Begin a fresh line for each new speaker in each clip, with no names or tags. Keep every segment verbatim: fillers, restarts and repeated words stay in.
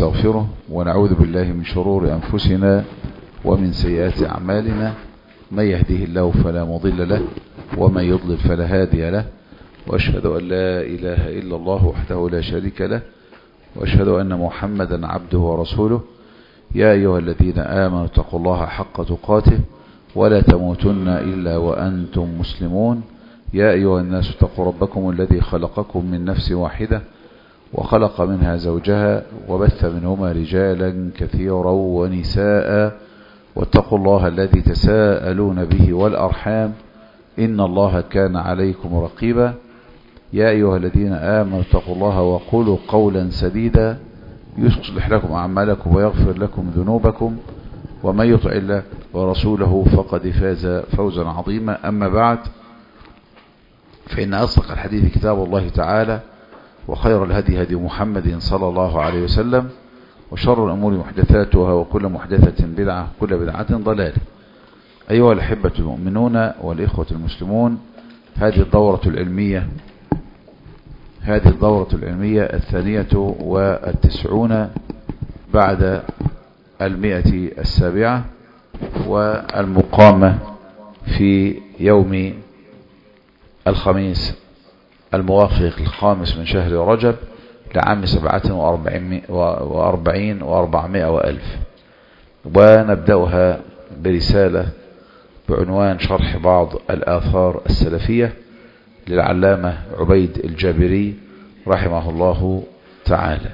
ونستغفره ونعوذ بالله من شرور أنفسنا ومن سيئات أعمالنا، من يهده الله فلا مضل له ومن يضلل فلا هادي له، وأشهد أن لا إله إلا الله وحده لا شريك له، وأشهد أن محمدا عبده ورسوله. يا أيها الذين آمنوا اتقوا الله حق تقاته ولا تموتن إلا وأنتم مسلمون. يا أيها الناس اتقوا ربكم الذي خلقكم من نفس واحدة وخلق منها زوجها وبث منهما رجالا كثيرا ونساء، واتقوا الله الذي تساءلون به والأرحام إن الله كان عليكم رقيبا. يا أيها الذين آمنوا اتقوا الله وقولوا قولا سديدا يصلح لكم أعمالكم ويغفر لكم ذنوبكم، ومن يطع الله ورسوله فقد فاز فوزا عظيما. أما بعد، فإن أصدق الحديث كتاب الله تعالى، وخير الهدي هدي محمد صلى الله عليه وسلم، وشر الأمور محدثاتها، وكل محدثة بدعة، وكل بدعة ضلالة. أيها الأحبة المؤمنون والإخوة المسلمون، هذه الدورة العلمية هذه الدورة العلمية الثانية والتسعون بعد المئة السابعة، والمقامة في يوم الخميس الموافق الخامس من شهر رجب لعام سبعة وأربعين وأربعمائة وألف. ونبدأها برسالة بعنوان شرح بعض الآثار السلفية للعلامة عبيد الجابري رحمه الله تعالى.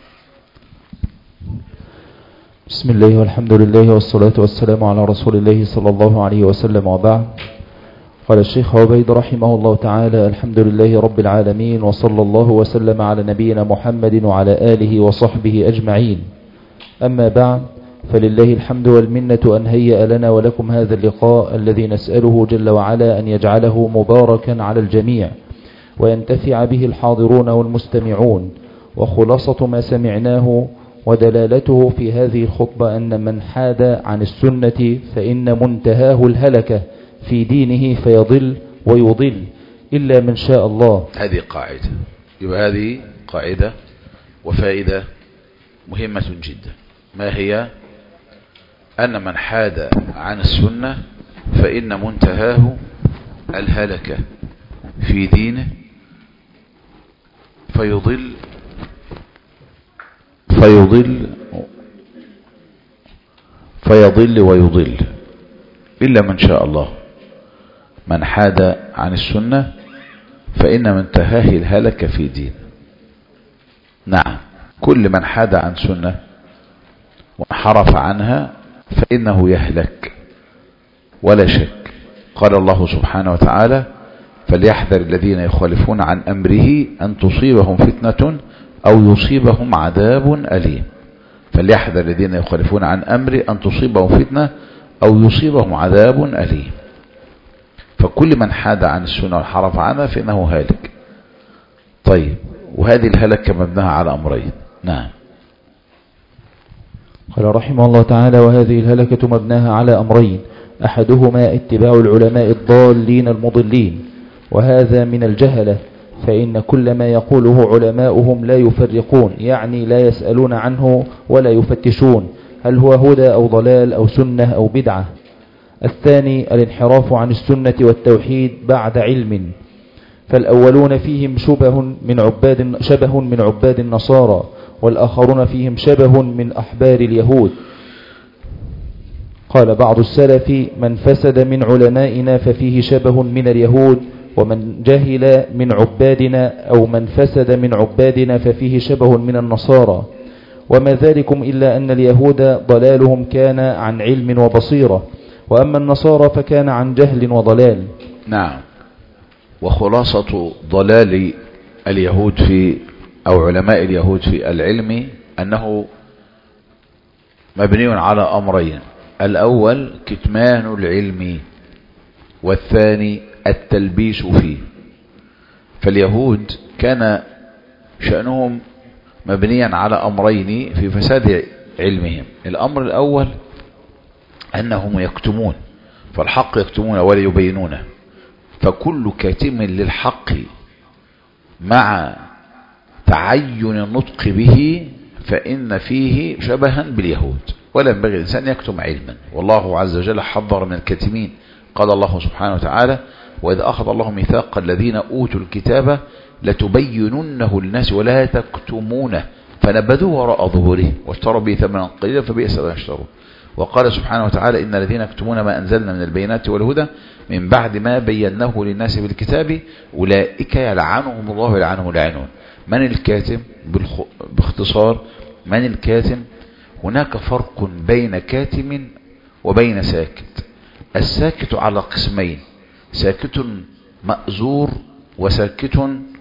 بسم الله والحمد لله والصلاة والسلام على رسول الله صلى الله عليه وسلم، وبعد. قال الشيخ عبيد رحمه الله تعالى: الحمد لله رب العالمين، وصلى الله وسلم على نبينا محمد وعلى آله وصحبه أجمعين. أما بعد، فلله الحمد والمنة أن هيأ لنا ولكم هذا اللقاء الذي نسأله جل وعلا أن يجعله مباركا على الجميع، وينتفع به الحاضرون والمستمعون. وخلاصة ما سمعناه ودلالته في هذه الخطبة أن من حاد عن السنة فإن منتهاه الهلكة في دينه، فيضل ويضل إلا من شاء الله.
هذه قاعدة، يبقى هذه قاعدة وفائدة مهمة جدا. ما هي؟ أن من حاد عن السنة فإن منتهاه الهلكة في دينه، فيضل فيضل فيضل ويضل إلا من شاء الله. من حاد عن السنة فإن منتهاه الهلكة في دينه. نعم، كل من حاد عن سنة وانحرف عنها فإنه يهلك ولا شك. قال الله سبحانه وتعالى: فليحذر الذين يخالفون عن أمره أن تصيبهم فتنة أو يصيبهم عذاب أليم. فليحذر الذين يخالفون عن أمره أن تصيبهم فتنة أو يصيبهم عذاب أليم. فكل من حاد عن السنة وانحرف عنها فإنه هالك. طيب، وهذه الهلكة مبناها على أمرين. نعم.
قال رحمه الله تعالى: وهذه الهلكة مبناها على أمرين، أحدهما اتباع العلماء الضالين المضلين، وهذا من الجهلة، فإن كل ما يقوله علماؤهم لا يفرقون، يعني لا يسألون عنه ولا يفتشون هل هو هدى أو ضلال أو سنة أو بدعة. الثاني الانحراف عن السنة والتوحيد بعد علم، فالأولون فيهم شبه من عباد شبه من عباد النصارى، والآخرون فيهم شبه من أحبار اليهود. قال بعض السلف: من فسد من علمائنا ففيه شبه من اليهود، ومن جهل من عبادنا أو من فسد من عبادنا ففيه شبه من النصارى. وما ذلكم إلا أن اليهود ضلالهم كان عن علم وبصيرة، وأما النصارى فكان عن جهل وضلال.
نعم. وخلاصة ضلال اليهود في أو علماء اليهود في العلم أنه مبني على أمرين: الأول كتمان العلم، والثاني التلبيس فيه. فاليهود كان شأنهم مبنيا على أمرين في فساد علمهم. الأمر الأول أنهم يكتمون، فالحق يكتمون ولا يبينونه. فكل كاتم للحق مع تعين النطق به فإن فيه شبها باليهود، ولا ينبغي الإنسان يكتم علما، والله عز وجل حذر من الكاتمين. قال الله سبحانه وتعالى: وإذا أخذ الله ميثاق الذين أوتوا الكتاب لتبيننه للناس ولا تكتمونه فنبذوه وراء ظهوره واشتروا به ثمنا قليلا فبئس ما يشترون. وقال سبحانه وتعالى: إن الذين يكتمون ما أنزلنا من البينات والهدى من بعد ما بيناه للناس بالكتاب أولئك يلعنهم الله ويلعنهم اللاعنون. من الكاتم؟ باختصار، من الكاتم؟ هناك فرق بين كاتم وبين ساكت. الساكت على قسمين: ساكت مأزور وساكت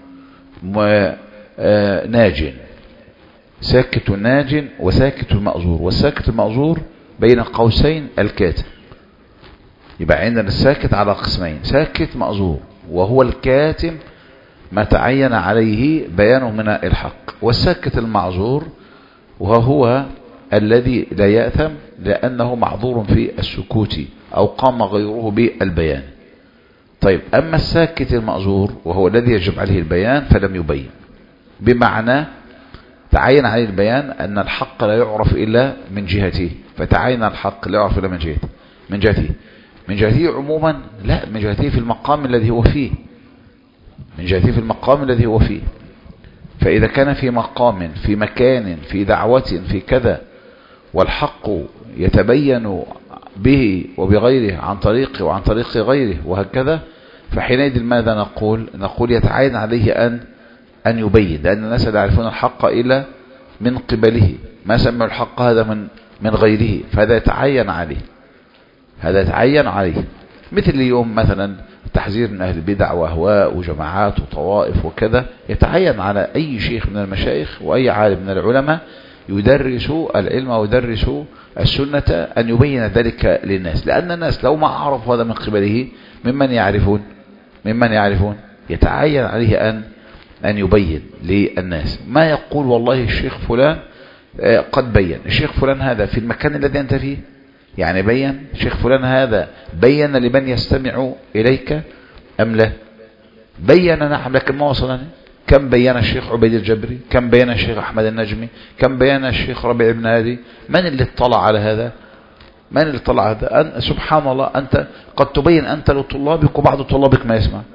ناج. ساكت ناج وساكت مأزور، والساكت المأزور بين قوسين الكاتم. يبقى عندنا الساكت على قسمين: ساكت مأزور وهو الكاتم ما تعين عليه بيانه من الحق، والساكت المعذور وهو الذي لا يأثم لأنه معذور في السكوت أو قام غيره بالبيان. طيب، أما الساكت المعذور وهو الذي يجب عليه البيان فلم يبين، بمعنى تعين عليه البيان أن الحق لا يعرف إلا من جهته، فتعين الحق لا يعرف إلا من جهته من جهته من جهته عموما، لا، من جهته في المقام الذي هو فيه من جهته في المقام الذي هو فيه. فإذا كان في مقام، في مكان، في دعوة، في كذا، والحق يتبين به وبغيره عن طريقه وعن طريق غيره وهكذا، فحينئذ ماذا نقول؟ نقول يتعين عليه أن أن يبين، لأن الناس لا يعرفون الحق إلا من قبله، ما سمعوا الحق هذا من من غيره، فهذا يتعين عليه هذا يتعين عليه مثل اليوم مثلا التحذير من أهل البدع وأهواء وجماعات وطوائف وكذا، يتعين على أي شيخ من المشايخ وأي عالم من العلماء يدرس العلم ويدرس السنة أن يبين ذلك للناس، لأن الناس لو ما عرفوا هذا من قبله ممن يعرفون ممن يعرفون يتعين عليه أن أن يبين للناس. ما يقول والله الشيخ فلان قد بين، الشيخ فلان هذا في المكان الذي أنت فيه يعني بين، الشيخ فلان هذا بين لمن يستمع إليك أم لا؟ بين، نعم، لكن ما وصلني. كم بين الشيخ عبيد الجبري، كم بين الشيخ أحمد النجمي، كم بين الشيخ ربيع بن هادي؟ من اللي اطلع على هذا؟ من اللي اطلع على هذا؟ أن سبحان الله، أنت قد تبين أنت لطلابك وبعض طلابك ما يسمع.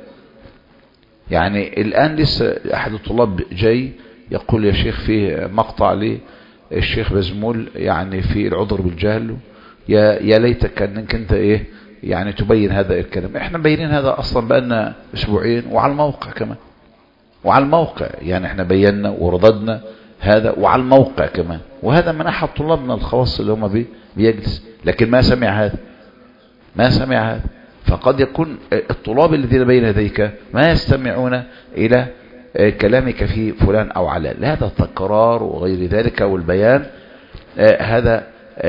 يعني الآن لسه أحد الطلاب جاي يقول يا شيخ فيه مقطع لي الشيخ بزمول يعني في العذر بالجهل، يا يا ليتك انك انت ايه يعني تبين هذا الكلام. احنا مبينين هذا اصلا بقالنا اسبوعين وعلى الموقع كمان، وعلى الموقع يعني احنا بينا ورددنا هذا وعلى الموقع كمان، وهذا من احد طلابنا الخواص اللي هم بيجلس، لكن ما سمع هذا ما سمع هذا. فقد يكون الطلاب الذين بين يديك ما يستمعون الى كلامك في فلان او علان، هذا التكرار وغير ذلك والبيان هذا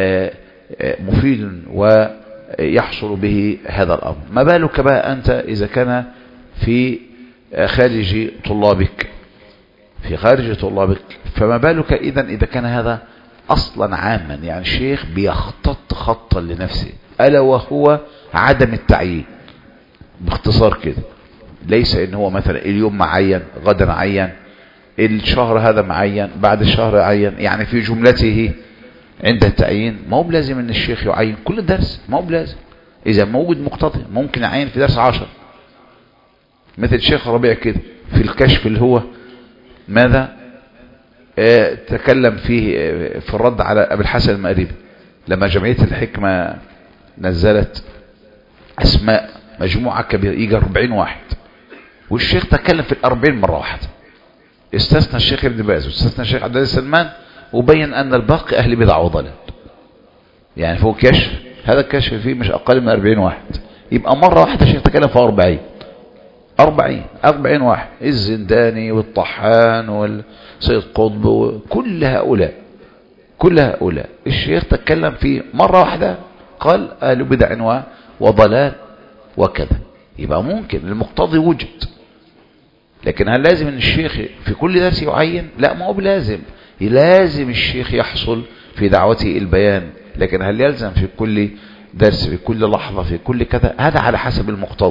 مفيد ويحصل به هذا الأمر. ما بالك بقى أنت إذا كان في خارج طلابك في خارج طلابك فما بالك إذن إذا كان هذا أصلا عاما، يعني الشيخ بيخطط خطا لنفسه، ألا وهو عدم التعيين. باختصار كده، ليس إن هو مثلا اليوم معين، غدا معين، الشهر هذا معين، بعد الشهر عين، يعني في جملته عند التعيين ما هو بلازم ان الشيخ يعين كل درس، ما هو بلازم. اذا موجود مقتضي ممكن يعين في درس عشر، مثل الشيخ ربيع كده في الكشف اللي هو ماذا اه تكلم فيه اه في الرد على ابي الحسن المأربي لما جمعية الحكمة نزلت اسماء مجموعة كبيرة يجي أربعين واحد، والشيخ تكلم في الأربعين مرة واحدة، استثنى الشيخ ابن باز واستثنى الشيخ عبد العزيز سلمان، وبين أن الباقي أهل بدع وضلال. يعني فوق كشف، هذا الكشف فيه مش أقل من أربعين واحد، يبقى مرة واحدة الشيخ تكلم في أربعين أربعين أربعين واحد، الزنداني والطحان والسيد قطب وكل هؤلاء كل هؤلاء الشيخ تكلم فيه مرة واحدة، قال أهل بدع وضلال وكذا. يبقى ممكن المقتضي وجد، لكن هل لازم ان الشيخ في كل درس يعين؟ لا، ما هو بلازم. لازم الشيخ يحصل في دعوته البيان، لكن هل يلزم في كل درس، في كل لحظة، في كل كذا؟ هذا على حسب المقتضي.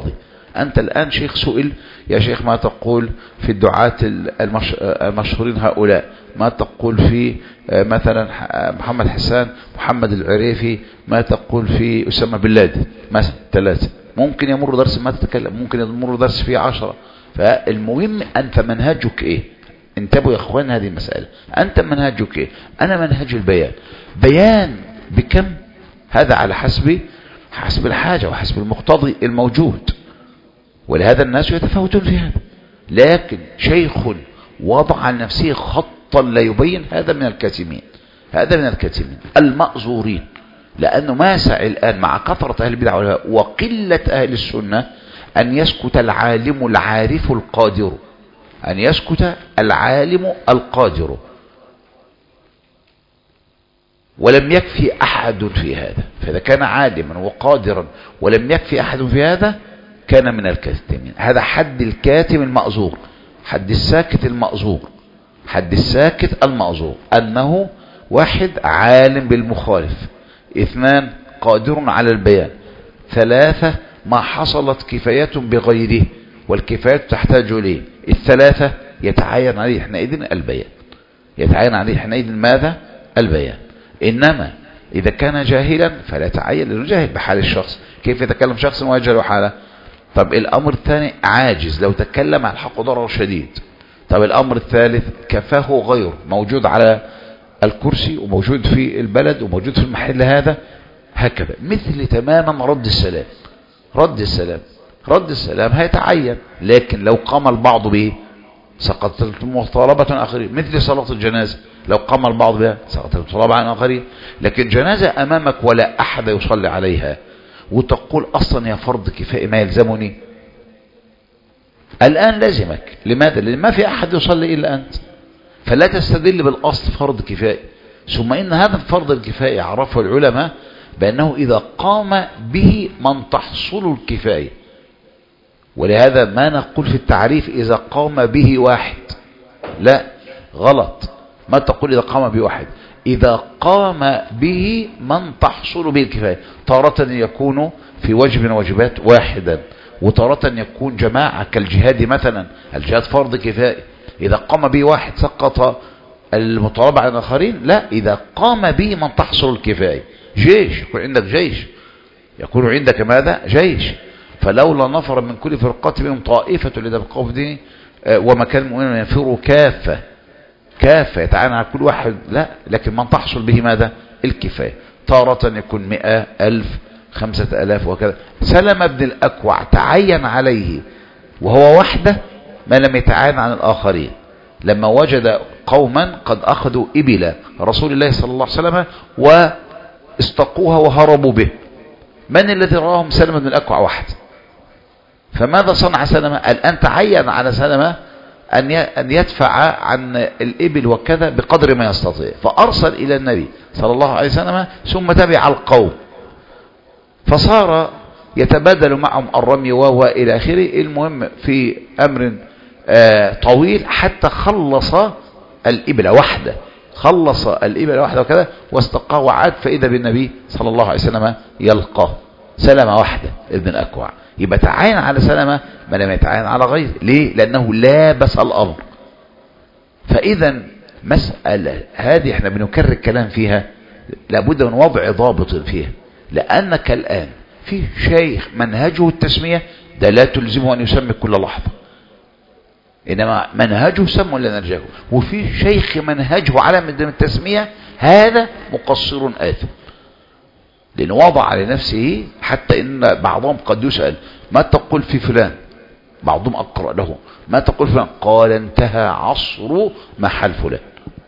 أنت الآن شيخ سئل يا شيخ ما تقول في الدعاة المشهورين هؤلاء، ما تقول في مثلا محمد حسان، محمد العريفي، ما تقول في أسامة بن لادن مثلا ثلاثة، ممكن يمر درس ما تتكلم، ممكن يمر درس فيه عشرة. فالمهم أنت منهجك إيه؟ انتبهوا يا اخوان هذه المسألة، أنت منهجك إيه؟ أنا منهج البيان، بيان بكم؟ هذا على حسب حسب الحاجة وحسب المقتضي الموجود، ولهذا الناس يتفاوتون في هذا. لكن شيخ وضع لنفسه خطا لا يبين، هذا من الكاتمين، هذا من الكاتمين المأزورين. لأنه ما سعي الآن مع كثرة أهل البدع وقلة أهل السنة أن يسكت العالم العارف القادر، أن يسكت العالم القادر، ولم يكفي أحد في هذا. فإذا كان عالما وقادرا ولم يكفي أحد في هذا كان من الكاتمين. هذا حد الكاتم المأزور، حد الساكت المأزور، حد الساكت المأزور أنه واحد عالم بالمخالف، اثنان قادر على البيان، ثلاثة ما حصلت كفاية بغيره والكفاية تحتاج إليه، الثلاثة يتعين عليه حينئذ البيان، يتعين عليه حينئذ ماذا؟ البيان. إنما إذا كان جاهلا فلا يتعين لأنه جاهل بحال الشخص، كيف يتكلم شخص ويجهل حاله؟ طب الأمر الثاني عاجز، لو تكلم عن الحق ضرر شديد. طب الأمر الثالث كفاه غير موجود على الكرسي وموجود في البلد وموجود في المحل هذا، هكذا مثل تماما رد السلام. رد السلام رد السلام هيتعين، لكن لو قام البعض به سقطت مطالبة آخرين، مثل صلاة الجنازة لو قام البعض بها سقطت مطالبة عن آخرين. لكن جنازة أمامك ولا أحد يصلي عليها وتقول أصلا يا فرض كفاية ما يلزمني، الآن لازمك. لماذا؟ لأن ما في أحد يصلي إلا أنت، فلا تستدل بالأصل فرض كفاية. ثم إن هذا الفرض الكفاية عرفه العلماء بأنه إذا قام به من تحصل الكفاية، ولهذا ما نقول في التعريف إذا قام به واحد، لا غلط، ما تقول إذا قام به واحد، إذا قام به من تحصل به الكفاية. تارة يكون في وجب من واجبات واحدا، وتارة يكون جماعة كالجهاد مثلا، الجهاد فرض كفاية، إذا قام به واحد سقط المطالبة عن الآخرين. لا، إذا قام به من تحصل الكفاية. جيش، يكون عندك جيش، يكون عندك ماذا؟ جيش. فلولا نفر من كل فرقة منهم طائفة ليتفقهوا في الدين وما كان المؤمنون ينفروا كافة، كافة يتعانى على كل واحد، لا، لكن من تحصل به ماذا؟ الكفاية. تارة يكون مئة ألف خمسة ألاف وكذا. سلم بن الأكوع تعين عليه وهو وحده ما لم يتعين عن الآخرين، لما وجد قوما قد أخذوا إبل رسول الله صلى الله عليه وسلم واستقوها وهربوا به. من الذي رآهم؟ سلم بن الأكوع وحده. فماذا صنع سلمة؟ الآن تعين على سلمة أن يدفع عن الإبل وكذا بقدر ما يستطيع، فأرسل إلى النبي صلى الله عليه وسلم ثم تبع القوم، فصار يتبادل معهم الرمي وإلى آخره. المهم في أمر طويل حتى خلص الإبل وحده، خلص الإبل وحده وكذا واستقاه وعاد، فإذا بالنبي صلى الله عليه وسلم يلقاه. سلمة وحده ابن الأكوع. يبقى تعين على سلمة ما لم يتعين على غيره. ليه؟ لأنه لابس الأمر. فإذا مسألة هذه احنا بنكرر الكلام فيها، لابد من وضع ضابط فيها. لأنك الآن في شيخ منهجه التسمية، ده لا تلزمه أن يسمي كل لحظة، إنما منهجه سم ولا نرجعه. وفي شيخ منهجه على من التسمية، هذا مقصر آثم، لأنه وضع لنفسه. حتى إن بعضهم قد يسأل ما تقول في فلان، بعضهم أقرأ له ما تقول فلان، قال انتهى عصر محل فلان،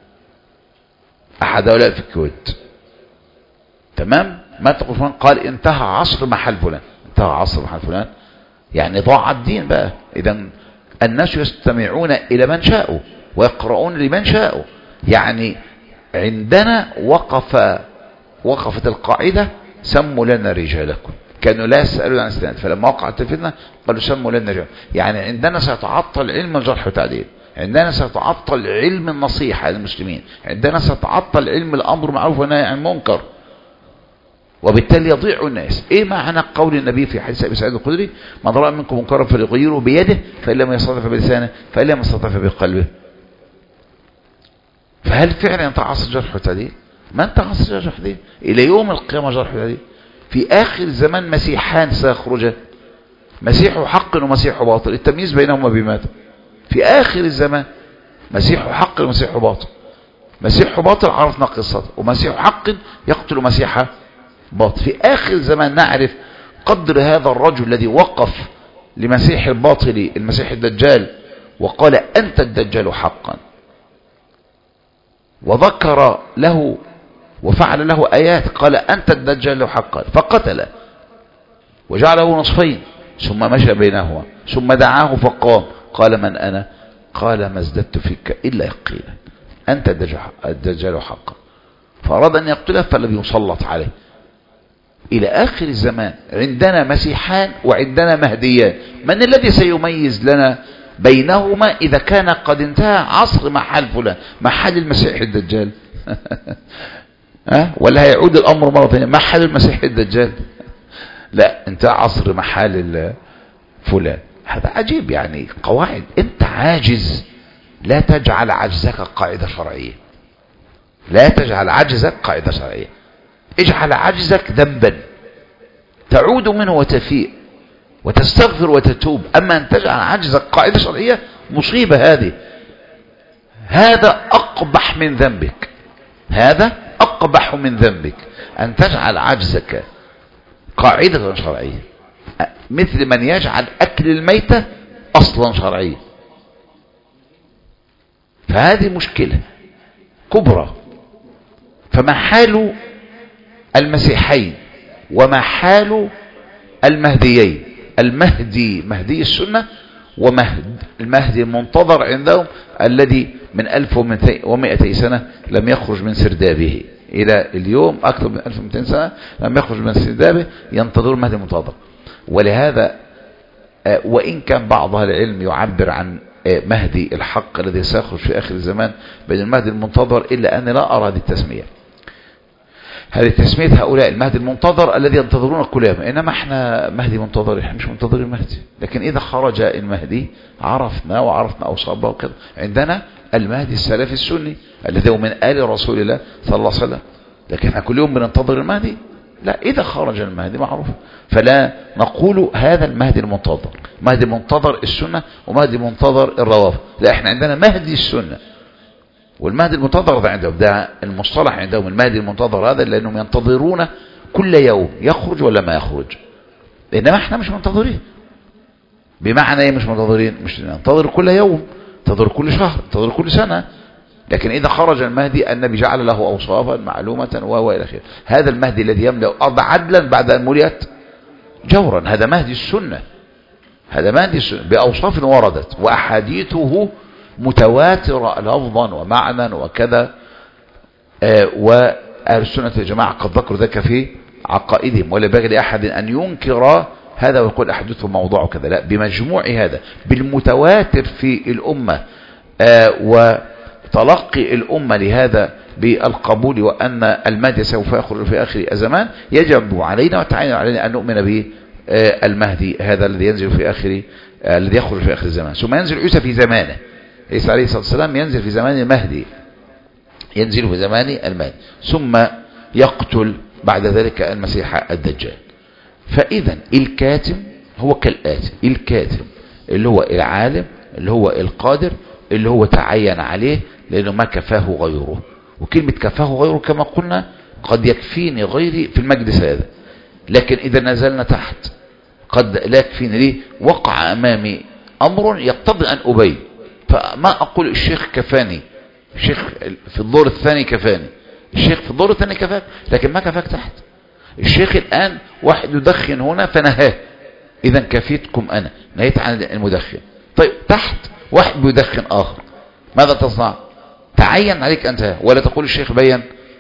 أحد هؤلاء في الكويت، تمام؟ ما تقول فلان قال انتهى عصر محل فلان، انتهى عصر محل فلان، يعني ضاع الدين بقى. إذا الناس يستمعون إلى من شاءوا ويقرؤون لمن شاءوا. يعني عندنا وقف وقفت القاعدة سموا لنا رجالكم، كانوا لا يسألون عن استناد، فلما وقعت الفتنة قالوا سموا لنا رجال. يعني عندنا سيتعطل علم الجرح والتعديل، عندنا سيتعطل علم النصيحة للمسلمين، عندنا سيتعطل علم الأمر معروف والنهي عن المنكر. وبالتالي يضيع الناس. ايه معنى قول النبي في حديث ابي سعيد الخدري: من رأى منكم منكرا فليغيره بيده فإن لم يستطع فبلسانه فإن لم يستطع فبقلبه. فهل فعلا انت عصر جرح وتعديل؟ ما انت عصر جرح وتعديل الى يوم القيامة. جرح وتعديل في اخر الزمان مسيحان سيخرجان، مسيح حق ومسيح باطل، التمييز بينهما بماذا؟ في اخر الزمان مسيح حق ومسيح باطل. مسيح باطل عرفنا قصته، ومسيح حق يقتل مسيح باطل. في آخر الزمان نعرف قدر هذا الرجل الذي وقف لمسيح الباطل المسيح الدجال وقال: أنت الدجال حقا، وذكر له وفعل له آيات، قال: أنت الدجال حقا، فقتل وجعله نصفين ثم مشى بينهما ثم دعاه فقام قال: من أنا؟ قال: ما ازددت فيك إلا يقينا، أنت الدجال حقا. فأراد أن يقتله فلم يسلط عليه. إلى آخر الزمان عندنا مسيحان وعندنا مهديان، من الذي سيميز لنا بينهما إذا كان قد انتهى عصر محل فلان، محل المسيح الدجال؟ ها؟ ولا هيعود الأمر مرة ثانية محل المسيح الدجال؟ لا، انتهى عصر محل فلان. هذا عجيب. يعني قواعد، انت عاجز، لا تجعل عجزك قاعدة شرعية، لا تجعل عجزك قاعدة شرعية، اجعل عجزك ذنبا تعود منه وتفيء وتستغفر وتتوب. أما أن تجعل عجزك قاعدة شرعية مصيبة. هذه هذا أقبح من ذنبك، هذا أقبح من ذنبك أن تجعل عجزك قاعدة شرعية، مثل من يجعل أكل الميتة أصلا شرعية. فهذه مشكلة كبرى. فما حال المسيحين وما حال المهديين؟ المهدي مهدي السنة، ومهد المهدي المنتظر عندهم الذي من ألف ومئتي سنة لم يخرج من سردابه إلى اليوم، أكثر من ألف ومئتين سنة لم يخرج من سردابه، ينتظر المهدي المنتظر. ولهذا وإن كان بعض أهل العلم يعبر عن مهدي الحق الذي سيخرج في آخر الزمان بين المهدي المنتظر، إلا أن لا أرى هذه التسمية، هذه تسمية هؤلاء المهدي المنتظر الذي ينتظرون كل يوم. إنما احنا مهدي منتظر، احنا مش منتظرين المهدي. لكن إذا خرج المهدي عرفنا وعرفنا أوصابه وكذا. عندنا المهدي السلفي السني الذي هو من آل رسول الله صلى الله عليه وسلم. لكن احنا كل يوم بننتظر المهدي؟ لا، إذا خرج المهدي معروف. فلا نقول هذا المهدي المنتظر، مهدي منتظر السنة ومهدي منتظر الروافض. لا، احنا عندنا مهدي السنة، والمهدي المنتظر ده عندهم، ده المصطلح عندهم المهدي المنتظر هذا، لأنهم ينتظرون كل يوم يخرج ولا ما يخرج. إنما احنا مش منتظرين. بمعنى ايه مش منتظرين؟ مش ننتظر كل يوم، ننتظر كل شهر، ننتظر كل سنة. لكن إذا خرج المهدي النبي جعل له أوصافا معلومة وهو إلى آخره. هذا المهدي الذي يملأ الأرض عدلا بعد أن ملئت جورا، هذا مهدي السنة، هذا مهدي السنة بأوصاف وردت وأحاديثه متواترة لفظا ومعنى وكذا. آه وأهل السنة يا جماعة قد ذكروا ذلك في عقائدهم، ولا ينبغي لأحد أن ينكر هذا ويقول أحدثه موضوع كذا. لا، بمجموع هذا بالمتواتر في الأمة آه وتلقي الأمة لهذا بالقبول، وأن المهدي سوف يخرج في آخر الزمان، يجب علينا وتعين علينا أن نؤمن به آه المهدي هذا الذي ينزل في آخر آه الذي يخرج في آخر الزمان. ثم ينزل عيسى في زمانه، عيسى عليه الصلاة والسلام ينزل في زمان المهدي، ينزل في زمان المهدي، ثم يقتل بعد ذلك المسيح الدجال. فإذا الكاتم هو كالآتي: الكاتم اللي هو العالم، اللي هو القادر، اللي هو تعين عليه لأنه ما كفاه غيره. وكلمة كفاه غيره كما قلنا قد يكفيني غيري في المجلس هذا، لكن إذا نزلنا تحت قد لا يكفيني ليه، وقع أمامي أمر يقتضي أن أبين. فما أقول الشيخ كفاني، الشيخ في الدور الثاني كفاني، الشيخ في الدور الثاني كفاك، لكن ما كفاك تحت. الشيخ الآن واحد يدخن هنا فنهاه، إذا كفيتكم أنا، نهيت عن المدخن. طيب تحت واحد بيدخن آخر، ماذا تصنع؟ تعين عليك أنت، ولا تقول الشيخ بين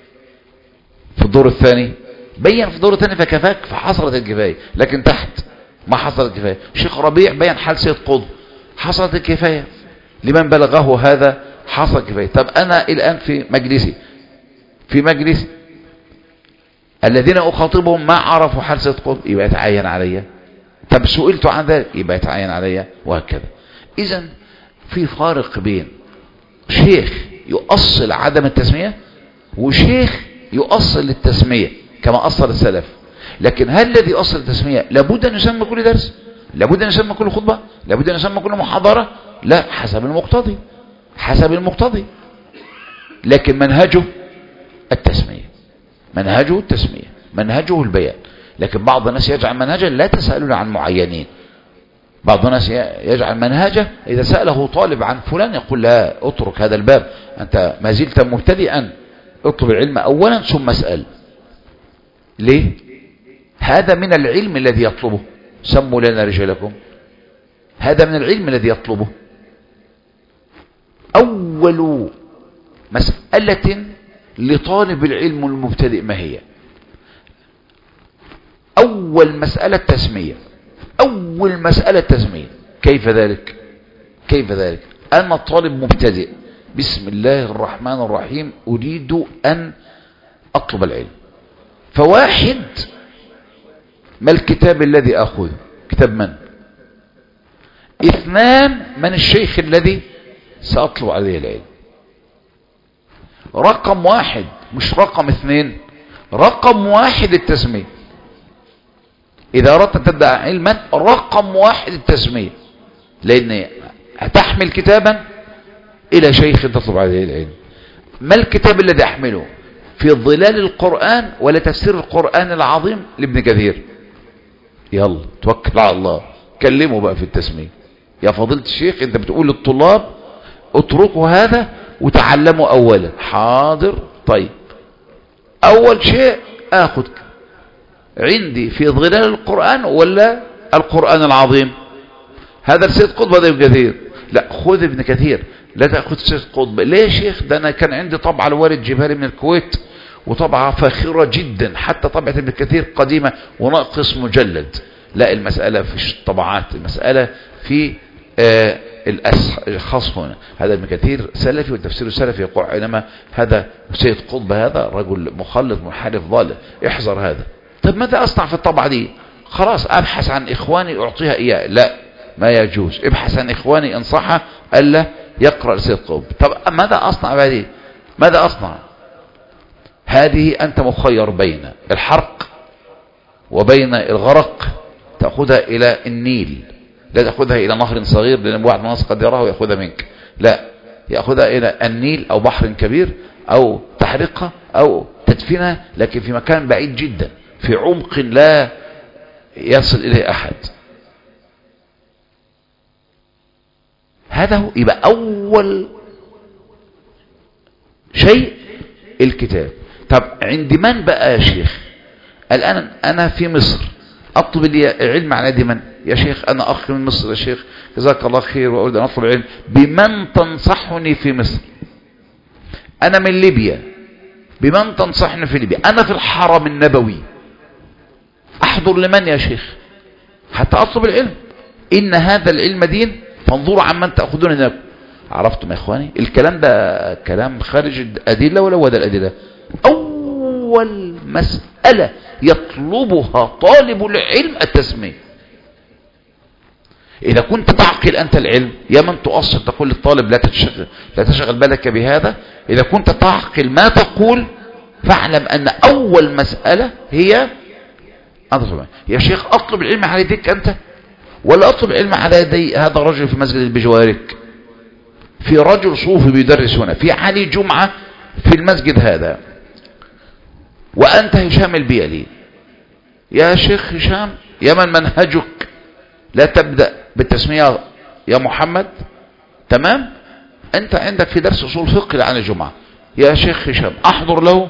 في الدور الثاني، بين في الدور الثاني فكفاك فحصلت الكفاية. لكن تحت ما حصلت الكفاية. الشيخ ربيع بين حال سيد قطب، حصلت الكفاية لمن بلغه هذا، حصل كفاية. طب أنا الآن في مجلسي، في مجلس الذين أخاطبهم ما عرفوا حال سيد قطب يبقى يتعين عليا. طب سئلت عن ذلك يبقى يتعين عليا، وهكذا. إذن في فارق بين شيخ يؤصل عدم التسمية وشيخ يؤصل التسمية كما أصل السلف. لكن هل الذي يؤصل التسمية لابد أن يسمى كل درس؟ لابد أن يسمى كل خطبة؟ لابد أن يسمى كل محاضرة؟ لا، حسب المقتضي، حسب المقتضي. لكن منهجه التسمية، منهجه التسمية، منهجه البيان. لكن بعض الناس يجعل منهجا لا تسألون عن معينين. بعض الناس يجعل منهجه إذا سأله طالب عن فلان يقول لا، اترك هذا الباب، أنت ما زلت مبتدئا، اطلب العلم أولا ثم اسأل. ليه؟ هذا من العلم الذي يطلبه. سموا لنا رجالكم. هذا من العلم الذي يطلبه. أول مسألة لطالب العلم المبتدئ ما هي؟ أول مسألة تسمية. أول مسألة تسمية. كيف ذلك؟ كيف ذلك؟ أنا طالب مبتدئ، بسم الله الرحمن الرحيم أريد أن أطلب العلم. فواحد، ما الكتاب الذي أخذ؟ كتاب من؟ اثنان، من الشيخ الذي سأطلب عليه العلم؟ رقم واحد، مش رقم اثنين، رقم واحد التسمية. إذا أردت أن تبدأ علما رقم واحد التسمية، لأن هتحمل كتابا إلى شيخ تطلب عليه العلم. ما الكتاب الذي أحمله؟ في ظلال القرآن ولا تفسير القرآن العظيم لابن كثير؟ يلا توكل على الله، كلمه بقى في التسمية. يا فضيلة الشيخ أنت بتقول للطلاب اتركوا هذا وتعلموا أولا. حاضر، طيب أول شيء أخذ عندي في ظلال القرآن ولا القرآن العظيم؟ هذا السيد قطب، هذا ابن كثير. لا، خذ ابن كثير، لا تأخذ السيد قطب. ليه يا شيخ؟ ده أنا كان عندي طبعة لوالد جبالي من الكويت، وطبعة فاخرة جدا، حتى طبعة ابن كثير قديمة وناقص مجلد. لا، المسألة في الطبعات، المسألة في آه الخاص هنا. هذا ابن كثير سلفي والتفسير السلفي يقول، انما هذا سيد قطب هذا رجل مخلط منحرف ضال، احذر هذا. طب ماذا أصنع في الطبعة دي؟ خلاص أبحث عن إخواني أعطيها إياه؟ لا، ما يجوز. ابحث عن إخواني انصحه ألا يقرأ سيد قطب. طب ماذا أصنع بهذه؟ ماذا أصنع؟ هذه أنت مخير بين الحرق وبين الغرق. تأخذها إلى النيل، لا تأخذها إلى نهر صغير لأن واحد من الناس قد يراه ويأخذها منك. لا، يأخذها إلى النيل أو بحر كبير، أو تحرقها أو تدفنها، لكن في مكان بعيد جدا، في عمق لا يصل إليه أحد. هذا هو. يبقى أول شيء الكتاب. طب عند من بقى يا شيخ؟ الآن أنا في مصر أطلب لي علم على يد من؟ يا شيخ أنا أخ من مصر يا شيخ، جزاك الله خير، وأريد أن أطلب علم. بمن تنصحني في مصر؟ أنا من ليبيا، بمن تنصحني في ليبيا؟ أنا في الحرم النبوي، أحضر لمن يا شيخ حتى أطلب العلم؟ إن هذا العلم دين، فانظروا عمن تأخذون هناك. عرفتم يا إخواني؟ الكلام ده كلام خارج الأدلة ولا هو ده الأدلة؟ أول مسألة يطلبها طالب العلم التسمية. إذا كنت تعقل أنت العلم، يا من تؤصل تقول للطالب لا تشغل, لا تشغل بالك بهذا. إذا كنت تعقل ما تقول فاعلم أن أول مسألة هي يا شيخ أطلب العلم على يديك أنت ولا أطلب العلم على يدي هذا الرجل في مسجد بجوارك؟ في رجل صوفي بيدرس هنا، في علي جمعة في المسجد هذا، وأنت هشام البيلي. يا شيخ هشام، يا من منهجك لا تبدأ بالتسمية يا محمد، تمام؟ أنت عندك في درس أصول فقه لعلي الجمعة، يا شيخ هشام أحضر له؟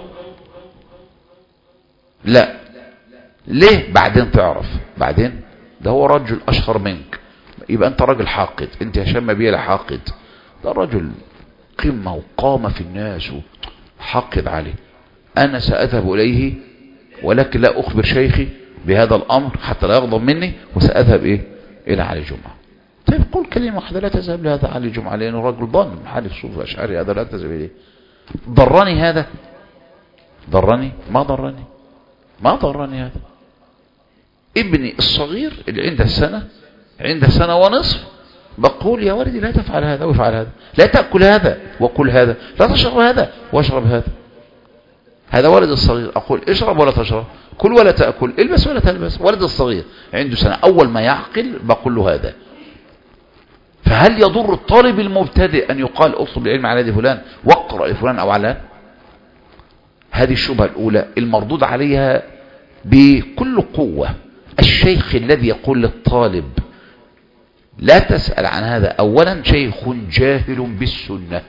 لا. ليه؟ بعدين تعرف، بعدين ده هو رجل أشهر منك، يبقى أنت راجل حاقد. أنت هشام بيلي حاقد، ده رجل قمة وقامة في الناس وحاقد عليه. أنا سأذهب إليه ولكن لا أخبر شيخي بهذا الأمر حتى لا يغضب مني، وسأذهب إيه؟ إلى علي جمعة. طيب قول كلمة واحدة، لا تذهب لهذا علي جمعة لأنه رجل ضال محالف صوفي أشعري، هذا لا تذهب إليه. ضرني هذا؟ ضرني؟ ما ضرني. ما ضرني هذا. ابني الصغير اللي عنده سنة عنده سنة ونصف بقول يا ولدي لا تفعل هذا وافعل هذا، لا تأكل هذا وكل هذا، لا تشرب هذا واشرب هذا. هذا ولد الصغير أقول اشرب ولا تشرب، كل ولا تأكل، البس ولا تلبس. ولد الصغير عنده سنة أول ما يعقل بقول له هذا. فهل يضر الطالب المبتدئ أن يقال اطلب العلم على يد فلان واقرأ لفلان أو علان؟ هذه الشبهة الأولى المردود عليها بكل قوة. الشيخ الذي يقول للطالب لا تسأل عن هذا أولا شيخ جاهل بالسنة،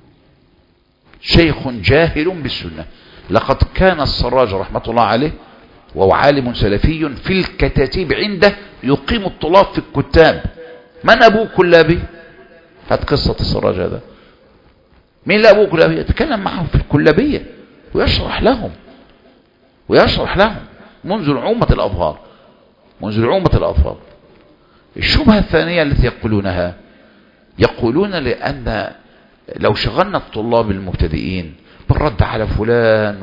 شيخ جاهل بالسنة. لقد كان السراج رحمة الله عليه وهو عالم سلفي في الكتاتيب عنده يقيم الطلاب في الكتاب. من أبوه كلابي؟ هات قصة السراج هذا. مين اللي أبوه كلابي؟ يتكلم معهم في الكلابية ويشرح لهم ويشرح لهم منذ العومة الأظهار منذ العومة الأظهار. الشبهة الثانية التي يقولونها يقولون لأن لو شغلنا الطلاب المبتدئين بالرد على فلان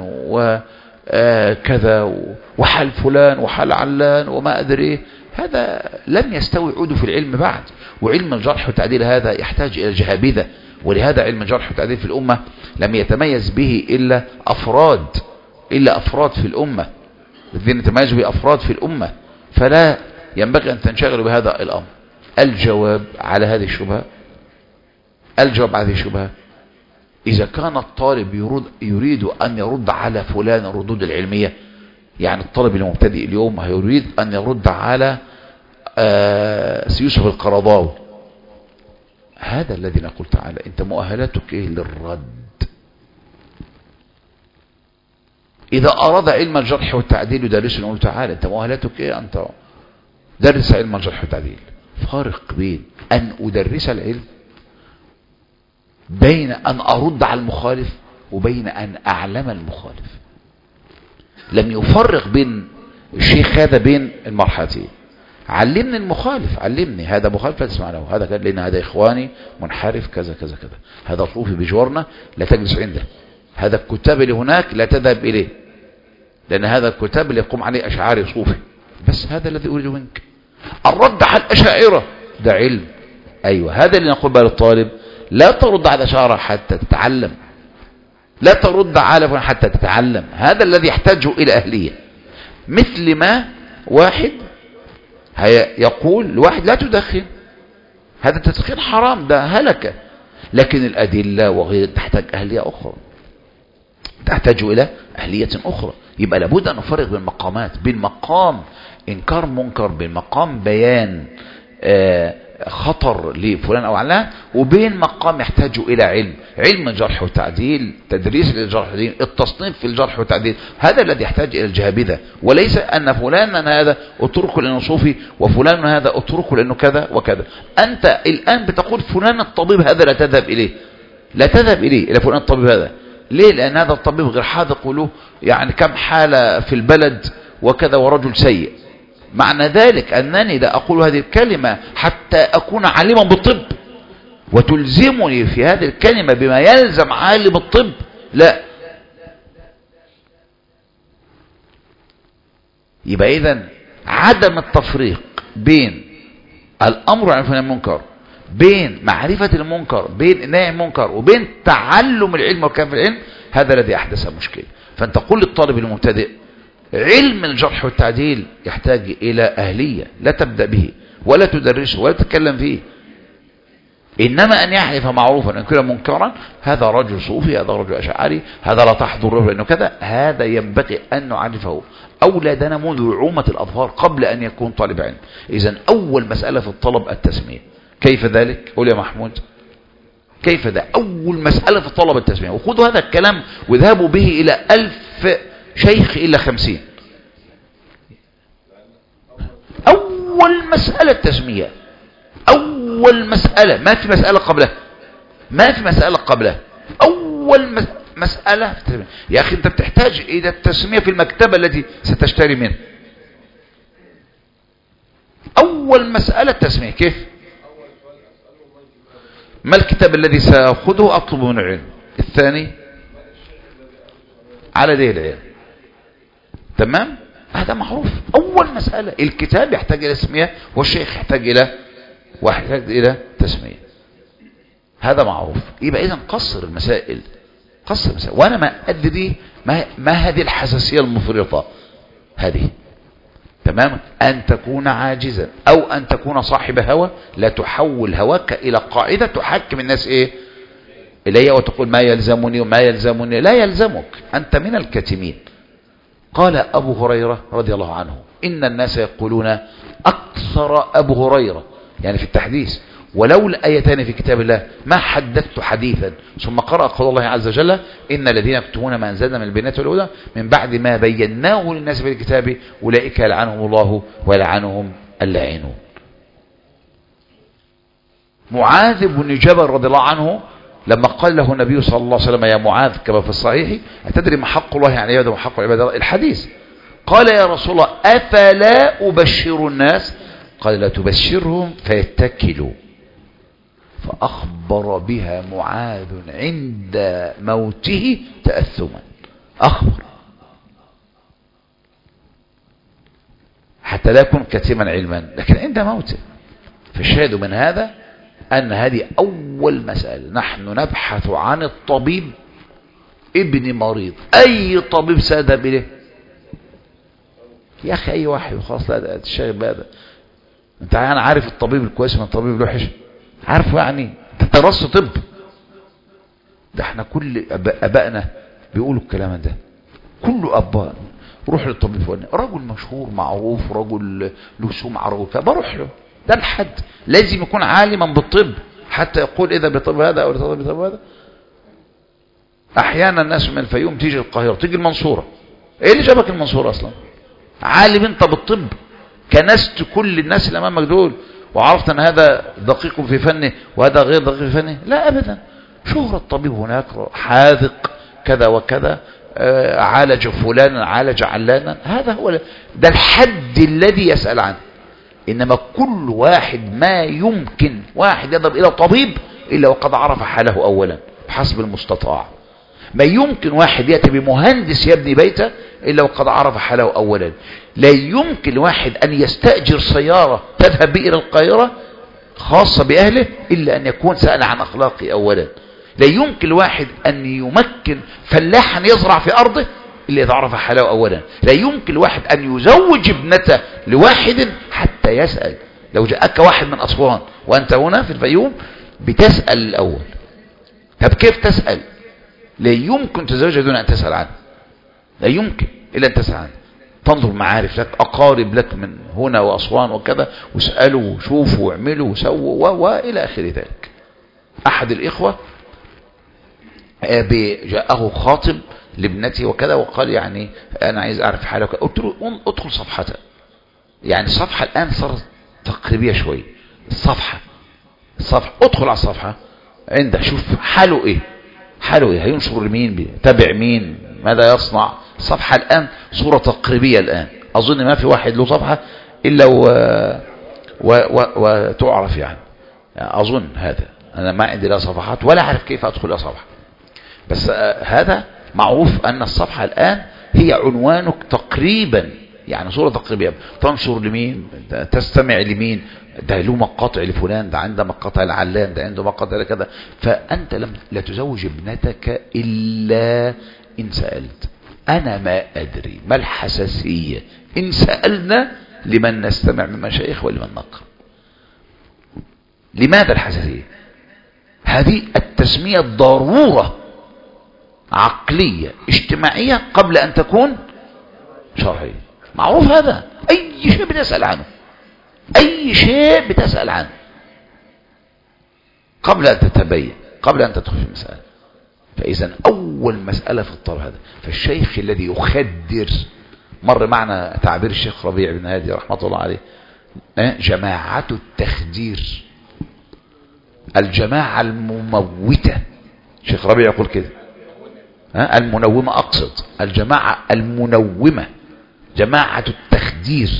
وكذا وحل فلان وحل علان وما أدري، هذا لم يستوي عوده في العلم بعد. وعلم الجرح والتعديل هذا يحتاج إلى جهابذة، ولهذا علم الجرح والتعديل في الأمة لم يتميز به إلا أفراد إلا أفراد في الأمة، الذين يتميز به أفراد في الأمة. فلا ينبغي أن تنشغلوا بهذا الأمر. الجواب على هذه الشبهة الجواب على هذه الشبهة إذا كان الطالب يريد, يريد أن يرد على فلان الردود العلمية، يعني الطالب المبتدئ اليوم يريد أن يرد على يوسف القرضاوي، هذا الذي نقول تعالى أنت مؤهلاتك إيه للرد. إذا أراد علم الجرح والتعديل يدرسه نقول تعالى أنت مؤهلاتك إيه، أنت درس علم الجرح والتعديل. فارق بين أن أدرس العلم بين أن أرد على المخالف وبين أن أعلم المخالف. لم يفرق بين الشيخ هذا بين المرحلتين. علمني المخالف، علمني هذا مخالف لا تسمع له، هذا كذا لأن هذا إخواني منحرف كذا كذا كذا، هذا صوفي بجوارنا لا تجلس عنده، هذا الكتاب اللي هناك لا تذهب إليه لأن هذا الكتاب اللي يقوم عليه أشعاري صوفي. بس هذا الذي أريده منك. الرد على الأشاعرة ده علم، أيوة هذا اللي نقول بقى للطالب لا ترد على الأشاعرة حتى تتعلم، لا ترد على فلان حتى تتعلم. هذا الذي يحتاجه إلى أهلية. مثل ما واحد يقول لواحد لا تدخن، هذا التدخين حرام ده هلكة، لكن الأدلة وغير تحتاج أهلية أخرى، تحتاج إلى أهلية أخرى. يبقى لابد أن نفرق بين مقامات، بين مقام إنكار منكر، بين مقام بيان آه خطر لفلان أو علان، وبين مقام يحتاج إلى علم، علم الجرح والتعديل، تدريس للجرح والتعديل، التصنيف في الجرح والتعديل. هذا الذي يحتاج إلى الجهابذة، وليس أن فلانا هذا اتركه لأنه صوفي وفلان هذا اتركه لأنه كذا وكذا. أنت الآن بتقول فلان الطبيب هذا لا تذهب إليه، لا تذهب إليه إلى فلان الطبيب هذا. ليه؟ لأن هذا الطبيب غير حاذق له يعني كم حالة في البلد وكذا ورجل سيء. معنى ذلك أنني لا أقول هذه الكلمة حتى أكون عالما بالطب وتلزمني في هذه الكلمة بما يلزم عالم الطب، لا. يبقى إذن عدم التفريق بين الأمر عن فلان المنكر، بين معرفة المنكر، بين النهي المنكر، وبين تعلم العلم وكيف العلم، هذا الذي أحدث مشكلة. فأنت قل للطالب المبتدئ علم الجرح والتعديل يحتاج إلى أهلية، لا تبدأ به ولا تدرسه ولا تتكلم فيه، إنما أن يعرف معروفا أن كل منكرا هذا رجل صوفي، هذا رجل أشعري، هذا لا تحضر له لأنه كذا. هذا ينبغي أن نعرفه أولادنا منذ عومة الأظهار قبل أن يكون طالب علم. إذن أول مسألة في الطلب التسمية. كيف ذلك؟ قول يا محمود كيف ذا؟ أول مسألة في الطلب التسمية، وخذوا هذا الكلام واذهبوا به إلى ألف شيخ إلا خمسين. أول مسألة تسمية، أول مسألة، ما في مسألة قبلها، ما في مسألة قبلها، أول مسألة في التسمية. يا أخي أنت بتحتاج إلى التسمية في المكتبة التي ستشتري منها. أول مسألة تسمية. كيف؟ ما الكتاب الذي سأخذه أطلب من العلم؟ الثاني على ذي العلم. تمام؟ هذا معروف. أول مسألة الكتاب يحتاج إلى تسمية والشيخ يحتاج إلى ويحتاج إلى تسمية، هذا معروف. يبقى إذن قصر المسائل، قصر المسائل. وأنا ما أدري ما, ما هذه الحساسية المفرطة هذه، تمام؟ أن تكون عاجزا أو أن تكون صاحب هوى، لا تحول هواك إلى قاعدة تحكم الناس إيه إلي وتقول ما يلزمني وما يلزمني. لا يلزمك، أنت من الكاتمين. قال أبو هريرة رضي الله عنه إن الناس يقولون أكثر أبو هريرة يعني في التحديث ولولا آيتان في كتاب الله ما حدثت حديثا. ثم قرأ قول الله عز وجل إن الذين يكتمون ما أنزلنا من البينات والهدى من بعد ما بيناه للناس في الكتاب أولئك يلعنهم الله ويلعنهم اللاعنون. معاذ بن جبل رضي الله عنه لما قال له النبي صلى الله عليه وسلم يا معاذ كما في الصحيح أتدري ما حق الله على العباد وما حق العباد الحديث، قال يا رسول الله أفلا أبشر الناس؟ قال لا تبشرهم فيتكلوا. فأخبر بها معاذ عند موته تأثما، أخبر حتى لا يكون كتيما علما لكن عند موته. فالشاهد من هذا أن هذه أول مسألة. نحن نبحث عن الطبيب ابن مريض، أي طبيب ساد بله يا أخي، أي واحد خلاص. لا تشاغل بهذا. أنت أنا عارف الطبيب الكويس من الطبيب الوحش، عارفه يعني تدرس طب. ده احنا كل أبائنا بيقولوا الكلام ده، كل أباء روح للطبيب فلان، رجل مشهور معروف، رجل له سمعة، رجل فبروح له. ده الحد لازم يكون عالما بالطب حتى يقول إذا بطب هذا أو بطب هذا. أحيانا الناس من الفيوم تيجي القاهرة، تيجي المنصورة. إيه اللي جابك المنصورة أصلا؟ عالم أنت بالطب، كنست كل الناس اللي أمامك دول وعرفت أن هذا دقيق في فنه وهذا غير دقيق في فنه؟ لا أبدا. شهرة الطبيب هناك حاذق كذا وكذا، آه عالج فلانا عالج علانا، هذا هو ده الحد الذي يسأل عنه. إنما كل واحد ما يمكن واحد يذهب إلى طبيب إلا وقد عرف حاله أولا بحسب المستطاع. ما يمكن واحد يأتي بمهندس يبني بيته إلا وقد عرف حاله أولا. لا يمكن واحد أن يستأجر سيارة تذهب به إلى القاهرة خاصة بأهله إلا أن يكون سأل عن أخلاقه أولا. لا يمكن واحد أن يمكن فلاحا يزرع في أرضه إلا إذا عرف حاله أولا. لا يمكن واحد أن يزوج ابنته لواحد حتى يسأل. لو جاءك واحد من أسوان وأنت هنا في الفيوم بتسأل الأول. طب كيف تسأل؟ لا يمكن تزوج دون أن تسأل عنه، لا يمكن إلا أن تسأل عنه. تنظر معارف لك، أقارب لك من هنا وأسوان وكذا، واسألوا وشوفوا واعملوا وسووا وإلى آخر ذلك. أحد الإخوة جاءه خاطب لابنته وكذا وقال يعني أنا عايز أعرف حالك. قلت له ادخل صفحتها. يعني الصفحة الآن صارت تقريبية شوي. الصفحة الصفحة ادخل على الصفحة عنده، شوف حاله إيه، حاله إيه، هينشر لمين، تابع مين، ماذا يصنع. الصفحة الآن صورة تقريبية الآن. أظن ما في واحد له صفحة إلا و... و... و... وتعرف يعني. أظن هذا. أنا ما عندي لا صفحات ولا أعرف كيف أدخل إلى صفحة. بس هذا معروف أن الصفحة الآن هي عنوانك تقريبا، يعني صورة تقريبية. تنشر لمين، تستمع لمين، ده له مقاطع لفلان، ده عنده مقاطع لعلان، ده عنده مقاطع لكذا. فأنت لم لا تزوج ابنتك إلا إن سألت. أنا ما أدري ما الحساسية إن سألنا لمن نستمع من مشايخ ولمن نقرأ. لماذا الحساسية؟ هذه التسمية ضرورة عقلية اجتماعية قبل أن تكون شرعية. معروف هذا. أي شيء بتسأل عنه، أي شيء بتسأل عنه قبل أن تتبين، قبل أن تدخل في المسألة. فإذا أول مسألة في الطلب هذا. فالشيخ الذي يخدر، مر معنا تعبير الشيخ ربيع بن هادي رحمة الله عليه، جماعة التخدير، الجماعة المموتة. الشيخ ربيع يقول كده، المنومة أقصد، الجماعة المنومة، جماعة التخدير.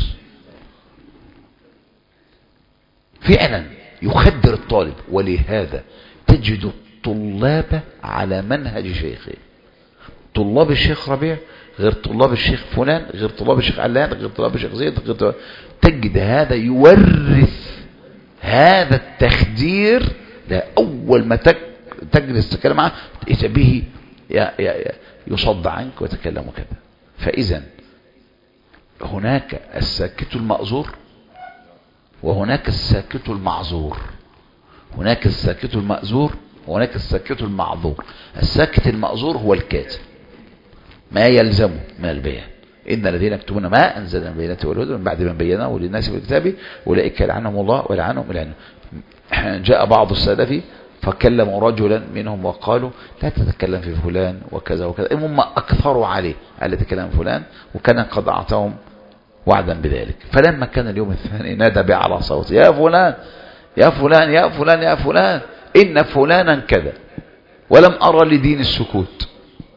فعلا يخدر الطالب. ولهذا تجد الطلاب على منهج شيخه. طلاب الشيخ ربيع غير طلاب الشيخ فلان، غير طلاب الشيخ علان، غير طلاب الشيخ زيد، غير طلاب. تجد هذا يورث هذا التخدير. ده أول ما تجلس تتكلم معه إذا به يصد عنك وتكلم كذا. فإذا هناك الساكت المأزور وهناك الساكت المعذور. هناك الساكت المأزور وهناك الساكت المعذور. الساكت المأزور هو الكاتب ما يلزمه من البيان. إن الذين يكتمون ما أنزل من البينات والهدى من بعد ما بيناه للناس بالكتاب أولئك يلعنهم الله ويلعنهم لعنهم. جاء بعض السلف فكلموا رجلا منهم وقالوا لا تتكلم في فلان وكذا وكذا. هم أكثروا عليه ألا تتكلم فلان، وكان قد أعطاهم وعدا بذلك. فلما كان اليوم الثاني نادى بأعلى صوت يا فلان يا فلان يا فلان يا فلان إن فلانا كذا، ولم أرى لدين السكوت.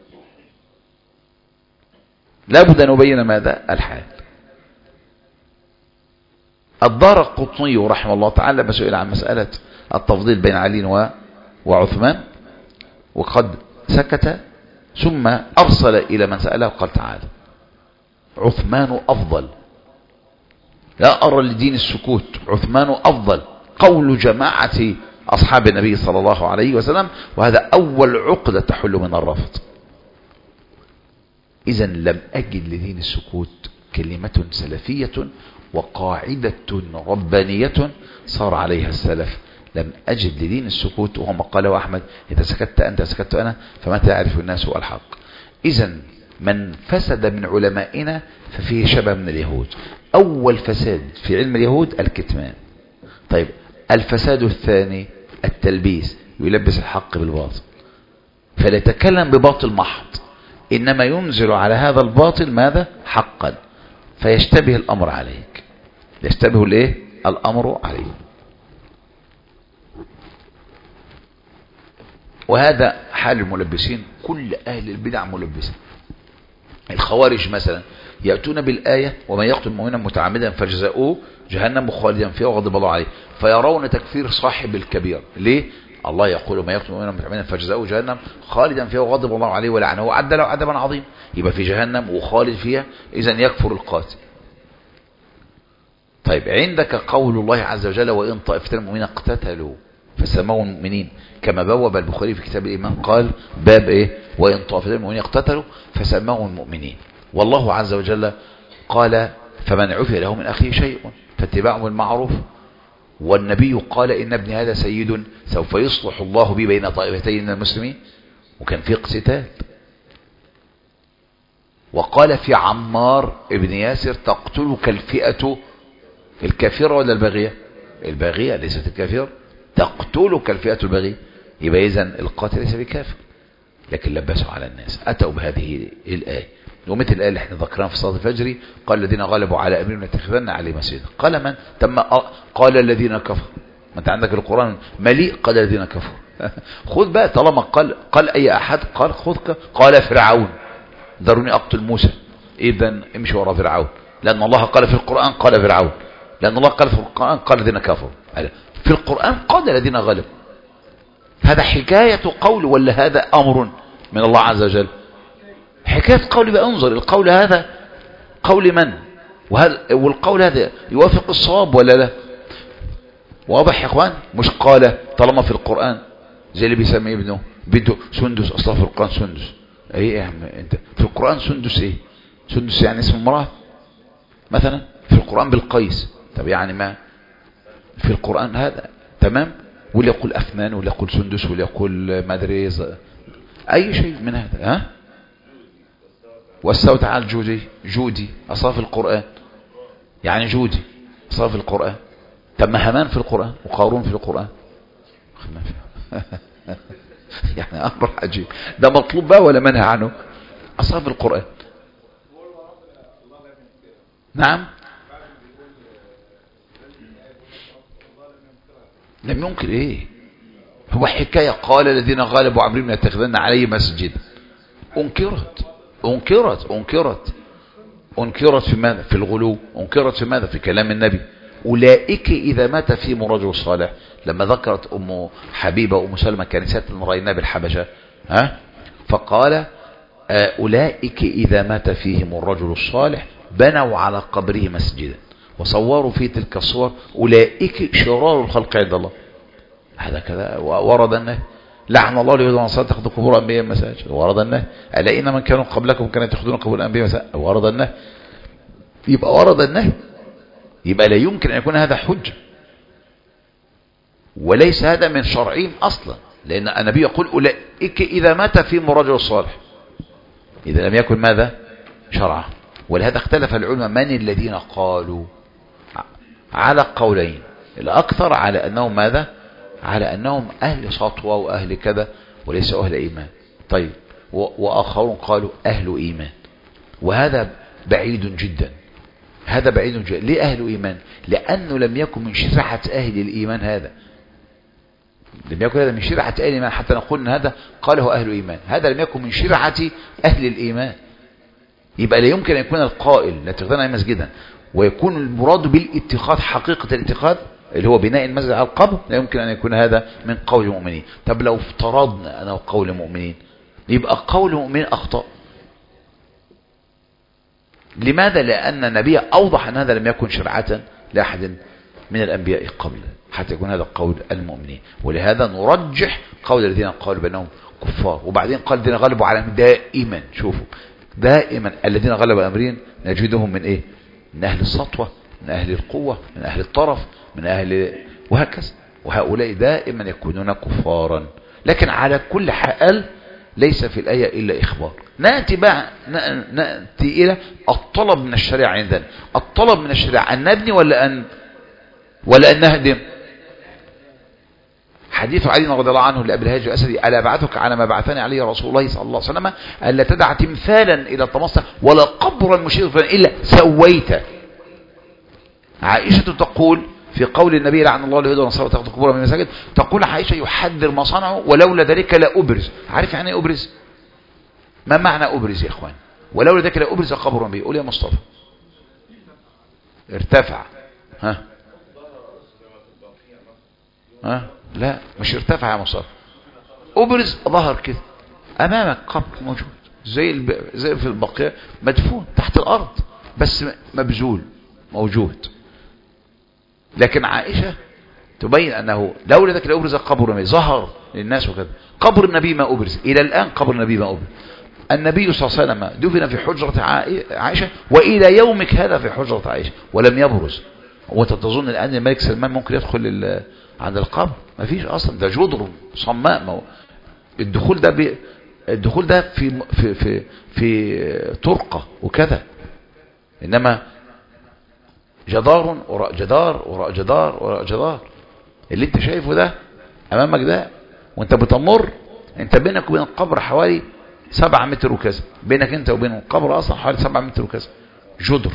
لابد أن نبين ماذا الحال. الدارقطني رحمه الله تعالى مسئول عن مسألة التفضيل بين علي وعثمان، وقد سكت ثم أرسل إلى من سأله وقال تعالى عثمان أفضل، لا أرى لدين السكوت، عثمان أفضل، قول جماعة أصحاب النبي صلى الله عليه وسلم، وهذا أول عقدة تحل من الرفض. إذا لم أجد لدين السكوت كلمة سلفية وقاعدة ربانية صار عليها السلف. لم أجد لدين السكوت، وهم قاله أحمد إذا سكت أنت سكت أنا فمتى يعرف الناس الحق. إذا من فسد من علمائنا ففيه شبه من اليهود. أول فساد في علم اليهود الكتمان. طيب الفساد الثاني التلبيس، يلبس الحق بالباطل، فلا يتكلم بباطل محض، إنما ينزل على هذا الباطل ماذا حقا، فيشتبه الأمر عليك، يشتبه الايه الأمر عليك. وهذا حال الملبسين، كل أهل البدع ملبسين. الخوارج مثلا يأتون بالآية ومن يقتل مؤمنا متعمدا فجزاؤه جهنم خالدا فيها وغضب الله عليه، فيرون تكفير صاحب الكبير. ليه؟ الله يقول ما يقتل مؤمنا متعمدا فجزاؤه جهنم خالدا فيها وغضب الله عليه ولعنه وأعد له عذابا عظيما. يبقى في جهنم وخالد فيها، إذن يكفر القاتل. طيب عندك قول الله عز وجل وإن طائفتين المؤمنين اقتتلوا فسموا المؤمنين، كما بوب البخاري في كتاب الإيمان قال باب إيه وإن طائفتين المؤمنين اقتتلوا فسموا المؤمنين. والله عز وجل قال فمن عفي له من أخيه شيء فاتباع بالمعروف، والنبي قال إن ابن هذا سيد سوف يصلح الله به بين طائفتين من المسلمين، وكان في اقتتال. وقال في عمار ابن ياسر تقتلك الفئة الكافرة ولا الباغية؟ الباغية ليست الكافرة، تقتلك الفئة الباغية. يبقى إذن القاتل ليس بكافر، لكن لبسوا على الناس، أتوا بهذه الآية. ومثل الآية اللي احنا ذكرناها في صلاة الفجر قال الذين غلبوا على أمرهم لنتخذن عليه مسجدا. قال من؟ تم قال الذين كفروا. ما انت عندك القرآن مليء قال الذين كفروا. خذ بقى طالما قال قال أي أحد قال خذ. قال فرعون ذروني أقتل موسى. إذا امشي وراء فرعون، لأن الله قال في القرآن قال فرعون، لأن الله قال في القرآن قال الذين كفروا. في القرآن قال الذين غلبوا. هذا حكاية قول ولا هذا أمر من الله عز وجل؟ حكاية قول. بقى انظر القول هذا قول من، والقول هذا يوافق الصواب ولا لا؟ واضح يا اخوان؟ مش قال طالما في القرآن زي اللي بيسمي ابنه بده سندس، اصلا في القرآن سندس. ايه يا عم انت في القرآن سندس ايه؟ سندس يعني اسم امرأة مثلا، في القرآن بالقيس. طب يعني ما في القرآن هذا تمام، واللي يقول أفنان واللي يقول سندس واللي يقول مدريز أي شيء من هذا. ها واستوى تعالى جودي جودي أصلا في القرآن، يعني جودي أصلا في القرآن. تم همان في القرآن وقارون في القرآن. يعني أمر عجيب، ده مطلوب بقى ولا منهى عنه؟ أصلا في القرآن. نعم لم ينكر ايه، هو حكاية قال الذين غالبوا عمرهم لنتخذن عليه مسجد. انكرت انكرت انكرت انكرت في ماذا؟ في الغلو. انكرت في ماذا؟ في كلام النبي. أولئك إذا مات فيهم رجل صالح. لما ذكرت أم حبيبة وأم سلمة كنيسات المرأينا بالحبشة، ها فقال أولئك إذا مات فيهم الرجل الصالح بنوا على قبره مسجدا وصوروا في تلك الصور أولئك شرار الخلق عند الله. هذا كذا ورد أنه لعن الله اليهود والنصارى تأخذ قبور أنبياء مساجد. ورد أنه ألا إن من كانوا قبلكم كانوا يأخذون قبور الأنبياء مساجد. ورد أنه يبقى ورد أنه يبقى لا يمكن أن يكون هذا حجة، وليس هذا من شرعين أصلا، لأن النبي يقول أولئك إذا مات فيهم الرجل الصالح، إذا لم يكن ماذا شرعا. ولهذا اختلف العلماء من الذين قالوا على قولين، الأكثر على أنهم ماذا على أنهم أهل سطوة وأهل كذا وليس أهل إيمان. طيب وآخرون قالوا أهل إيمان، وهذا بعيد جدا. هذا بعيد جدا. ليه أهل إيمان؟ لأنه لم يكن من شرعة أهل الإيمان، هذا لم يكن هذا من شرعة أهل الإيمان حتى نقول أن هذا قاله أهل الإيمان. هذا لم يكن من شرعة أهل الإيمان. يبقى لا يمكن أن يكون القائل لا تخذنا مسجدا ويكون المراد بالاتخاذ حقيقة الاتخاذ اللي هو بناء المسجد على القبر، لا يمكن أن يكون هذا من قول المؤمنين. طب لو افترضنا أنه قول المؤمنين يبقى قول المؤمنين أخطأ. لماذا؟ لأن النبي أوضح أن هذا لم يكن شرعة لأحد من الأنبياء قبل حتى يكون هذا قول المؤمنين. ولهذا نرجح قول الذين قالوا بأنهم كفار. وبعدين قال الذين غلبوا على دائما، شوفوا دائما الذين غلبوا الأمرين نجدهم من إيه؟ من أهل السطوة، من أهل القوة، من أهل الطرف، من أهل وهكذا. وهؤلاء دائما يكونون كفارا. لكن على كل حال ليس في الآية إلا إخبار. نأتي بقى نأتي إلى الطلب من الشريعة عندنا. الطلب من الشريعة أن نبني ولا أن ولا أن نهدم؟ حديث علي رضي الله عنه لأبي الهاج الأسدي: ألا أبعثك على ما بعثني عليه رسول الله صلى الله عليه وسلم ألا تدع تمثالا إلى طمسة ولا قبرا مشرفا إلا سويته. عائشة تقول في قول النبي لعن الله اليهود والنصارى تأخذ قبورهم من المساجد، تقول عائشة يحذر ما صنعوا ولولا ذلك لا أبرز. عارف يعني أبرز؟ ما معنى أبرز يا إخوان؟ ولولا ذلك لا أبرز قبر النبي. قول يا مصطفى. ارتفع. ها ها لا مش ارتفع يا مصطفى. أبرز ظهر كده أمامك قبر موجود زي الب... زي في البقيع مدفون تحت الأرض بس مبذول موجود. لكن عائشة تبين أنه لولا ذلك لأبرز قبر النبي ظهر للناس وكذا. قبر النبي ما أبرز إلى الآن. قبر النبي ما أبرز. النبي صلى الله عليه وسلم دفن في حجرة عائشة وإلى يومك هذا في حجرة عائشة ولم يبرز. وانت تظن الآن الملك سلمان ممكن يدخل عند القبر؟ ما فيش أصلا، ده جدر صماء. الدخول ده بي الدخول ده في في في في طرقة وكذا، إنما جدار وراء جدار وراء جدار وراء جدار. اللي انت شايفه ده امامك ده وانت بتمر، انت بينك وبين القبر حوالي سبعة متر وكذا. بينك انت وبين القبر اصلا حوالي سبعة متر وكذا جدر،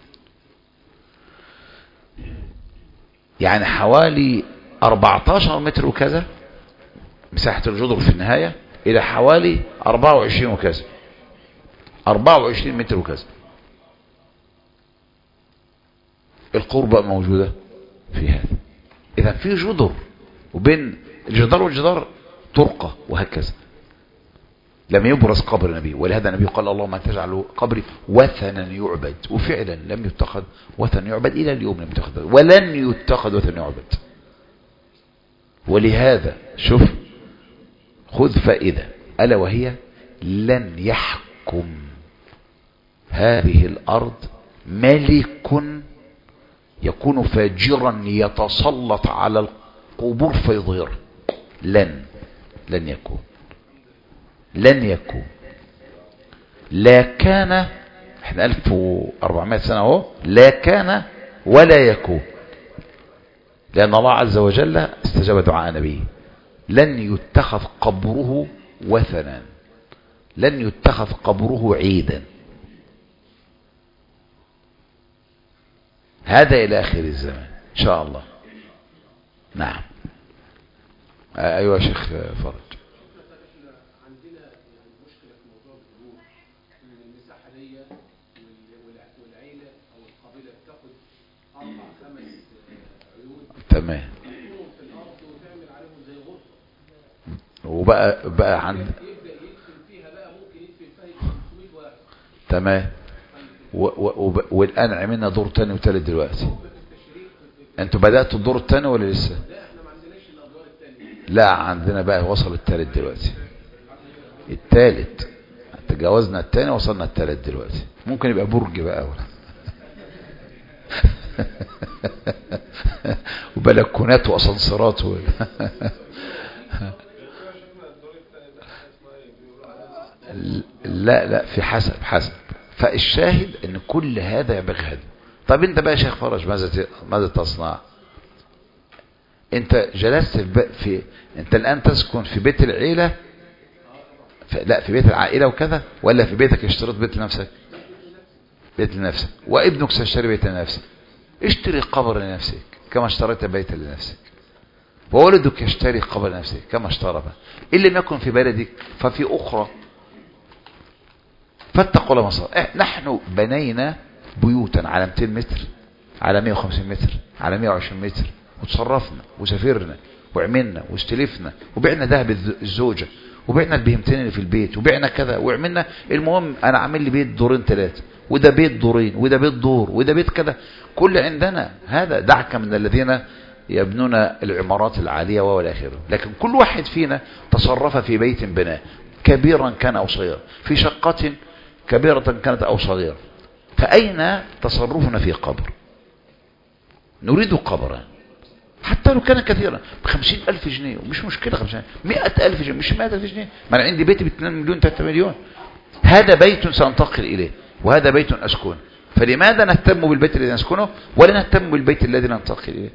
يعني حوالي أربعتاشر متر وكذا مساحة الجدر في النهاية، الى حوالي أربعة وعشرين وكذا أربعة وعشرين متر وكذا. القربة موجودة في هذا. إذا في جدر وبين الجدار والجدار طرقة وهكذا. لم يبرز قبر النبي. ولهذا النبي قال: اللهم أن تجعل قبري وثنا يعبد. وفعلا لم يتخذ وثن يعبد إلى اليوم، لم يتخذ ولن يتخذ وثن يعبد. ولهذا شوف خذ فائدة ألا وهي: لن يحكم هذه الأرض ملك يكون فاجرا يتسلط على القبور فيظهر. لن لن يكون لن يكون لا كان. احنا ألف وأربعمائة سنة اهو. لا كان ولا يكون، لأن الله عز وجل استجاب دعاء نبيه. لن يتخذ قبره وثنا، لن يتخذ قبره عيدا. هذا إلى آخر الزمان إن شاء الله. نعم. آه أيها شيخ فرج.
عندنا مشكلة في موضوع القبور، إن المساحية والعيلة أو القبيلة بتاخد أربع خمس عيون
تمام
في الأرض وتعمل عليهم زي غرفة،
وبقى بقى عند
يبدأ يدفن فيها بقى، ممكن يدفن فيها
تمام. و و والآن عملنا دور تاني وتالت دلوقتي. انتوا بدأتوا الدور التاني ولا لسه؟ لا عندنا بقى وصل التالت دلوقتي. التالت تجاوزنا التاني وصلنا التالت دلوقتي. ممكن يبقى برج بقى ولا وبلكونات واسانسيرات و... لا لا في حسب حسب. فالشاهد ان كل هذا يبغى هذا. طب انت بقى يا شيخ فرج ماذا ماذا تصنع؟ انت جلست في, في انت الان تسكن في بيت العيلة في... لا في بيت العائلة وكذا، ولا في بيتك اشتريت بيت لنفسك؟ بيت لنفسك. وابنك سيشتري بيت لنفسك. اشتري قبر لنفسك كما اشتريت بيتا لنفسك، وولدك يشتري قبر لنفسك كما اشترى. إن لم يكن في بلدك ففي أخرى. فاتقوا الله مصر. نحن بنينا بيوتا على مئتين متر، على مئة وخمسين متر، على مئة وعشرين متر، وتصرفنا وسافرنا وعملنا واستلفنا وبعنا ذهب الزوجة وبعنا البهيمتين اللي في البيت وبعنا كذا وعملنا. المهم انا عامل لي بيت دورين ثلاثة، وده بيت دورين، وده بيت دور، وده بيت كذا، كل عندنا. هذا دعك من الذين يبنون العمارات العالية والى اخره. لكن كل واحد فينا تصرف في بيت بناه، كبيرا كان او صغيرا، في شقة كبيرة كانت او صغيرة. فأين تصرفنا في قبر؟ نريد قبرا حتى لو كان كثيرا بخمسين ألف جنيه، ومش مشكلة خمسين مئة ألف جنيه، مش مئة ألف جنيه. ما أنا عندي بيتي باثنين مليون ثلاثة مليون. هذا بيت سأنتقل إليه وهذا بيت أسكن. فلماذا نهتم بالبيت الذي نسكنه ولا نهتم بالبيت الذي ننتقل إليه؟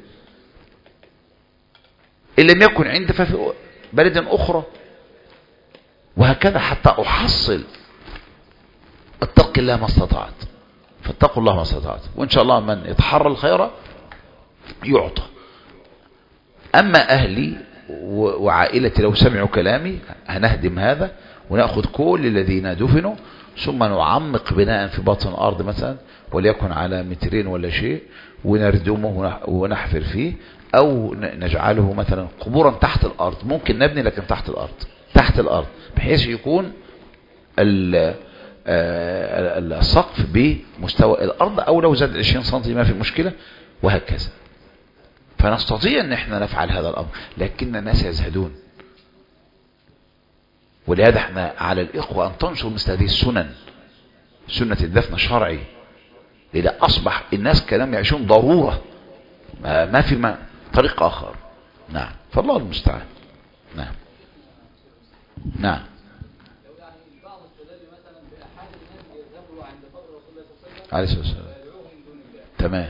إن لم يكن عندي ففي بلد أخرى. وهكذا حتى أحصل. اتق الله ما استطعت. فاتقوا الله ما استطعت. وإن شاء الله من يتحرى الخير يعطى. أما أهلي وعائلتي لو سمعوا كلامي هنهدم هذا ونأخذ كل الذين دفنوا ثم نعمق بناء في باطن الأرض مثلا وليكن على مترين ولا شيء، ونردمه ونحفر فيه، أو نجعله مثلا قبورا تحت الأرض. ممكن نبني لكن تحت الأرض، تحت الأرض بحيث يكون السقف بمستوى الأرض، أو لو زاد عشرين سنتي ما في مشكلة، وهكذا. فنستطيع ان احنا نفعل هذا الامر، لكن الناس يزهدون. ولهذا احنا على الاخوة ان تنشر مثل هذه السنن، سنة الدفن الشرعي، لذا اصبح الناس كلام يعيشون ضرورة، ما في ما طريق اخر. نعم فالله المستعان. نعم نعم. عليه الصلاة والسلام. تمام.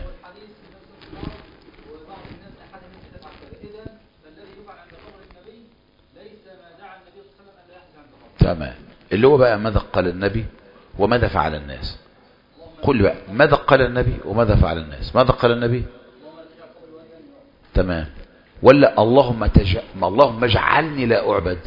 تمام. اللي هو بقى ماذا قال النبي وماذا فعل الناس. قل بقى ماذا قال النبي وماذا فعل الناس. ماذا قال النبي؟ تمام. ولا اللهم تج... اللهم اجعلني لا أعبد.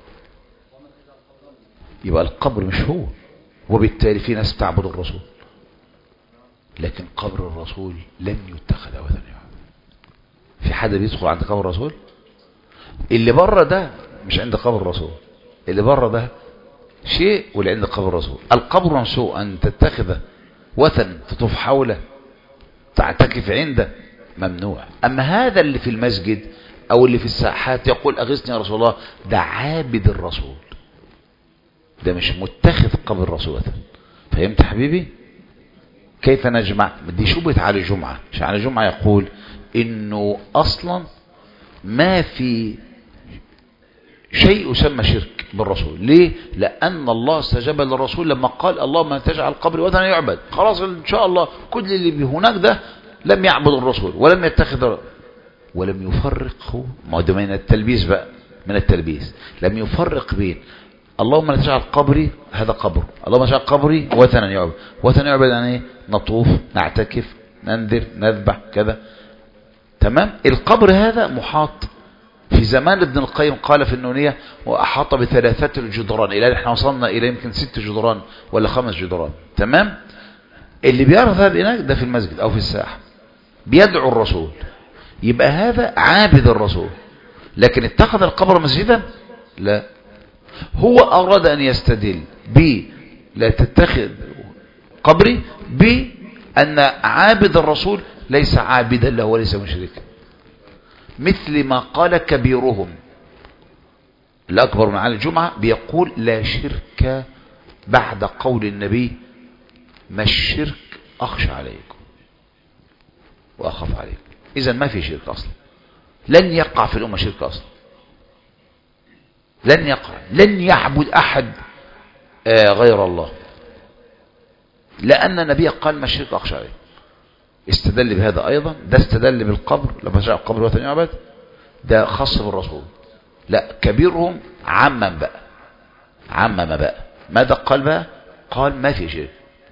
يبقى القبر مش هو، وبالتالي في ناس تعبد الرسول، لكن قبر الرسول لن يتخذ وثن يعبد. في حد بيدخل عند قبر الرسول؟ اللي بره ده مش عند قبر الرسول، اللي بره ده شيء، واللي عند قبر الرسول. القبر نفسه أن تتخذ وثن تطوف حوله تعتكف عنده ممنوع. أما هذا اللي في المسجد أو اللي في الساحات يقول أغثني يا رسول الله، ده عابد الرسول، ده مش متخذ قبر الرسول وثن. فهمت حبيبي؟ كيف نجمع؟ دي شبهة علي جمعة. مش علي جمعة يقول إنه أصلا ما في شيء يسمى شرك بالرسول. ليه؟ لأن الله استجاب للرسول لما قال اللهم تجعل قبري وثنا يعبد. خلاص إن شاء الله كل اللي هناك ده لم يعبد الرسول ولم يتخذ ولم يفرق. ما ده من التلبيس بقى، من التلبيس. لم يفرق بين اللهم تجعل قبري، هذا قبر، اللهم تجعل قبري وثنا يعبد. وثنا يعبد يعني ايه؟ نطوف، نعتكف، ننذر، نذبح كذا. تمام. القبر هذا محاط. في زمان ابن القيم قال في النونية وأحاط بثلاثة الجدران، إلى احنا وصلنا إلى يمكن ست جدران ولا خمس جدران. تمام. اللي بيعرف هذا هناك ده في المسجد أو في الساحة بيدعو الرسول، يبقى هذا عابد الرسول. لكن اتخذ القبر مسجدا؟ لا. هو أراد أن يستدل ب لا تتخذ قبري بأن عابد الرسول ليس عابدا له وليس مشركا، مثل ما قال كبيرهم الأكبر من على الجمعة بيقول لا شرك بعد قول النبي ما الشرك أخشى عليكم وأخاف عليكم. إذن ما في شرك أصلا، لن يقع في الأمة شرك أصلا، لن يقع، لن يعبد أحد آه غير الله، لأن النبي قال ما الشرك أخشى عليكم. استدل بهذا أيضا، ده استدل بالقبر لما جاء القبر وثن يعبد، ده خاص بالرسول. لا كبيرهم عمم بقى، عمم بقى. ماذا قال بقى؟ قال ما في شرك،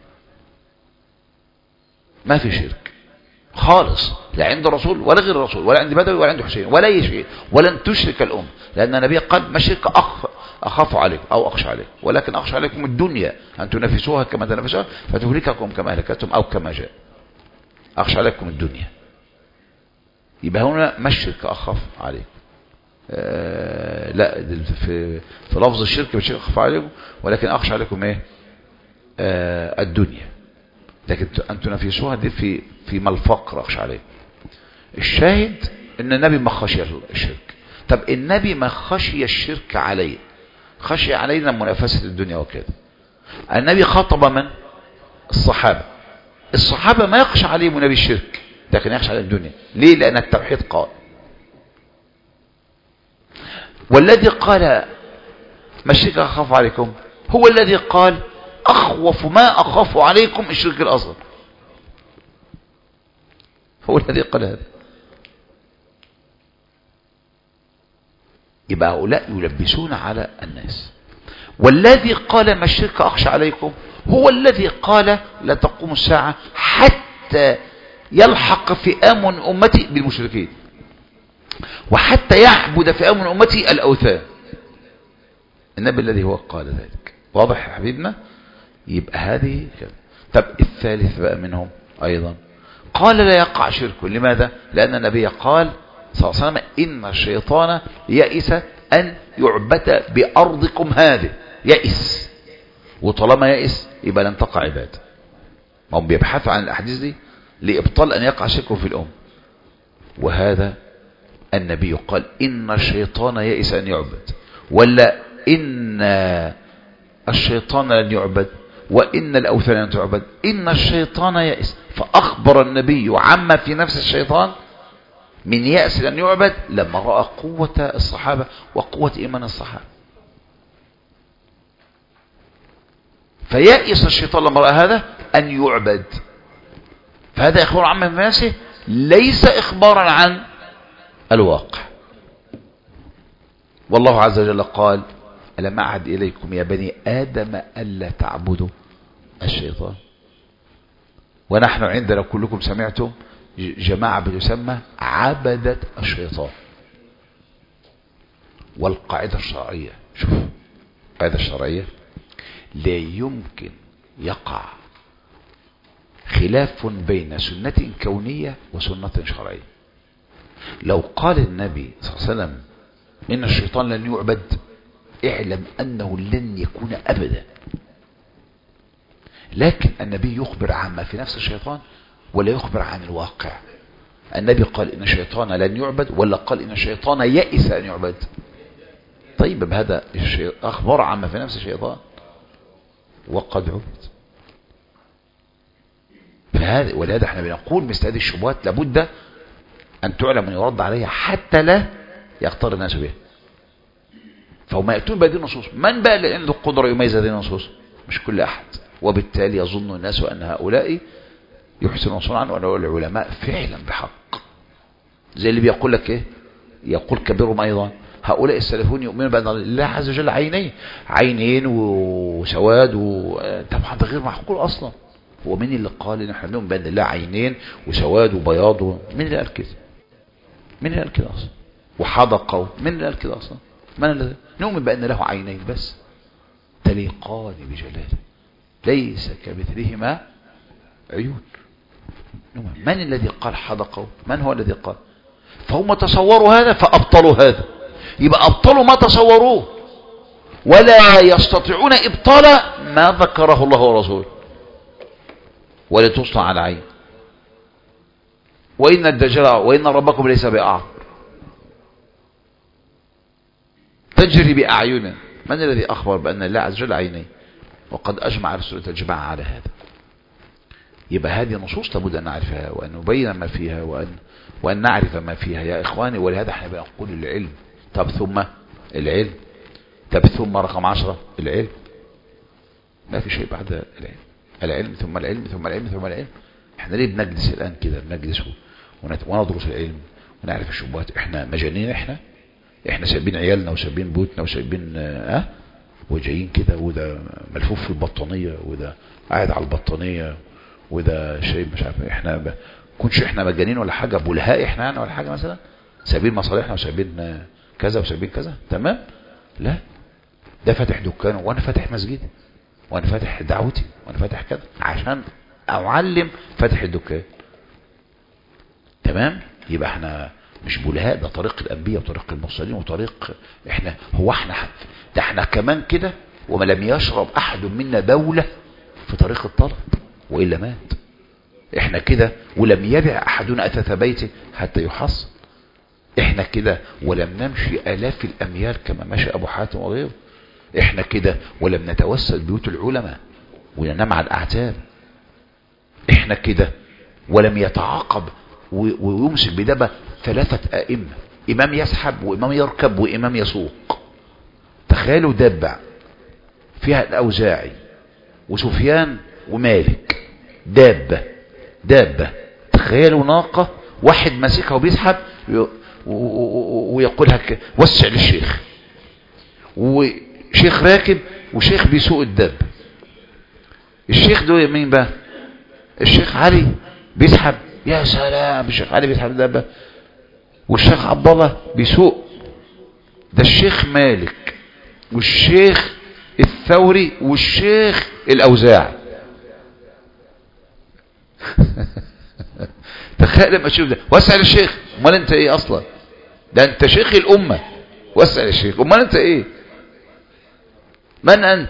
ما في شرك خالص، لا عند الرسول ولا غير الرسول ولا عند بدوي ولا عند حسين ولا أي شيء، ولن تشرك الأمة، لأن النبي قال ما الشرك أخ أخاف عليكم أو أخشى عليكم، ولكن أخشى عليكم الدنيا أن تنافسوها كما تنافسوها فتهلككم كما أهلكتم أو كما جاء، أخشى عليكم الدنيا. يبقى هنا ما الشرك أخاف عليكم. آه لا في في لفظ الشرك بالشرك أخاف عليكم، ولكن أخشى عليكم إيه؟ آه الدنيا، لكن أن تنافسوها دي في في ما الفقر أخشى عليكم. الشاهد إن النبي ما خشي الشرك. طب النبي ما خشي الشرك عليه، خشي علينا منافسة الدنيا وكذا. النبي خاطب من؟ الصحابة. الصحابة ما يخشى عليهم النبي الشرك، لكن يخشى على الدنيا. ليه؟ لأن التوحيد قال. والذي قال ما الشرك أخاف عليكم هو الذي قال أخوف ما أخاف عليكم الشرك الأصغر، هو الذي قال هذا. يبقى هؤلاء يلبسون على الناس. والذي قال ما الشرك أخشى عليكم هو الذي قال لا تقوم الساعة حتى يلحق فئام من أمتي بالمشركين، وحتى يعبد فئام من أمتي الأوثان. النبي الذي هو قال ذلك. واضح يا حبيبنا؟ يبقى هذه كده. طب الثالث بقى منهم أيضا قال لا يقع شرك. لماذا؟ لأن النبي قال صلى الله عليه وسلم إن الشيطان يئس أن يعبد بأرضكم هذه. يئس، وطالما يئس يبقى لن تقع عبادة. ما هم بيبحثوا عن الأحاديث دي لإبطال أن يقع شرك في الأمة، وهذا النبي قال إن الشيطان يئس أن يعبد، ولا إن الشيطان لن يعبد وإن الأوثان لن تعبد. إن الشيطان يئس، فأخبر النبي عما في نفس الشيطان من يأس لن يعبد لما رأى قوة الصحابة وقوة إيمان الصحابة. فيأس الشيطان لما رأى هذا أن يعبد. فهذا إخبار عما في نفسه ليس إخبارا عن الواقع. والله عز وجل قال ألم أعهد إليكم يا بني آدم ألا تعبدوا الشيطان. ونحن عندنا كلكم سمعتم جماعة بتسمى عبدة الشيطان. والقاعدة الشرعية، شوف القاعدة الشرعية لا يمكن يقع خلاف بين سنة كونية وسنة شرعية. لو قال النبي صلى الله عليه وسلم إن الشيطان لن يعبد، اعلم أنه لن يكون أبدا. لكن النبي يخبر عما في نفس الشيطان ولا يخبر عن الواقع. النبي قال إن الشيطان لن يعبد ولا قال إن الشيطان يئس أن يعبد؟ طيب بهذا أخبر عما في نفس الشيطان وقد عبد. فهذا ولهذا احنا بنقول مثل هذه الشبهات لابد أن تعلم ويرد عليها حتى لا يختار الناس بها. فهم يأتون بهذه النصوص. من بقى اللي عنده القدرة يميز هذه النصوص؟ مش كل أحد. وبالتالي يظن الناس أن هؤلاء يحسنون صنعا وأن العلماء فعلا بحق. زي اللي بيقول لك إيه؟ يقول كبيرهم أيضا هؤلاء السلفون يؤمنون بأن الله عز وجل عينين عينين وسواد و... طبعا ده غير معقول أصلا. هو مين اللي قال إن احنا نؤمن بأن الله عينين وسواد وبياض و... مين اللي قال كده؟ مين اللي قال كده أصلا؟ وحدقوا مين اللي قال كده أصلا؟ من الذي نؤمن بأن له عينين بس تليقان بجلاله ليس كمثلهما عيون. من الذي قال حدقوا؟ من هو الذي قال؟ فهم تصوروا هذا فأبطلوا هذا. يبقى أبطلوا ما تصوروه ولا يستطيعون إبطال ما ذكره الله ورسوله. ولتصنع على عين. وإن الدجال وإن ربكم ليس بأعور تجري بأعيننا. من الذي أخبر بأن الله عز وجل عينيه؟ وقد أجمع رسول الجماعة على هذا. يبقى هذه نصوص لابد أن نعرفها وأن نبين ما فيها وأن, وأن نعرف ما فيها يا إخواني. ولهذا احنا بنقول العلم. طب ثم العلم. طب ثم رقم عشرة العلم. ما في شيء بعد العلم. العلم ثم العلم ثم العلم ثم العلم. احنا ليه بنجلس الآن كده بنجلس وندرس العلم ونعرف الشبهات؟ احنا مجانين؟ احنا احنا سايبين عيالنا وسايبين بيوتنا وسايبين اه وجايين كده، وده ملفوف في البطانية وده قاعد على البطانية وده شيء مش عارف. احنا ب... كنش احنا مجانين ولا حاجة بلهاء احنا يعني ولا حاجة مثلا سايبين مصالحنا وسايبين كذا وسايبين كذا؟ تمام. لا، ده فاتح دكانه وانا فاتح مسجدي وانا فاتح دعوتي وانا فاتح كذا عشان اعلم فاتح الدكان. تمام. يبقى احنا مش بلهاء، ده طريق الانبياء وطريق المرسلين وطريق احنا. هو احنا ده احنا كمان كده وما لم يشرب احد منا دولة في طريق الطلب وإلا مات. احنا كده ولم يبع احدنا اثاث بيته حتى يحصن. احنا كده ولم نمشي الاف الاميال كما مشى ابو حاتم وغيره. احنا كده ولم نتوسل بيوت العلماء وننام على الاعتاب. احنا كده ولم يتعاقب ويمسك بدبة ثلاثة ائمة، امام يسحب وامام يركب وامام يسوق. تخيلوا دبع فيها الاوزاعي وسفيان ومالك، دابة دابة. تخيلوا ناقة واحد ماسكها وبيسحب ويقولها وسع للشيخ، وشيخ راكب وشيخ بيسوق الدب. الشيخ ده مين بقى؟ الشيخ علي بيسحب. يا سلام، الشيخ علي بيسحب الدبة والشيخ عبد الله بيسوق. ده الشيخ مالك والشيخ الثوري والشيخ الاوزاعي. تخيل لما تشوف ده. واسأل الشيخ، امال انت ايه اصلا؟ ده انت شيخ الامة. واسأل الشيخ، امال انت ايه؟ من انت؟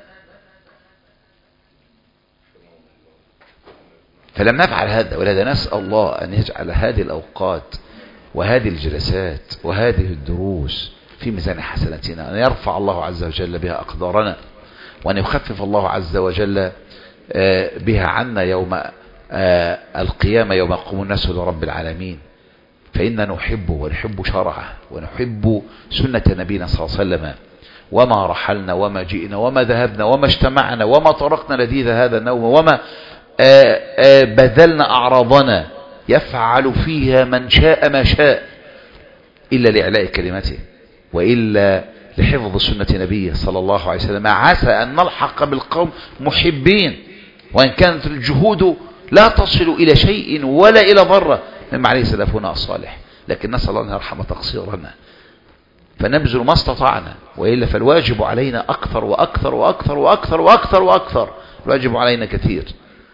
فلم نفعل هذا. ولذا نسأل الله ان يجعل هذه الاوقات وهذه الجلسات وهذه الدروس في ميزان حسناتنا، ان يرفع الله عز وجل بها اقدارنا، وان يخفف الله عز وجل بها عنا يوم القيامة، يوم يقوم الناس لرب العالمين. فإننا نحبه ونحب شرعه ونحب سنة نبينا صلى الله عليه وسلم. وما رحلنا وما جئنا وما ذهبنا وما اجتمعنا وما طرقنا لذيذ هذا النوم وما آآ آآ بذلنا أعراضنا يفعل فيها من شاء ما شاء إلا لإعلاء كلمته وإلا لحفظ سنة نبيه صلى الله عليه وسلم. عسى أن نلحق بالقوم محبين وإن كانت الجهود لا تصل إلى شيء ولا إلى ضرة مما عليه سلفنا الصالح، لكن نسأل الله أن يرحم تقصيرنا فنبذل ما استطعنا، وإلا فالواجب علينا أكثر وأكثر وأكثر وأكثر وأكثر وأكثر. الواجب علينا كثير.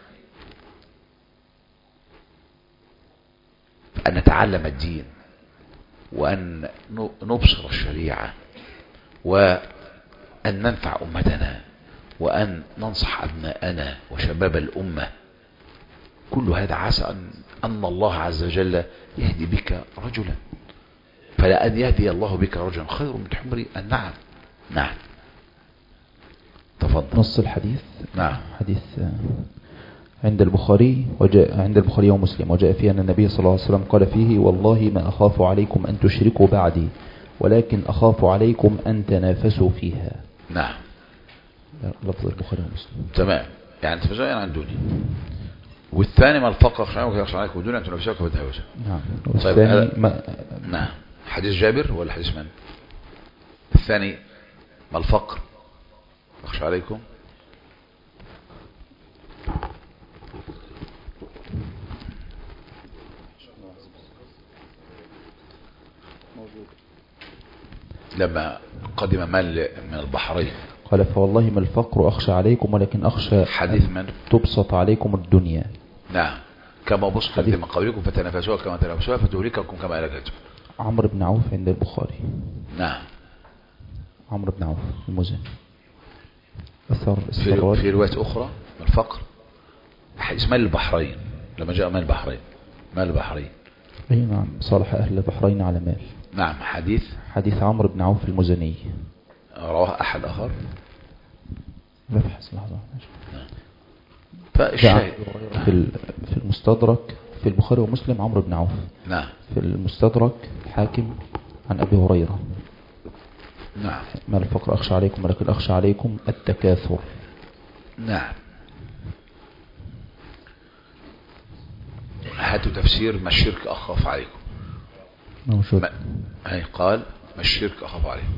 أن نتعلم الدين وأن نبصر الشريعة وأن ننفع أمتنا وأن ننصح أبناءنا وشباب الأمة. كل هذا عسى أن, أن الله عز وجل يهدي بك رجلا، فلا أن يهدي الله بك رجلا خير من حمر النعم. نعم تفضل.
نص الحديث.
نعم.
حديث عند البخاري وجاء عند البخاري ومسلم وجاء فيه أن النبي صلى الله عليه وسلم قال فيه: والله ما أخاف عليكم أن تشركوا بعدي ولكن أخاف عليكم أن تنافسوا فيها.
نعم.
لفظ البخاري ومسلم.
تمام. يعني تفزعين عن دوني. والثاني ما الفقر خشعك عليكم ودون أن تنافسوك وتهاوشوا.
نعم.
والثاني
طيب ما...
نعم. حديث جابر ولا حديث من؟ الثاني ما الفقر أخشى عليكم. لما قدم مال من البحرين
قال: فوالله ما الفقر أخشى عليكم ولكن أخشى
حديث من
تبسط عليكم الدنيا.
نعم. كما بسطت من قبلكم فتنافسوها كما تنافسوها فتهلككم كما أهلكتهم.
عمرو بن عوف عند البخاري.
نعم.
عمرو بن عوف المزني. أثر
في, في رواية أخرى ما الفقر حديث مال البحرين لما جاء مال البحرين مال البحرين
اي نعم، صالح اهل البحرين على مال.
نعم. حديث
حديث عمرو بن عوف المزني
رواه احد اخر.
ببحث لحظة.
فالشاهد
في في المستدرك في البخاري ومسلم عمرو بن عوف.
نعم.
في المستدرك الحاكم عن ابي هريرة.
نعم.
ما الفقر اخشى عليكم ولكن اخشى عليكم التكاثر.
نعم. هاتوا تفسير ما الشرك اخاف عليكم.
موجود.
ما هي قال ما الشرك اخاف عليكم.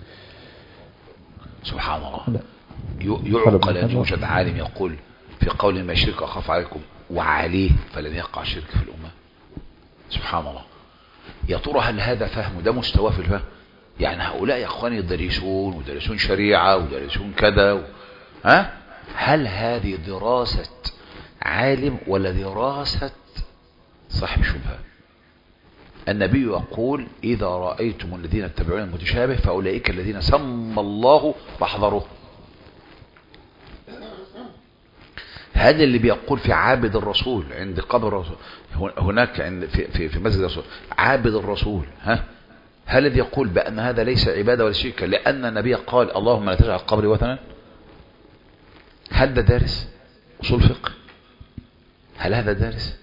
سبحان الله.
لا.
يعقل ان يوجد عالم يقول في قول ما الشرك اخاف عليكم وعليه فلن يقع شرك في الامه. سبحان الله. يا ترى هل هذا فهم؟ ده مستوى في الفهم؟ يعني هؤلاء يا اخواني يدرسون ويدرسون شريعه ويدرسون كذا و... ها هل هذه دراسه عالم ولا دراسه صاحب شبهه؟ النبي يقول إذا رأيتم الذين يتبعون المتشابه فأولئك الذين سمى الله فاحذروه. هذا اللي بيقول في عابد الرسول عند قبر الرسول هناك عند في في, في مسجد الرسول عابد الرسول، ها هل الذي يقول بأن هذا ليس عبادة ولا شرك لأن النبي قال اللهم لا تجعل قبري وثنا؟ هل ده دارس أصول فقه؟ هل هذا دارس؟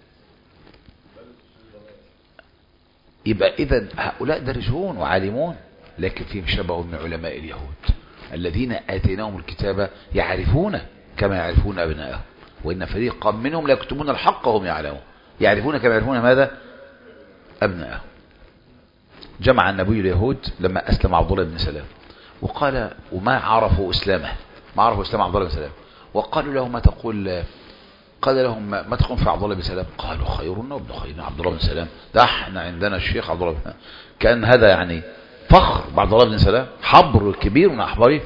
يبقى إذن هؤلاء دارسون وعالمون لكن فيهم شبه من علماء اليهود الذين آتيناهم الكتاب يعرفون كما يعرفون أبنائهم وإن فريقا منهم لا يكتمون الحق وهم يعلمون. يعرفون كما يعرفون ماذا؟ أبنائهم. جمع النبي اليهود لما أسلم عبد الله بن سلام وقال وما عرفوا إسلامه ما عرفوا إسلام عبد الله بن سلام وقالوا له ما تقول قال لهم ما تقول في عبد الله بن سلام؟ قالوا خيرنا وابن خيرنا عبد الله بن سلام. ده احنا عندنا الشيخ عبد الله بن سلام. كان هذا يعني فخر بعبد الله بن سلام حبر كبير من احباره.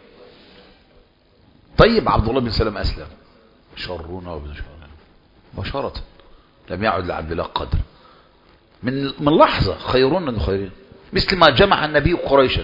طيب عبد الله بن سلام اسلم شرنا وابن شرنا مباشرة لم يعد لعبد الله قدر من من لحظة خيرنا وابن خيرنا مثل ما جمع النبي قريشا.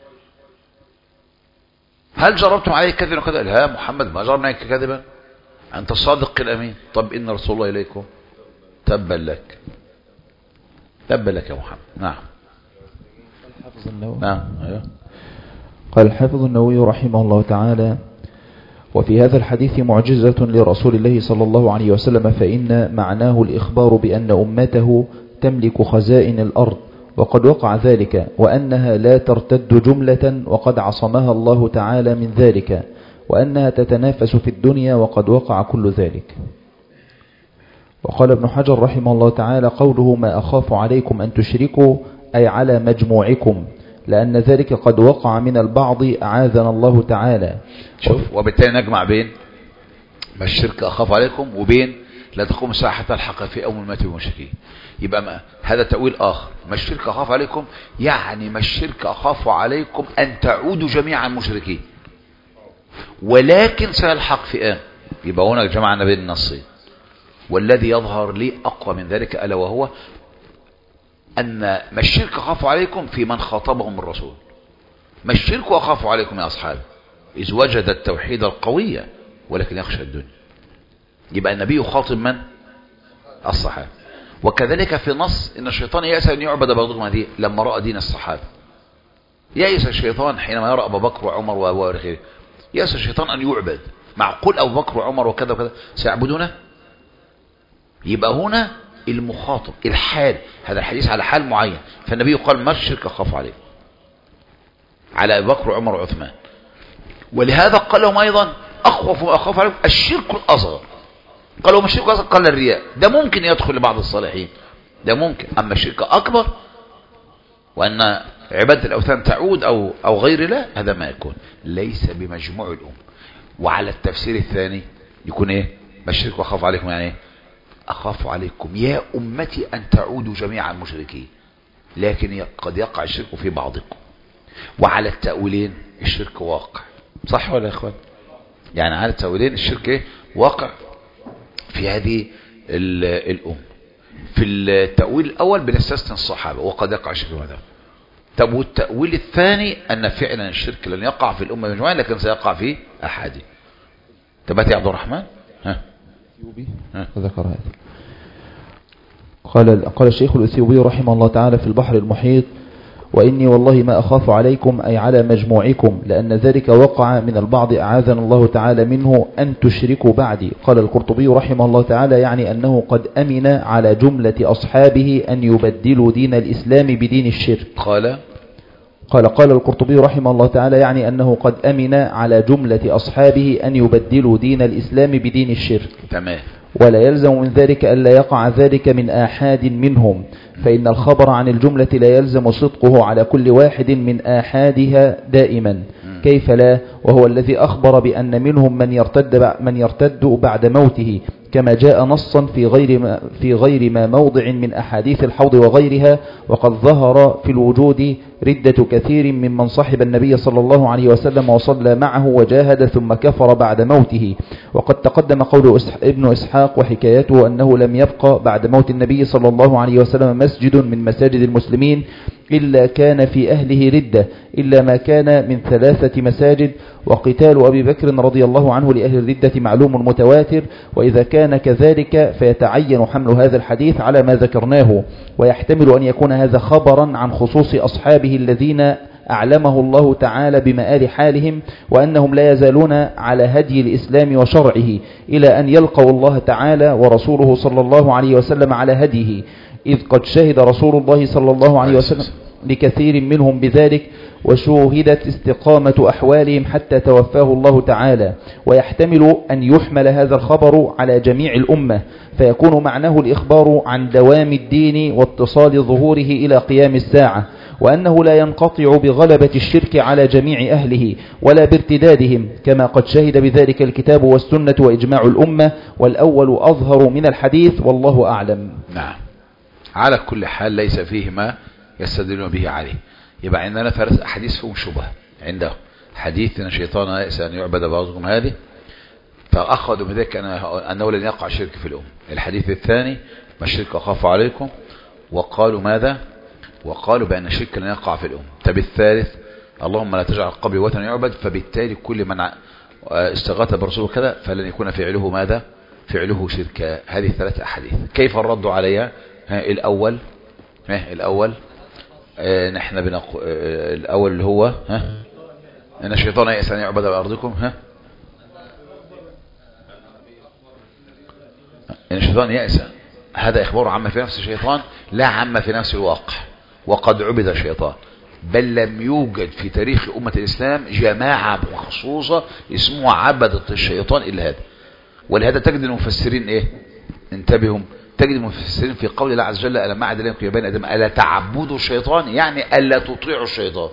هل جربتم عليه كذبا وكذا؟ لا محمد ما جربنا عليك كذبا أنت الصادق الأمين. طب إن رسول الله إليكم تبا لك تبا لك يا محمد. نعم.
الحافظ النووي
نعم. أيوه.
قال الحافظ النووي رحمه الله تعالى وفي هذا الحديث معجزة لرسول الله صلى الله عليه وسلم فإن معناه الإخبار بأن أمته تملك خزائن الأرض وقد وقع ذلك وأنها لا ترتد جملة وقد عصمها الله تعالى من ذلك وأنها تتنافس في الدنيا وقد وقع كل ذلك. وقال ابن حجر رحمه الله تعالى قوله ما أخاف عليكم أن تشركوا أي على مجموعكم لأن ذلك قد وقع من البعض أعاذنا الله تعالى.
شوف وبالتالي نجمع بين ما الشرك أخاف عليكم وبين لا تقوم الساعة حتى الحق في أول ما تبقوا مشركين. يبقى ما هذا تأويل آخر. ما الشرك أخاف عليكم يعني ما الشرك أخاف عليكم أن تعودوا جميعا مشركين ولكن سيلحق فئام. يبقى هنا جمعنا بين النصين والذي يظهر لي أقوى من ذلك ألا وهو أن ما الشرك أخاف عليكم في من خاطبهم الرسول. ما الشرك أخاف عليكم يا أصحابي إذ وجد التوحيد القوية ولكن يخشى الدنيا. يبقى النبي يخاطب من؟ الصحابة. وكذلك في نص إن الشيطان يأس أن يعبد بعضهم هذه لما رأى دين الصحابة. يأس الشيطان حينما يرى أبا بكر وعمر وغيره يأس الشيطان أن يعبد. معقول أبو بكر وعمر وكذا وكذا سيعبدونه؟ يبقى هنا المخاطب الحال هذا الحديث على حال معين فالنبي قال ما الشرك أخاف عليه على أبي بكر وعمر وعثمان. ولهذا قال لهم أيضا أخوف وأخاف عليهم الشرك الأصغر. قالوا ما الشرك الأصغر؟ قال الرياء. ده ممكن يدخل لبعض الصالحين ده ممكن. أما الشرك أكبر وأن عبادة الأوثان تعود أو, أو غير لا هذا ما يكون ليس بمجموع الأم. وعلى التفسير الثاني يكون إيه ما الشرك أخاف عليكم يعني إيه أخاف عليكم يا أمتي أن تعودوا جميعا مشركين لكن قد يقع الشرك في بعضكم. وعلى التأويلين الشرك واقع صح ولا يا إخوان؟ يعني على التأويلين الشرك إيه واقع في هذه الأم. في التأويل الأول بنستثني الصحابة وقد يقع الشرك هذا. طب والتأويل الثاني أن فعلا الشرك لن يقع في الأمة مجموعة لكن سيقع في أحد. تبات يا عبد الرحمن ها
الأثيوبي وذكر هذا. قال قال الشيخ الأثيوبي رحمه الله تعالى في البحر المحيط: وإني والله ما أخاف عليكم أي على مجموعكم، لأن ذلك وقع من البعض أعاذنا الله تعالى منه أن تشركوا بعدي. قال القرطبي رحمه الله تعالى: يعني أنه قد أمن على جملة أصحابه أن يبدلوا دين الإسلام بدين الشرك.
قال
قال قال القرطبي رحمه الله تعالى: يعني أنه قد أمن على جملة أصحابه أن يبدلوا دين الإسلام بدين الشرك.
تمام.
ولا يلزم من ذلك ألا يقع ذلك من آحاد منهم، فإن الخبر عن الجملة لا يلزم صدقه على كل واحد من آحادها دائما. كيف لا، وهو الذي أخبر بأن منهم من يرتد من يرتد بعد موته، كما جاء نصا في غير ما في غير ما موضع من أحاديث الحوض وغيرها. وقد ظهر في الوجود ردة كثير ممن صحب النبي صلى الله عليه وسلم وصلى معه وجاهد ثم كفر بعد موته. وقد تقدم قول ابن إسحاق وحكايته أنه لم يبقى بعد موت النبي صلى الله عليه وسلم مسجد من مساجد المسلمين إلا كان في أهله ردة، إلا ما كان من ثلاثة مساجد. وقتال أبي بكر رضي الله عنه لأهل الردة معلوم متواتر، وإذا كان كذلك فيتعين حمل هذا الحديث على ما ذكرناه، ويحتمل أن يكون هذا خبرا عن خصوص أصحابه الذين أعلمه الله تعالى بمآل حالهم، وأنهم لا يزالون على هدي الإسلام وشرعه إلى أن يلقوا الله تعالى ورسوله صلى الله عليه وسلم على هديه، إذ قد شهد رسول الله صلى الله عليه وسلم لكثير منهم بذلك، وشوهدت استقامة أحوالهم حتى توفاه الله تعالى. ويحتمل أن يحمل هذا الخبر على جميع الأمة، فيكون معناه الإخبار عن دوام الدين واتصال ظهوره إلى قيام الساعة، وأنه لا ينقطع بغلبة الشرك على جميع أهله ولا بارتدادهم، كما قد شهد بذلك الكتاب والسنة وإجماع الأمة، والأول أظهر من الحديث والله أعلم.
نعم. على كل حال ليس فيه ما يستدلون به عليه. يبقى عندنا ثلاث أحاديث فيهم شبهة عنده: حديث إن الشيطان يأس أن يعبد بعضكم، هذه فأخذوا من ذلك أنه لن يقع شرك في الأمة. الحديث الثاني: ما الشرك أخاف عليكم، وقالوا ماذا؟ وقالوا بأن الشرك لن يقع في الأمة. طب الثالث: اللهم لا تجعل قبري وثنا يعبد، فبالتالي كل من استغاث برسوله كذا فلن يكون فعله ماذا؟ فعله شركا. هذه ثلاث أحاديث. كيف الرد عليها؟ الأول ها الأول آه نحن بنقو... آه الأول اللي هو ها إن الشيطان يأس أن يعبد بأرضكم، ها إن الشيطان يأس، هذا إخبار عما في نفس الشيطان لا عما في نفس الواقع. وقد عبد الشيطان، بل لم يوجد في تاريخ أمة الإسلام جماعة مخصوصة اسمها عبدة الشيطان إلا هذا. ولهذا تجد المفسرين إيه؟ انتبهوا، تجد المفسرين في قول الله عز وجل: ألم أعد إليكم يا بني آدم ألا تعبدوا الشيطان، يعني ألا تطيعوا الشيطان.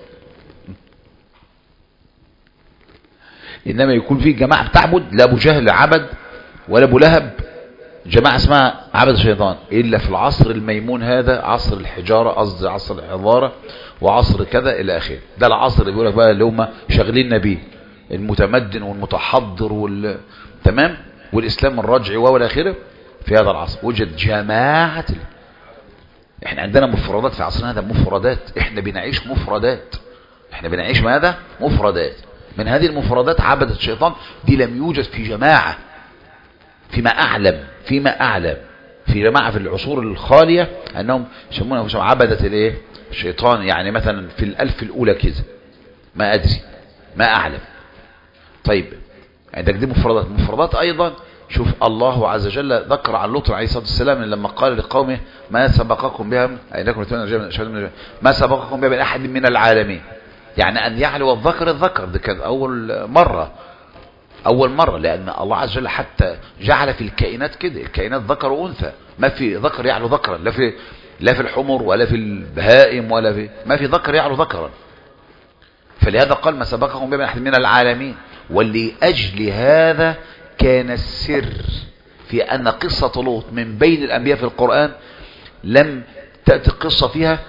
إنما يكون في جماعة بتعبد، لا أبو جهل عبد ولا أبو لهب، جماعة اسمها عبد الشيطان، إلا في العصر الميمون هذا، عصر الحجارة، قصد عصر الحضارة وعصر كذا إلى آخره. ده العصر اللي بيقولك بقى اللي هم شغلين بيه، المتمدن والمتحضر وال تمام والإسلام الرجعي وإلى آخره. في هذا العصر وجد جماعة. احنا عندنا مفردات في عصرنا هذا، مفردات، احنا بنعيش مفردات، احنا بنعيش ماذا؟ مفردات. من هذه المفردات عبدة الشيطان دي لم يوجد في جماعة فيما أعلم فيما أعلم في جماعة في العصور الخالية أنهم يسمونها عبدة الايه؟ الشيطان. يعني مثلا في الألف الأولى كذا، ما أدري ما أعلم. طيب عندك دي مفردات. مفردات أيضا شوف الله عز وجل ذكر عن لوط عليه الصلاة والسلام لما قال لقومه: ما سبقكم بها ما سبقكم بها من أحد من العالمين. يعني أن يعلو الذكر الذكر، ده كان أول مرة أول مرة لأن الله عز وجل حتى جعل في الكائنات كده، الكائنات ذكر وأنثى، ما في ذكر يعلو ذكرا، لا في لا في الحمر ولا في البهائم ولا في ما في ذكر يعلو ذكرا. فلهذا قال: ما سبقكم بها من أحد من العالمين. ولأجل هذا كان السر في أن قصة لوط من بين الأنبياء في القرآن لم تأتي قصة فيها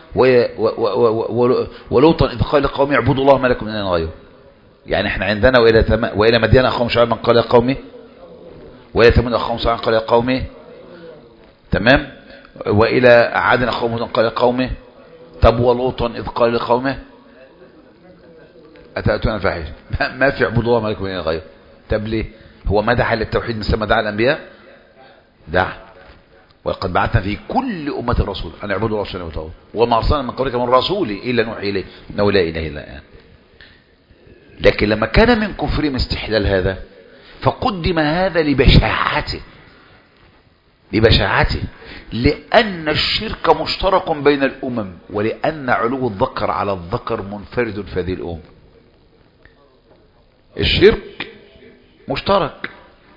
ولوطا إذ قال لقومه اعبدوا الله ما لكم من إله غيره. يعني احنا عندنا وإلى تم... وإلى مدين أخاهم شعيبا قال يا قومه، وإلى ثمود أخاهم صالحا قال يا قومه، تمام، وإلى عاد أخاهم هود قال يا قومه. طب ولوطا إذ قال لقومه أتأتون الفاحشة ما في اعبدوا الله ما لكم من إله غيره. طب ليه؟ هو مدح للتوحيد مثل ما دعا الأنبياء؟ دع وقد بعثنا في كل أمة رسول أن يعبدوا الله سبحانه وتعالى وما أرسلنا من قبلك من رسول إلا نوحي إليه أنه لا إله إلا أنا. لكن لما كان من كفرهم استحلال هذا فقدم هذا لبشاعته لبشاعته لأن الشرك مشترك بين الأمم ولأن علو الذكر على الذكر منفرد في هذه الأمم. الشرك مشترك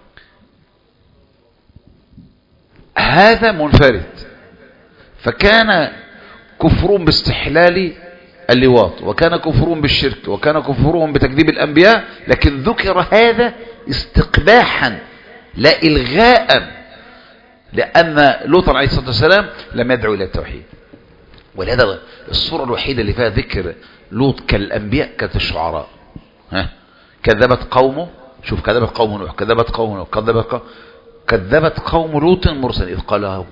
هذا منفرد، فكان كفرهم باستحلال اللواط وكان كفرهم بالشرك وكان كفرهم بتكذيب الأنبياء، لكن ذكر هذا استقباحا لا إلغاء، لأن لوطا عليه الصلاة والسلام لم يدعو إلى التوحيد. ولهذا الصورة الوحيدة اللي فيها ذكر لوط كالأنبياء كانت الشعراء. ها كذبت قومه، شوف كذبت قوم نوح كذبت قوم نوح كذبت قوم كذبت قوم لوط مرسل إذ قال له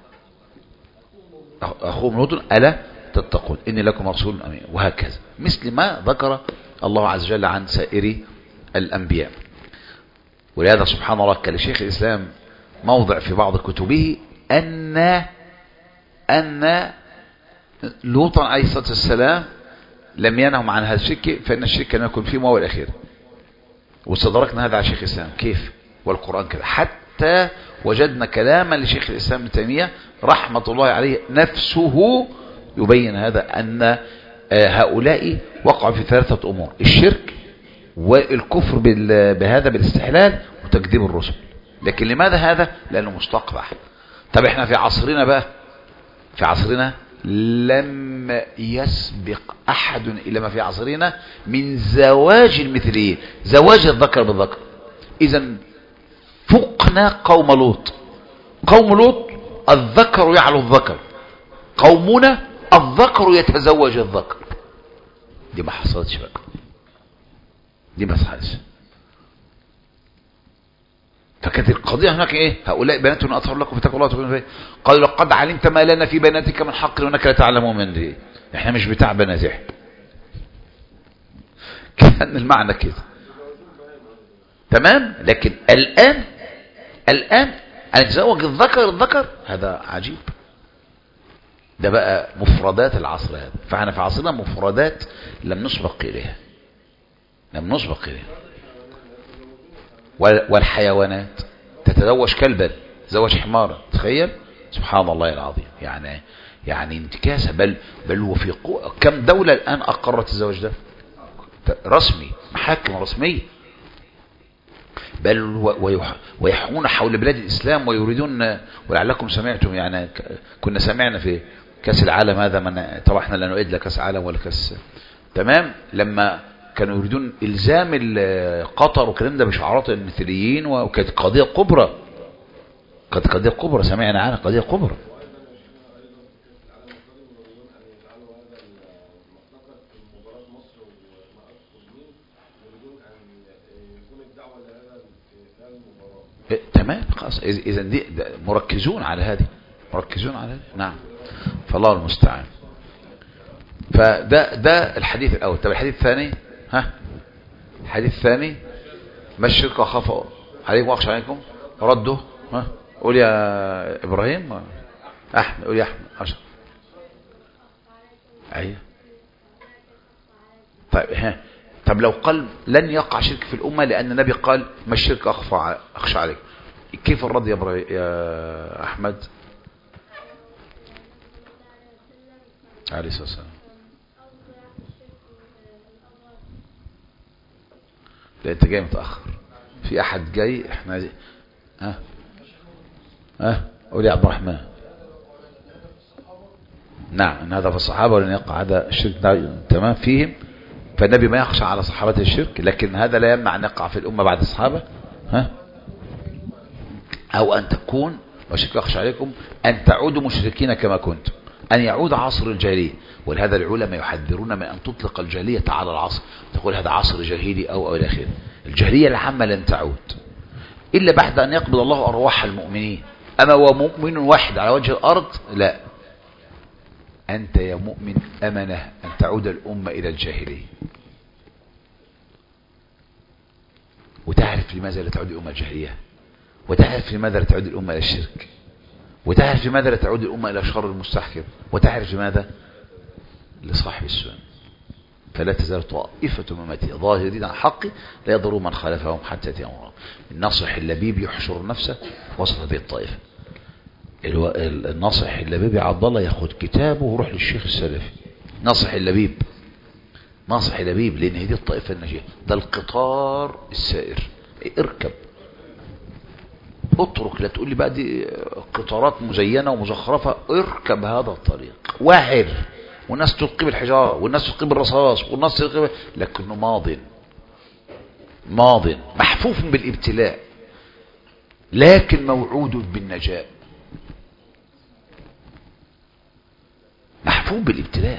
أخوهم لوط ألا تتقون إني لكم رسول أمين، وهكذا مثل ما ذكر الله عز وجل عن سائر الأنبياء. ولهذا سبحان الله كان لشيخ الإسلام موضع في بعض كتبه أن أن لوطا عليه الصلاة والسلام لم ينهم عن هذا الشرك، فإن الشرك لم يكن فيه ما هو الأخير. واستدركنا هذا على شيخ الإسلام كيف والقرآن كذا، حتى وجدنا كلاما لشيخ الإسلام ابن تيمية رحمة الله عليه نفسه يبين هذا، أن هؤلاء وقعوا في ثلاثة أمور: الشرك والكفر بهذا بالاستحلال وتكذيب الرسل. لكن لماذا هذا؟ لأنه مستقبح. طب احنا في عصرنا بقى، في عصرنا لم يسبق أحد إلى ما في عصرنا من زواج المثليين، زواج الذكر بالذكر. إذن فقنا قوم لوط. قوم لوط الذكر يعلو الذكر، قومنا الذكر يتزوج الذكر. دي ما حصلتش بقى، دي ما حصلتش. فكانت القضية هناك ايه؟ هؤلاء بناتنا أطهر لكم فتقوا الله تكونوا فيه. قالوا لقد علمت ما لنا في بناتك من حق وانك لا تعلم من دي. احنا مش بتاع بنات احنا. كان المعنى كده تمام. لكن الآن الآن أن يتزوج الذكر الذكر هذا عجيب. ده بقى مفردات العصر هذا. فاحنا في عصرنا مفردات لم نسبق إليها، لم نسبق إليها. والحيوانات تتزوج كلبا تتزوج حمارا، تخيل سبحان الله العظيم. يعني يعني انتكاسة. بل بل وفي كم دولة الآن أقرت الزواج ده رسمي، محاكم رسمية. بل ويحوون حول بلاد الإسلام ويريدون، ولعلكم سمعتم يعني كنا سمعنا في كأس العالم هذا، من طبعا احنا لا نؤيد لا كأس عالم ولا كأس تمام، لما كانوا يريدون إلزام قطر والكلام ده بشعارات المثليين، وكانت قضية كبرى، كانت قضية كبرى سمعنا عنها، قضية كبرى. تمام خلاص. إذا دي مركزون على هذه، مركزون على هذه. نعم فالله المستعان. فده ده الحديث الأول. طب الحديث الثاني، ها الحديث الثاني ما الشرك أخاف عليكم وأخشى عليكم رده. ها قول يا إبراهيم. أحمد قول يا أحمد أشرف. أيوه طيب ها. طب لو قال لن يقع شرك في الأمة لأن النبي قال ما الشرك أخفى أخشى عليكم، كيف الرد يا إبراهيم يا أحمد عليه الصلاة والسلام؟ لا انت جاي متأخر، في احد جاي احنا ها ها أه؟ قول يا عبد الرحمن. نعم ان هذا في الصحابة ولن يقع هذا الشرك تمام فيهم، فالنبي ما يخشى على صحابته الشرك، لكن هذا لا يمنع ان يقع في الامة بعد الصحابة. ها او ان تكون وشرك يخشى عليكم ان تعودوا مشركين كما كنتم، أن يعود عصر الجاهلية. ولهذا العلماء يحذرون من أن تطلق الجاهلية على العصر، تقول هذا عصر جاهلي أو أو إلى آخره. الجاهلية العامة لن تعود إلا بعد أن يقبض الله أرواح المؤمنين. أما هو مؤمن واحد على وجه الأرض لا، أنت يا مؤمن أمنة أن تعود الأمة إلى الجاهلية. وتعرف لماذا لا تعود الأمة الجاهلية؟ وتعرف لماذا لا تعود الأمة إلى الشرك، وتعرف لماذا لا تعود الأمة إلى شر المستحكم، وتعرف لماذا لصاحب السنة. فلا تزال طائفة من أمتي ظاهرين على الحق لا يضروا من خالفهم حتى يأتي أمر الله. الناصح اللبيب يحشر نفسه وسط هذه الطائفة. الناصح اللبيب عبد الله ياخد كتابه ويروح للشيخ السلفي. ناصح اللبيب، ناصح اللبيب، لأن هذه الطائفة الناجية. ده القطار السائر، اركب اترك، لا تقول لي بقى دي قطارات مزينة ومزخرفة. اركب هذا الطريق واعر، والناس تلقي بالحجارة والناس تلقي بالرصاص والناس تلقي، لكنه ماض ماض محفوف بالابتلاء، لكن موعود بالنجاة. محفوف بالابتلاء.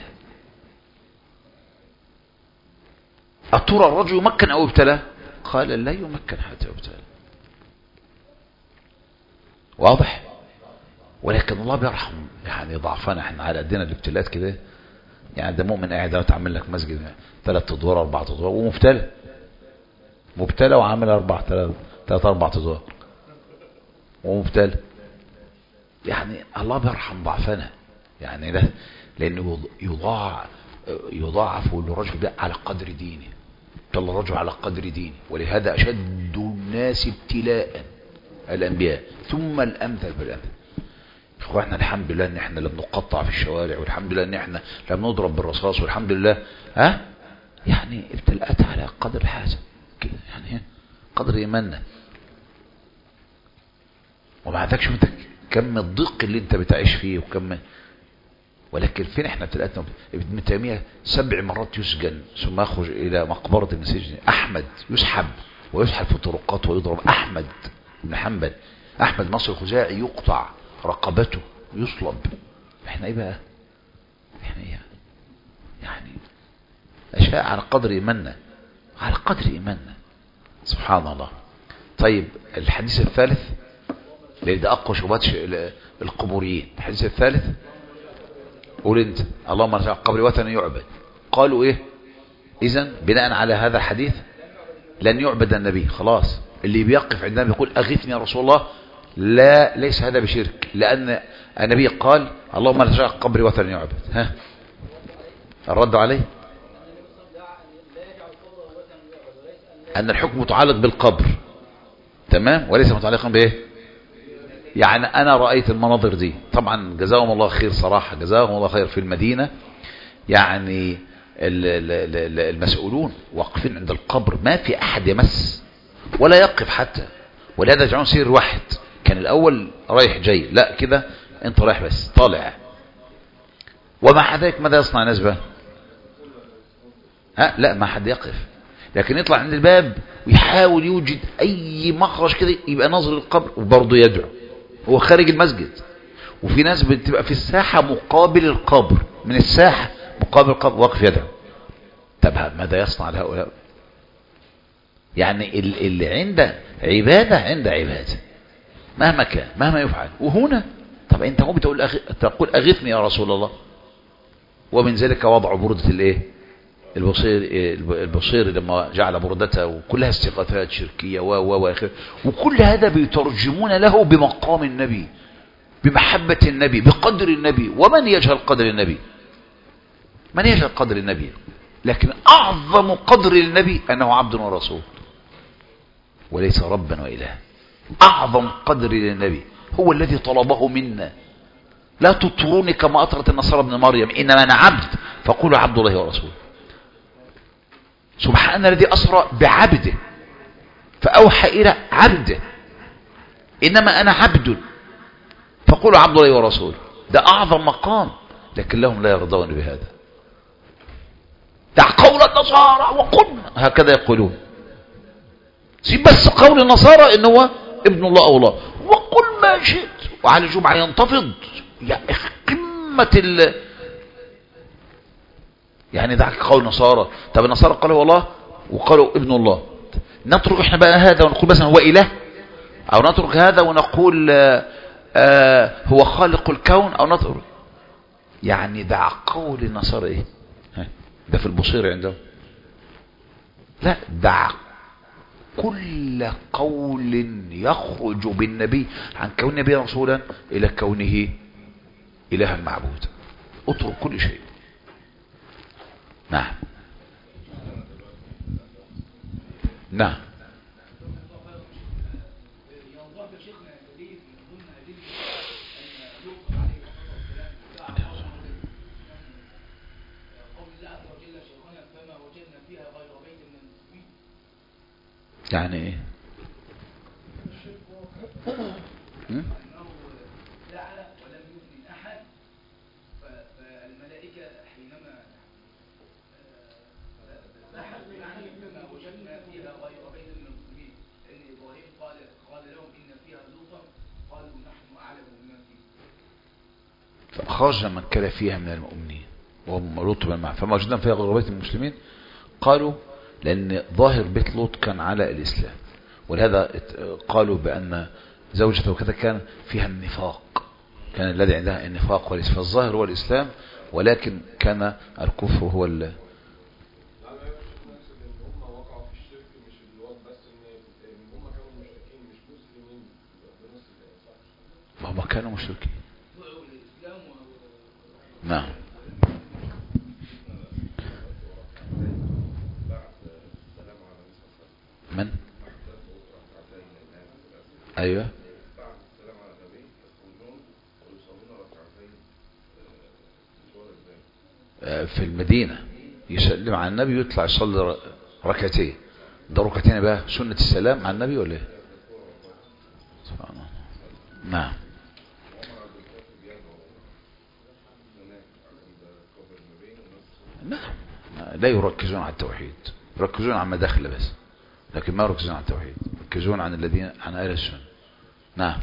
أترى الرجل يمكن أو ابتلى؟ قال لا يمكن حتى يبتلى. واضح؟ ولكن الله بيرحم يعني ضعفنا احنا على قدنا الابتلاءات كده. يعني ده مؤمن قاعد اهو تعمل لك مسجد ثلاث ادوار اربع ادوار ومبتلى، مبتلى وعامل اربع ثلاث اربع ادوار ومبتلى. يعني الله بيرحم ضعفنا يعني ده، لانه يضاع يضاعف الرجل ده على قدر دينه. ابتلى الرجل على قدر دينه، ولهذا اشد الناس ابتلاء الانبياء ثم الامثل بالامثل. اخوانا الحمد لله ان احنا لم نقطع في الشوارع، والحمد لله ان احنا لم نضرب بالرصاص، والحمد لله ها يعني ابتلاءات على قدر الحاجه كده، يعني قدر ايماننا. ومع ذلك شوف انت كم الضيق اللي انت بتعيش فيه وكم، ولكن فين احنا ابتلاءاتنا. ابن تيميه سبع مرات يسجن ثم يخرج الى مقبره السجن. احمد يسحب ويسحب في الطرقات ويضرب. احمد بن حنبل، احمد نصر الخزاعي يقطع رقبته يصلب. احنا ايه بقى؟ احنا ايه يعني؟ اشياء على قدر ايماننا، على قدر ايماننا. سبحان الله. طيب الحديث الثالث، لان ده اقوى شبهات القبوريين. الحديث الثالث قول انت. اللهم ارجع قبري وثن يعبد. قالوا ايه اذا بناء على هذا الحديث؟ لن يعبد النبي. خلاص اللي بيقف عندنا بيقول اغثني يا رسول الله، لا ليس هذا بشرك، لأن النبي قال اللهم لا تجعل قبري وثنا يعبد. ها الرد عليه أن الحكم متعلق بالقبر، تمام، وليس متعلقا بإيه. يعني أنا رأيت المناظر دي طبعا، جزاهم الله خير صراحة، جزاهم الله خير. في المدينة يعني المسؤولون واقفين عند القبر، ما في أحد يمس ولا يقف حتى، ولهذا يجعلون سير واحد. كان الأول رايح جاي، لا كده انت رايح بس طالع. ومع ذلك ماذا يصنع الناس بقى؟ ها لا ما حد يقف، لكن يطلع عند الباب ويحاول يوجد أي مخرج كده يبقى ناظر للقبر وبرضه يدعو. هو خارج المسجد، وفي ناس بتبقى في الساحة مقابل القبر، من الساحة مقابل القبر واقف يدعو. طب ماذا يصنع لهؤلاء؟ يعني اللي عنده عبادة عنده عبادة مهما كان مهما يفعل. وهنا طب انت هو بتقول أغ... تقول اغثني يا رسول الله، ومن ذلك وضع بردة الايه البصير البصير لما جعل بردته وكلها استغاثات شركية و و و وكل هذا بيترجمون له بمقام النبي، بمحبة النبي، بقدر النبي. ومن يجهل قدر النبي؟ من يجهل قدر النبي؟ لكن اعظم قدر النبي انه عبد ورسول وليس ربا وإله. أعظم قدر للنبي هو الذي طلبه منا. لا تطروني كما أطرت النصارى ابن مريم، إنما أنا عبد فقولوا عبد الله ورسوله. سبحان الذي أسرى بعبده فأوحى إلى عبده، إنما أنا عبد فقولوا عبد الله ورسوله. ده أعظم مقام، لكن لهم لا يرضون بهذا. دع قول النصارى وقلنا، هكذا يقولون. سيب بس قول النصارى إن هو ابن الله أو الله، وقل ما شئت، وعلى الجمعة ينتفض. يا أخي قمة ال يعني دعك قول النصارى. طب النصارى قالوا الله وقالوا ابن الله، نترك احنا بقى هذا ونقول مثلا هو إله، أو نترك هذا ونقول آآ آآ هو خالق الكون، أو نترك يعني دع قول النصارى إيه؟ ده في البصير عندهم. لا دع كل قول يخرج بالنبي عن كون النبي رسولا إلى كونه إلها معبودا. اترك كل شيء. نعم نعم يعني ايه؟ هم؟ فأخرجنا من كان فيها من المؤمنين وهم لوط بن معه فما وجدنا فيها غير بيت المسلمين. قالوا لأن ظاهر بيت لوط كان على الإسلام، ولهذا قالوا بأن زوجته وكذا كان فيها النفاق، كان الذي عندها النفاق والإسلام، فالظاهر هو الإسلام ولكن كان الكفر هو ال وهم كانوا مشركين. نعم من ايوه في المدينة يسلم على النبي ويطلع يصلي ركعتين. ده ركعتين بقى سنة السلام على النبي ولا ايه؟ سبحان الله. نعم نعم لا يركزون على التوحيد، يركزون على المداخل بس، لكن ما يركزون على التوحيد، يركزون عن الذين عن اهل السنه. نعم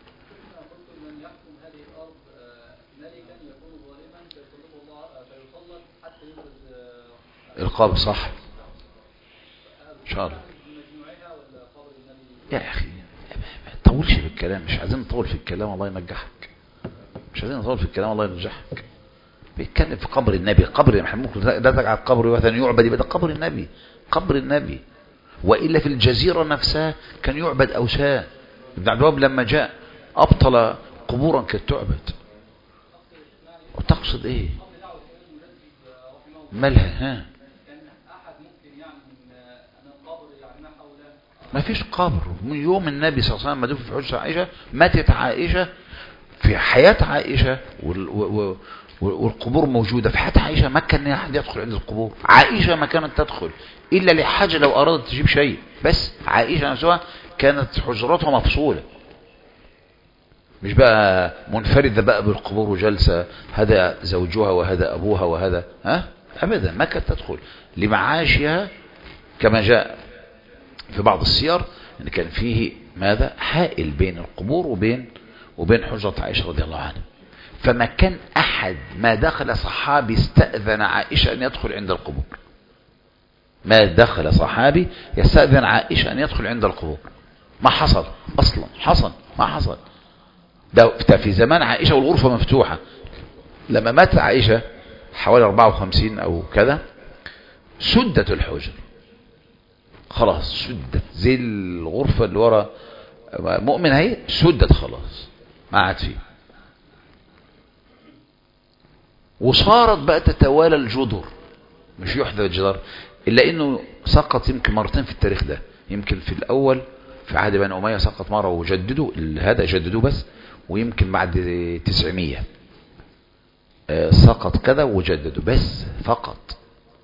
القبر صح ان شاء الله. يا اخي ما تطولش في الكلام، مش عايزين نطول في الكلام الله ينجحك، مش عايزين نطول في الكلام الله ينجحك. بيتكلم في قبر النبي، قبر محمود لا تجعل قبر وثن يعبد، يبقى ده قبر النبي، قبر النبي. وإلا في الجزيرة نفسها كان يعبد أوثان. ابن عبد الوهاب لما جاء أبطل قبورا كانت تعبد. وتقصد إيه؟ مالها ها؟ ما فيش قبر من يوم النبي صلى الله عليه وسلم ما دفن في حجرة عائشة، ماتت عائشة في حياة عائشة وال و والقبور موجودة في حياة عائشة. ما كان أحد يدخل عند القبور. عائشة ما كانت تدخل إلا لحاجة لو أرادت تجيب شيء، بس عائشة نفسها كانت حجراتها مفصولة، مش بقى منفردة بقى بالقبور وجلسة هذا زوجها وهذا أبوها وهذا ها أبدا. ما كانت تدخل لمعاشها، كما جاء في بعض السير أن كان فيه ماذا حائل بين القبور وبين وبين حجرة عائشة رضي الله عنها. فما كان أحد ما دخل صحابي استأذن عائشة أن يدخل عند القبور، ما دخل صحابي يستأذن عائشة أن يدخل عند القبور. ما حصل أصلا، حصل ما حصل. ده في زمان عائشة والغرفة مفتوحة. لما مات عائشة حوالي أربعة وخمسين أو كذا سدت الحجر، خلاص سدت زي الغرفة اللي ورا مؤمن هي سدت خلاص ما عاد فيه. وصارت بقى تتوالى الجدر، مش يحدث الجدار، إلا إنه سقط يمكن مرتين في التاريخ ده. يمكن في الأول في عهد بني أمية سقط مرة وجددوا هذا جددوه بس، ويمكن بعد تسعمية سقط كذا وجددوا بس فقط.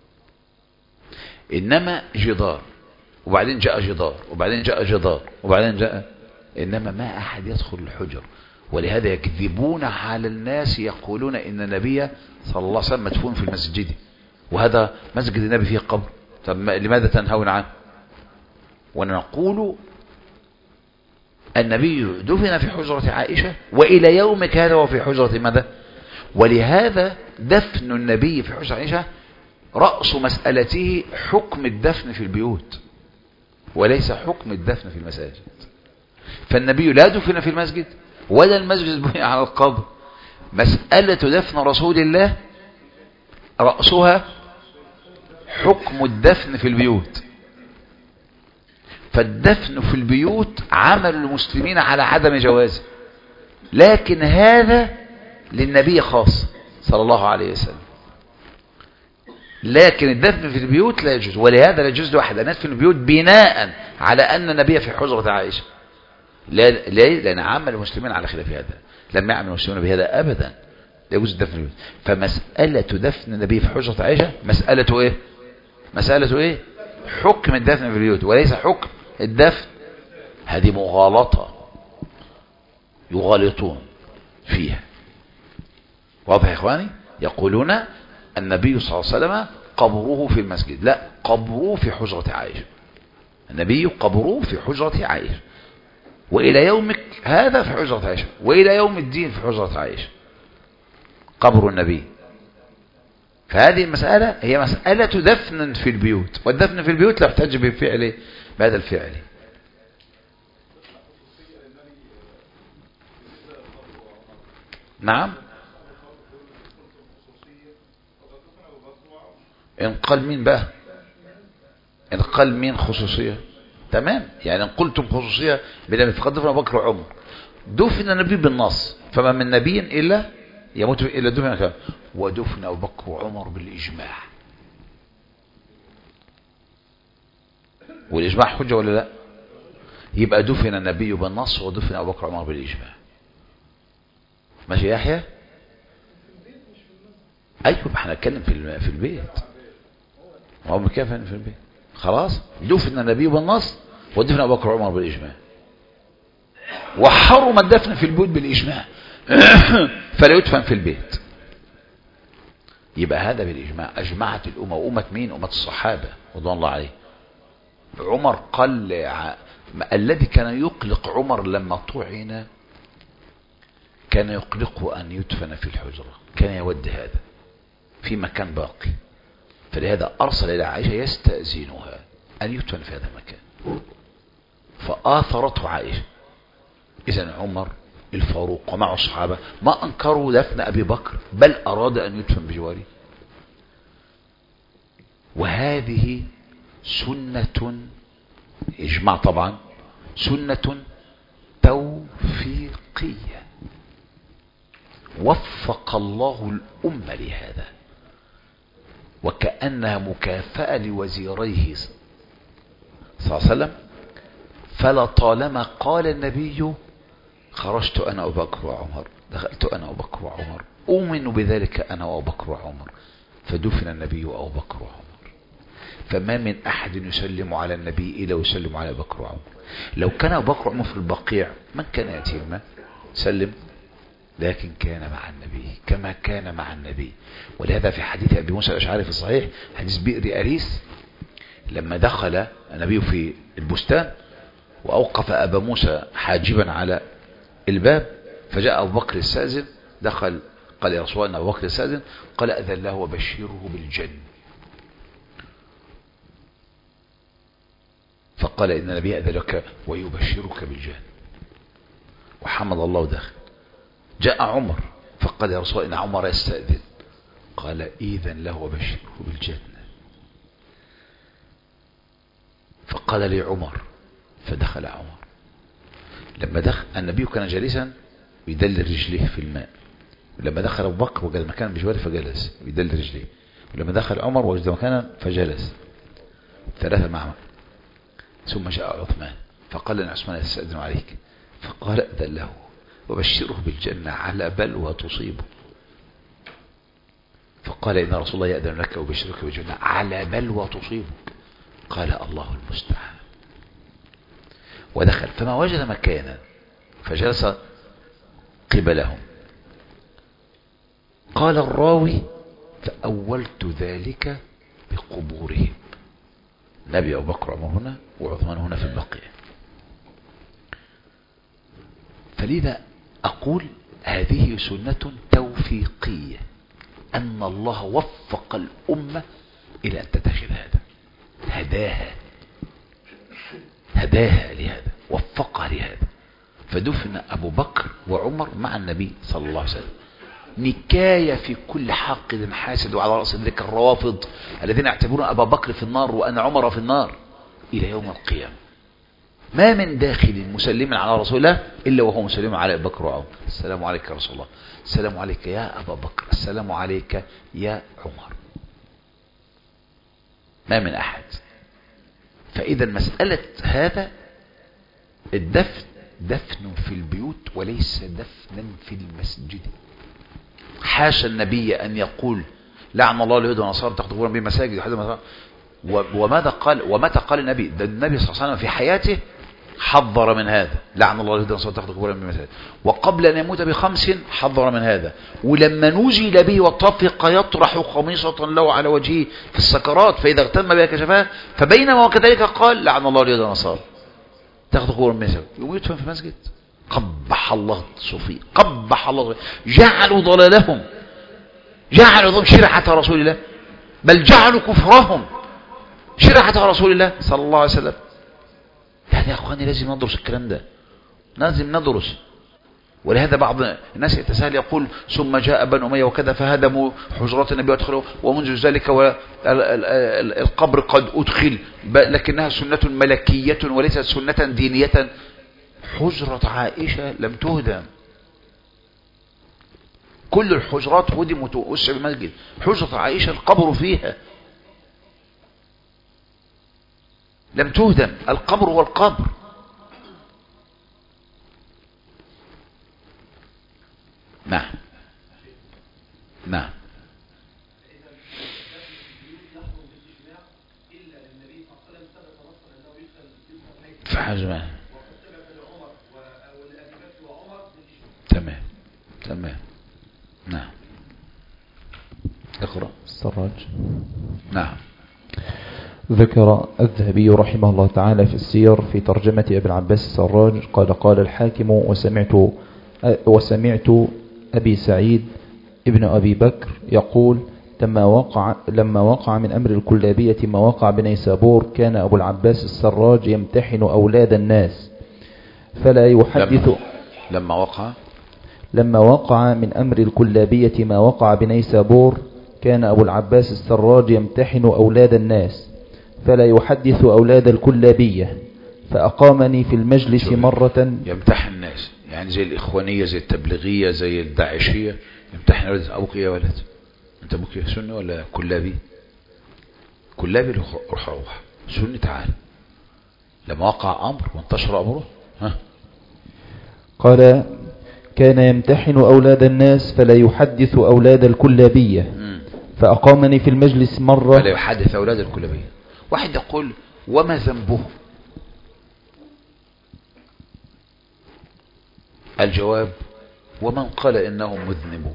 إنما جدار وبعدين جاء جدار وبعدين جاء جدار وبعدين جاء، إنما ما أحد يدخل الحجر. ولهذا يكذبون على الناس يقولون إن النبي صلى الله عليه وسلم مدفون في المسجد، وهذا مسجد النبي فيه قبر. طب لماذا تنهون عنه؟ ونقول النبي دفن في حجرة عائشة وإلى يومك هذا وفي حجرة ماذا؟ ولهذا دفن النبي في حجرة عائشة رأس مسألته حكم الدفن في البيوت وليس حكم الدفن في المساجد. فالنبي لا دفن في المسجد ولا المسجد بني على القبر. مسألة دفن رسول الله رأسها حكم الدفن في البيوت، فالدفن في البيوت عمل المسلمين على عدم جوازه، لكن هذا للنبي خاص صلى الله عليه وسلم. لكن الدفن في البيوت لا يجوز، ولهذا لا يجوز لواحد أن يدفن في البيوت بناء على أن النبي في حجرة عائشة. ليه؟ لأن عمل المسلمين على خلاف هذا، لم يعمل المسلمون بهذا أبدا، لا يجوز الدفن في البيوت. فمسألة دفن النبي في حجرة عائشة مسألة إيه؟ مسألة إيه؟ حكم الدفن في البيوت وليس حكم الدفن. هذه مغالطة يغالطون فيها. واضح يا إخواني؟ يقولون النبي صلى الله عليه وسلم قبره في المسجد، لا، قبره في حجرة عائشة. النبي قبره في حجرة عائشة، وإلى يومك هذا في حجرة عائشة، وإلى يوم الدين في حجرة عائشة قبر النبي. فهذه المسألة هي مسألة دفن في البيوت، والدفن في البيوت لا يحتاج بفعل بهذا الفعل. نعم. إن قال مين بقى؟ إن قال مين خصوصية؟ تمام، يعني إن قلتم خصوصية بلا فقد دفن أبو بكر وعمر. دفن النبي بالنص، فما من نبي إلا يموت إلا دفن كان، ودفن أبو بكر وعمر بالإجماع. والإجماع حجة ولا لا؟ يبقى دفن النبي بالنص ودفن أبو بكر وعمر بالإجماع. ماشي يا يحيى؟ أيوة، احنا نتكلم في في البيت. هو مكافئ في البيت. خلاص، دفن النبي بالنص ودفن أبو بكر وعمر بالإجماع. وحرم الدفن في البيوت بالإجماع فلا يدفن في البيت. يبقى هذا بالإجماع. أجمعت الأمة. وأمة مين؟ أمة الصحابة رضوان الله عليه. عمر قال ع... الذي كان يقلق عمر لما طعن كان يقلقه أن يدفن في الحجرة، كان يود هذا في مكان باقي، فلهذا أرسل إلى عائشة يستأذنها أن يدفن في هذا المكان، فآثرته عائشة. إذن عمر الفاروق ومع الصحابة ما أنكروا دفن أبي بكر، بل أراد أن يدفن بجواره. وهذه سنة إجماع طبعا، سنة توفيقية وفق الله الأمة لهذا، وكأنها مكافأة لوزيريه صلى الله عليه وسلم. فلطالما قال النبي خرجت أنا أبو بكر وعمر، دخلت أنا أبو بكر وعمر، أؤمن بذلك أنا وأبو بكر وعمر، فدفن النبي وأبو بكر وعمر. فما من أحد يسلم على النبي إلا ويسلم على أبو بكر وعمر. لو كان أبو بكر وعمر في البقيع من كان يأتيهما سلم، لكن كان مع النبي كما كان مع النبي. ولهذا في حديث أبي موسى الأشعري في الصحيح، حديث بئر أريس، لما دخل النبي في البستان وأوقف أبا موسى حاجبا على الباب، فجاء أبو بكر الساذن، دخل قال يا رسول الله أبو بكر الساذن، قال أذن له وبشره بالجنة. فقال إن النبي أذن لك ويبشرك بالجنة، وحمد الله ودخل. جاء عمر فقال يا رسول الله إن عمر يستأذن، قال إذن له وبشره بالجنة. فقال لي عمر، فدخل عمر. لما دخل النبي كان جالسا يدل رجليه في الماء، لما دخل أبو بكر وجد مكانا بجواره فجلس يدل رجليه، ولما دخل عمر وجد مكانا فجلس، ثلاثة معه. ثم جاء عثمان فقال لنا عثمان يستأذن عليك، فقال أذن له وبشره بالجنة على بلوى تصيبه. فقال إن رسول الله يأذن لك وبشرك بالجنة على بلوى تصيبك، قال الله المستعان. ودخل فما وجد مكانا فجلس قبلهم. قال الراوي فأولت ذلك بقبورهم، نبي أبو بكر وعمر هنا وعثمان هنا في البقيع. فلذا أقول هذه سنة توفيقية، أن الله وفق الأمة إلى أن تتخذ هذا، هداها هداها لهذا، وفقها لهذا. فدفن أبو بكر وعمر مع النبي صلى الله عليه وسلم، نكاية في كل حاقد حاسد. وعلى رأس ذلك الروافض الذين يعتبرون أبا بكر في النار وأن عمر في النار إلى يوم القيامة. ما من داخل مسلم على رسول الله إلا وهو مسلم على أبي بكر وعمر. السلام عليك يا رسول الله، السلام عليك يا أبا بكر، السلام عليك يا عمر. ما من أحد. فإذا مسألة هذا الدفن دفن في البيوت وليس دفنا في المسجد. حاشا النبي أن يقول لعن الله اليهود والنصارى تقتلون بمساجد. وماذا قال؟ ومتى قال النبي؟ ده النبي صلى الله عليه وسلم في حياته حذر من هذا، لعن الله اليهود والنصارى تقتلون بمساجد، وقبل أن يموت بخمس حذر من هذا. ولما نزل به وطفق يطرح قميصة له على وجهه في السكرات فإذا اغتم بها كشفها، فبينما وكذلك قال لعن الله اليهود والنصارى تقتلون بمساجد، يقوم يدفن في مسجد. قبح الله الصوفية، قبح الله، جعلوا ضلالهم، جعلوا ضم شرعة رسول الله، بل جعلوا كفرهم شرعة رسول الله صلى الله عليه وسلم. يعني يا أخواني لازم ندرس الكلام ده، لازم ندرس. ولهذا بعض الناس يتساهل يقول ثم جاء بنو أمية وكذا فهدموا حجرات النبي وادخلوا، ومنذ ذلك والقبر قد أدخل لكنها سنة ملكية وليست سنة دينية. حجرة عائشة لم تهدم، كل الحجرات هدمت وأسس المسجد. حجرة عائشة القبر فيها لم تهدم، القبر هو القبر. نعم نعم. فحجمه تمام تمام. نعم. اقرأ
السراج.
نعم.
ذكر الذهبي رحمه الله تعالى في السير في ترجمة أبي العباس السراج قال قال الحاكم وسمعت وسمعت أبي سعيد ابن أبي بكر يقول لما وقع, لما وقع من أمر الكلابية ما وقع بنيسابور كان أبو العباس السراج يمتحن أولاد الناس فلا يحدث.
لما, لما وقع
لما وقع من أمر الكلابية ما وقع بنيسابور كان أبو العباس السراج يمتحن أولاد الناس فلا يحدث أولاد الكلابية فأقامني في المجلس مرة.
يمتحن الناس يعني زي الإخوانية زي التبليغية زي الداعشية، يمتحن أولاد. أبوك يا ولد أنت أبوك سني ولا كلابي؟ كلابي روح روح سني تعال. لما وقع أمر وانتشر أمره ها
قال كان يمتحن أولاد الناس فلا يحدث أولاد الكلابية م. فأقامني في المجلس مرة.
فلا يحدث أولاد الكلابية. واحد يقول وما ذنبه؟ الجواب ومن قال إنهم مذنبون.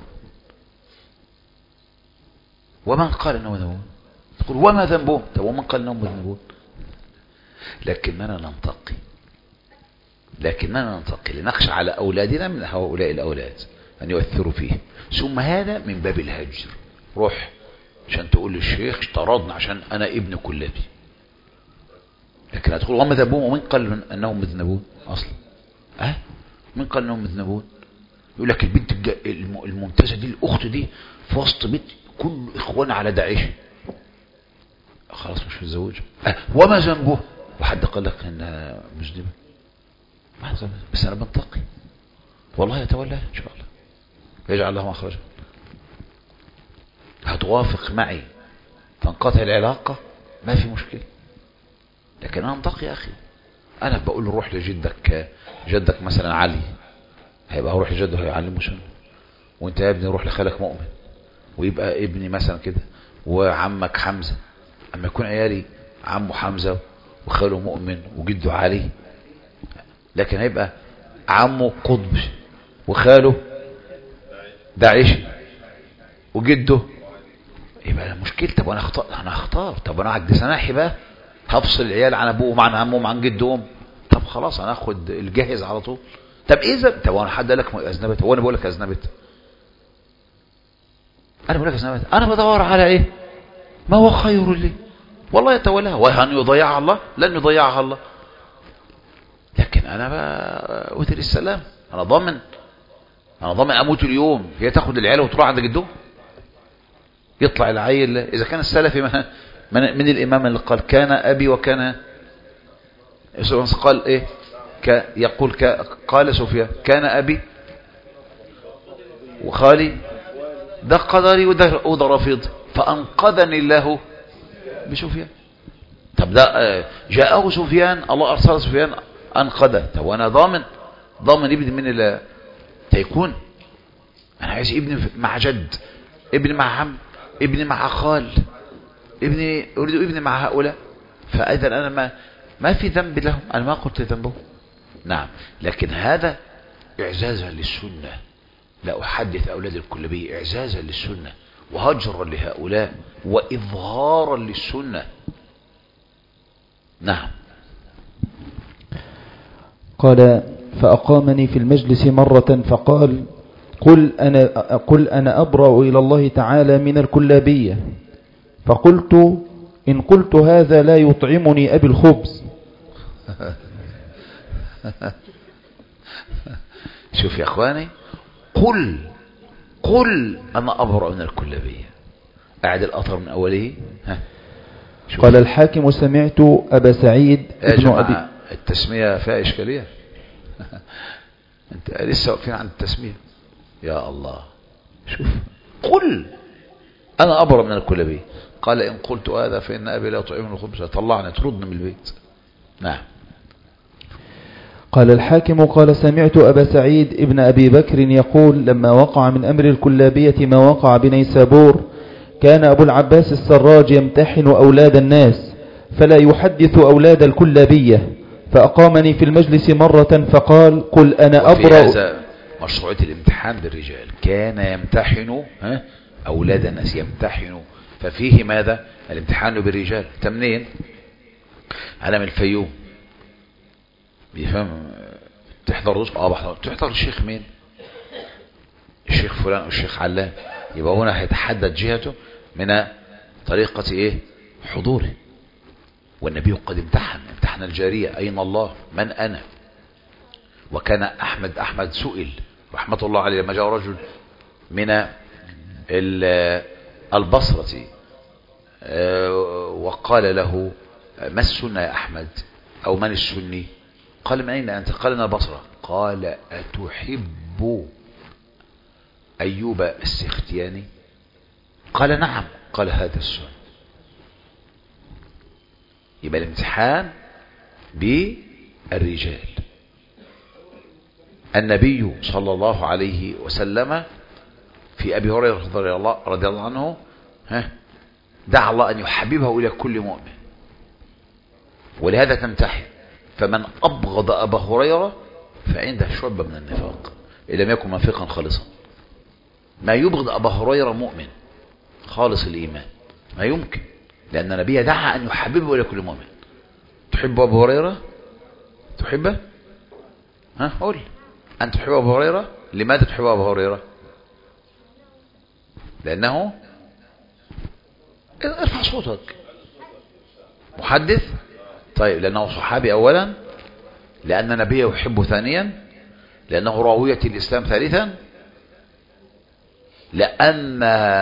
ومن قال إنهم مذنبون تقول وما ذنبهم؟ طب ومن قال إنهم مذنبون؟ لكننا ننتقي لكننا ننتقي لنخشى على أولادنا من هؤلاء الأولاد أن يؤثروا فيه. ثم هذا من باب الهجر. روح عشان تقول للشيخ اشترضنا عشان أنا ابن كلابي، لكن هتقول وما ذنبهم؟ ومن قال أنهم مذنبون أصلا؟ أه؟ من قال أنهم مذنبون؟ يقول لك البنت الممتازة دي الأخت دي في وسط بيت كل إخوان على داعش خلاص مش متزوجة. أه؟ وما ذنبه؟ وحد قال لك إنها مذنبة؟ بس أنا بنتقي والله يتولى إن شاء الله يجعل الله مخرجا. هتوافق معي تنقطع العلاقة ما في مشكلة، لكن أنا انتقي يا أخي. أنا بقول روح لجدك، جدك مثلا علي هيبقى روح لجده هيعلمه سنة، وانت يا ابني روح لخالك مؤمن، ويبقى ابني مثلا كده، وعمك حمزة اما يكون عيالي عمه حمزة وخاله مؤمن وجده علي، لكن هيبقى عمه قطب وخاله داعشي وجده، يبقى مشكلة. طب وانا اختار انا اختار طب انا عجز سناحي بقى هفصل العيال عن ابوهم عن عمهم عن جدهم؟ طب خلاص انا اخد الجاهز على طول. طب اذا طب وانا حد قال لك اذنبت؟ هو انا بقول لك اذنبت؟ انا بقول لك اذنبت؟ انا بدور على ايه؟ ما هو خير لي والله يتولاها. وهل يضيعها الله؟ لن يضيعها الله. لكن انا بقى اوتر السلام، انا ضامن انا ضامن اموت اليوم هي تاخد العيال وتروح عند جدهم. يطلع العيل اذا كان السلفي من, من الامام اللي قال كان ابي وكان قال ايه؟ ك يقول ك قال سفيان كان ابي وخالي ده قدري وده وده رفيض فانقذني الله بسفيان. طب ده جاءه سفيان، الله ارسل سفيان انقذه. طب وانا ضامن ضامن ابني من اللي تيكون؟ انا عايز ابني مع جد، ابني مع عم، ابني مع خال، ابني اريد ابني مع هؤلاء. فاذا انا ما ما في ذنب لهم، انا ما قلت ذنبهم. نعم، لكن هذا اعزازا للسنه، لا احدث اولاد الكلابيه، اعزازا للسنه وهجرا لهؤلاء واظهارا للسنه. نعم.
قال فأقامني في المجلس مرة فقال قل أنا, قل أنا أبرأ إلى الله تعالى من الكلابية. فقلت إن قلت هذا لا يطعمني أبي الخبز.
شوف يا أخواني، قل قل أنا أبرأ من الكلابية، أعد الأثر من أوله. ها.
قال الحاكم سمعت أبا سعيد ابن أبي.
التسمية فيها إشكالية. أنت لسه واقفين عند التسمية. يا الله، شوف قل أنا أبرأ من الكلابية. قال إن قلت هذا فإن أبي لا يطعمني الخبز، طلعني تردني من البيت. نعم.
قال الحاكم قال سمعت أبا سعيد ابن أبي بكر يقول لما وقع من أمر الكلابية ما وقع بنيسابور كان أبو العباس السراج يمتحن أولاد الناس فلا يحدث أولاد الكلابية، فأقامني في المجلس مرة فقال قل أنا أبرأ.
هذا مشروعية الامتحان للرجال، كان يمتحن ها أولاد الناس، يمتحن، ففيه ماذا؟ الامتحان بالرجال. تمنين أنا من الفيوم، بيفهم تحضر رزق؟ اه بحضر. تحضر الشيخ مين؟ الشيخ فلان او الشيخ علان. يبقى هنا هيتحدد جهته من طريقة ايه؟ حضوره. والنبي قد امتحن امتحن الجارية أين الله؟ من أنا؟ وكان أحمد أحمد سئل رحمة الله عليه لما جاء رجل من البصرة وقال له ما السنة يا أحمد؟ أو من السني؟ قال من أين أنت؟ قال أنا البصرة. قال أتحب أيوب السختياني؟ قال نعم. قال هذا السنة. يبقى الامتحان بالرجال. النبي صلى الله عليه وسلم في أبي هريرة رضي الله عنه ها دعا الله أن يحببه إلى كل مؤمن، ولهذا تمتحن. فمن أبغض أبا هريرة فعنده شعبة من النفاق إن لم يكن منافقا خالصا. ما يبغض أبا هريرة مؤمن خالص الإيمان، ما يمكن، لأن النبي دعا أن يحببه إلى كل مؤمن. تحب أبا هريرة؟ تحبه؟ ها قول أنت تحب أبا هريرة؟ لماذا تحب أبا هريرة؟ لأنه ارفع صوتك محدث. طيب لأنه صحابي أولا، لأن النبي يحبه ثانيا، لأنه راوية الإسلام ثالثا، لأن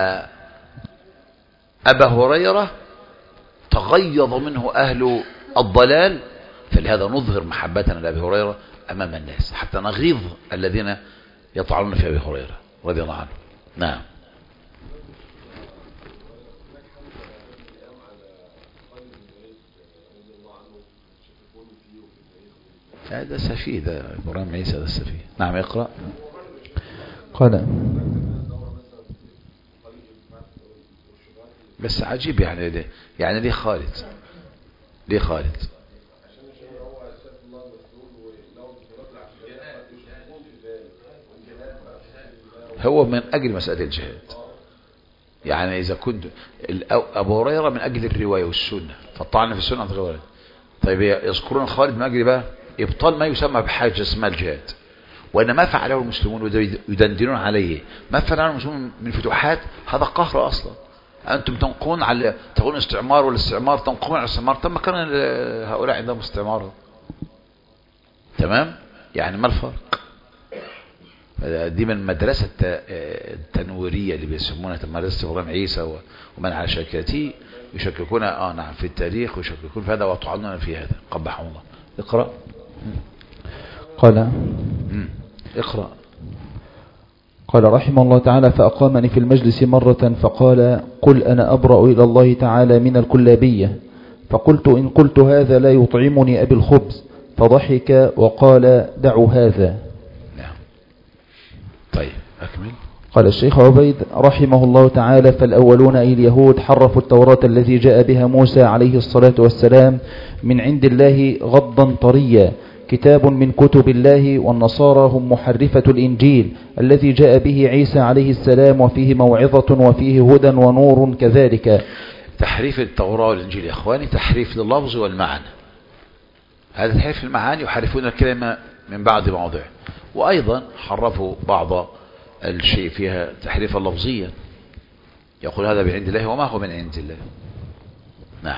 أبا هريرة تغيظ منه أهل الضلال، فلهذا نظهر محبتنا لأبي هريرة أمام الناس حتى نغيظ الذين يطعنون في أبي هريرة رضي الله عنه. نعم. هذا سفيه، ده إبراهيم عيسى ده السفيه. نعم اقرأ.
قال
بس عجيب يعني ده يعني ليه خالد؟ ليه خالد؟ هو من أجل مسألة الجهاد. يعني إذا كنت أبو هريرة من أجل الرواية والسنة، فالطعن في السنة غير. طيب يذكرون خالد من أجل بقى إبطال ما يسمى بحاجة اسمها الجهاد. وأن ما فعله المسلمون ويدندنون عليه، ما فعله المسلمون من فتوحات، هذا قهر أصلا. أنتم تنقون على تقولون استعمار والاستعمار، تنقون على الاستعمار. طب ما كان هؤلاء عندهم استعمار. تمام؟ يعني ما الفرق؟ دي من المدرسة التنويرية اللي بيسمونها مدرسة إبراهيم عيسى ومن على شاكلته، يشككون اه نعم في التاريخ ويشككون في هذا ويطعنون في هذا. قبحهم الله. اقرأ.
قال
اقرأ.
قال رحمه الله تعالى: فأقامني في المجلس مرة فقال: قل أنا أبرأ إلى الله تعالى من الكلابية. فقلت: إن قلت هذا لا يطعمني أبي الخبز. فضحك وقال: دعوا هذا.
نعم. طيب أكمل.
قال الشيخ عبيد رحمه الله تعالى: فالأولون أي اليهود حرفوا التوراة الذي جاء بها موسى عليه الصلاة والسلام من عند الله غضا طريا، كتاب من كتب الله، والنصارى هم محرفة الإنجيل الذي جاء به عيسى عليه السلام، وفيه موعظة وفيه هدى ونور كذلك.
تحريف التوراة والإنجيل يا إخواني تحريف لللفظ والمعنى. هذا تحريف المعاني، يحرفون الكلمة من بعد مواضعه، وأيضا حرفوا بعض الشيء فيها تحريفا لفظيا، يقول هذا من عند الله وما هو من عند الله. نعم.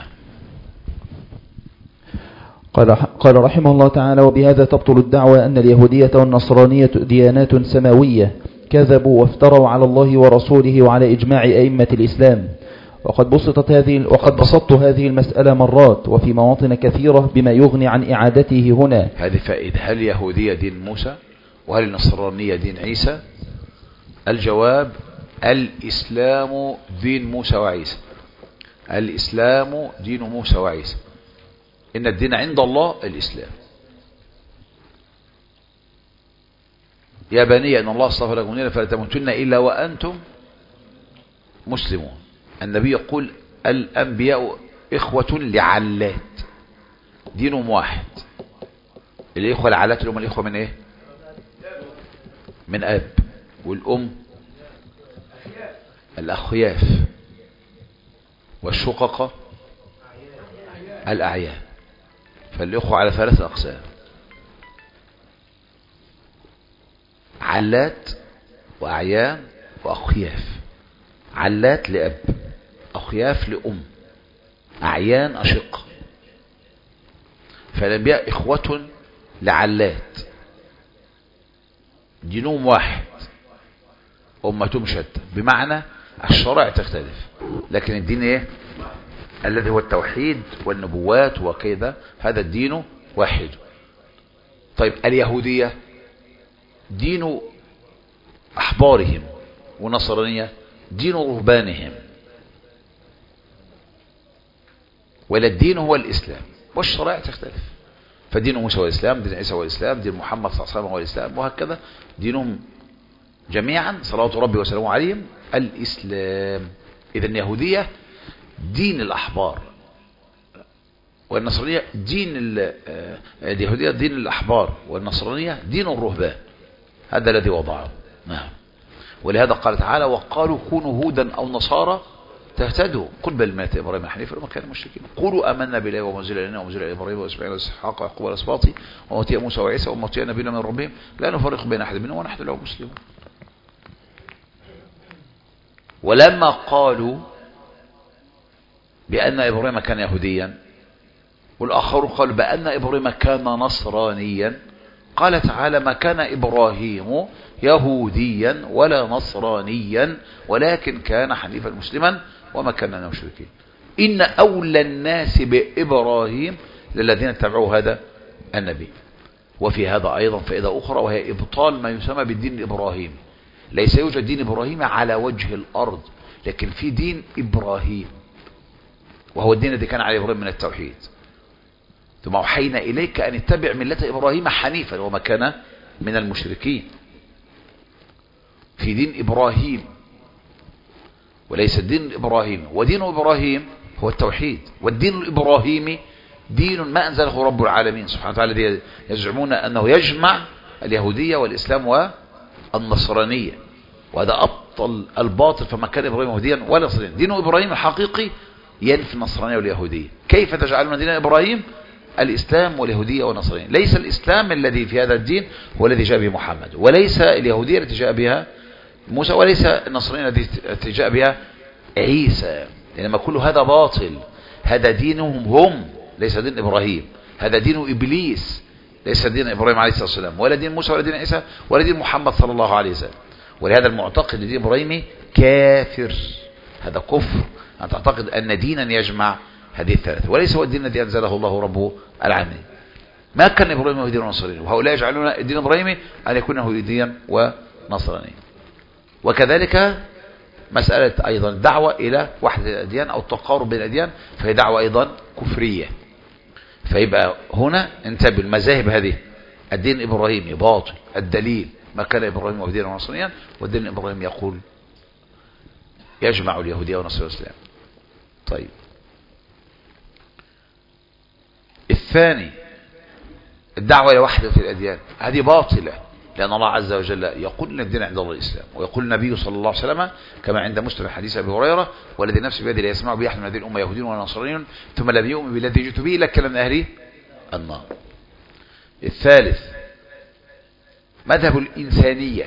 قال قال رحمه الله تعالى: وبهذا تبطل الدعوة أن اليهودية والنصرانية ديانات سماوية، كذبوا وافتروا على الله ورسوله وعلى إجماع أئمة الإسلام. وقد بسطت هذه وقد بسطت هذه المسألة مرات وفي مواطن كثيرة بما يغني عن إعادته هنا.
هذه فائدة. هل اليهودية دين موسى وهل النصرانية دين عيسى؟ الجواب: الإسلام دين موسى وعيسى. الإسلام دين موسى وعيسى. إن الدين عند الله الإسلام. يا بني أن الله اصطفى لكم دينا فلا تموتن إلا وأنتم مسلمون. النبي يقول: الأنبياء إخوة لعلات، دينهم واحد. الإخوة العلات اللي هم الإخوة من إيه؟ من أب. والأم الأخياف، والشققة الأعيان. فالإخوة على ثلاث أقسام: علات وأعيان وأخياف. علات لأب، أخياف لأم، أعيان أشقة. فالأنبياء إخوة لعلات، دينهم واحد، أمتهم شتى، بمعنى الشرائع تختلف لكن الدين إيه؟ الذي هو التوحيد والنبوات وكذا، هذا الدين واحد. طيب اليهودية دين أحبارهم، والنصرانية دين رهبانهم، ولا الدين هو الإسلام، والشرائع تختلف. فدين موسى هو الإسلام، دين عيسى هو الإسلام، دين محمد صلى الله عليه وسلم هو الإسلام، وهكذا دينهم جميعا صلوات ربي وسلامه عليهم الإسلام. إذن اليهودية دين الأحبار، والنصرانية دين اليهودية دين الأحبار، والنصرانية دين الرهبان. هذا الذي وضعه. نعم. ولهذا قال تعالى: وقالوا كونوا هودا أو نصارى تهتدوا، قل بل ملة إبراهيم حنيفا وما كان من المشركين. قولوا آمنا بالله وما أنزل إلينا وما أنزل إلى إبراهيم وإسماعيل وإسحاق ويعقوب والأسباط وما أوتي موسى وعيسى وما أوتي نبينا من ربهم لا نفرق بين أحد منهم ونحن له مسلمون. ولما قالوا بأن إبراهيم كان يهوديا والآخر قالوا بأن إبراهيم كان نصرانيا، قال تعالى: ما كان إبراهيم يهوديا ولا نصرانيا ولكن كان حنيفا مسلما وما كان من المشركين. إن أولى الناس بإبراهيم للذين اتبعوا هذا النبي. وفي هذا أيضا فائدة أخرى، وهي إبطال ما يسمى بالدين الإبراهيمي. ليس يوجد دين إبراهيمي على وجه الأرض، لكن في دين إبراهيم، وهو الدين الذي كان عليه إبراهيم من التوحيد. ثم أوحينا إليك أن اتبع ملة إبراهيم حنيفا وما كان من المشركين. في دين إبراهيم وليس الدين الإبراهيمي. ودين إبراهيم هو التوحيد، والدين الإبراهيمي دين ما أنزله رب العالمين سبحانه وتعالى. يزعمون أنه يجمع اليهودية والإسلام والنصرانية، وهذا أبطل الباطل. فما كان إبراهيم يهوديا ولا نصرانيا. دين إبراهيم الحقيقي ينفي النصرانية واليهودية. كيف تجعلون دين إبراهيم الإسلام واليهودية والنصرانية؟ ليس الإسلام الذي في هذا الدين هو الذي جاء به محمد، وليس اليهودية التي جاء بها موسى، وليس النصرانية التي جاء بها عيسى. لأنما كل هذا باطل. هذا دينهم هم، ليس دين إبراهيم. هذا دين إبليس، ليس دين إبراهيم عليه الصلاة والسلام، ولا دين موسى ولا دين عيسى ولا دين محمد صلى الله عليه وسلم. ولهذا المعتقد دين إبراهيمي كافر. هذا كفر أن تعتقد أن دينا يجمع هذه الثلاثة، وليس هو الدين الذي أنزله الله رب العالمين. ما كان إبراهيم يهوديا ونصرانيا، وهؤلاء يجعلون الدين الإبراهيمي أن يكون يهوديا ونصرانيا. وكذلك مسألة أيضا الدعوة إلى وحدة الأديان أو التقارب بين الأديان، فهي دعوة أيضا كفرية. فيبقى هنا انتبه المذاهب هذه، الدين الإبراهيمي باطل، الدليل ما كان إبراهيم يهوديا ونصرانيا، والدين الإبراهيمي يقول يجمع اليهودية والنصرانية والإسلام. طيب الثاني الدعوة إلى وحدة الأديان، هذه باطلة، لأن الله عز وجل يقول إن الدين عند الله الإسلام، ويقول النبي صلى الله عليه وسلم كما عند مسلم حديث أبي هريرة: والذي نفسي بيده لا يسمع به أحد من هذه الأمة يهودي ولا نصراني ثم لم يؤمن بالذي جئت به إلا كان من أهل النار. الثالث مذهب الإنسانية،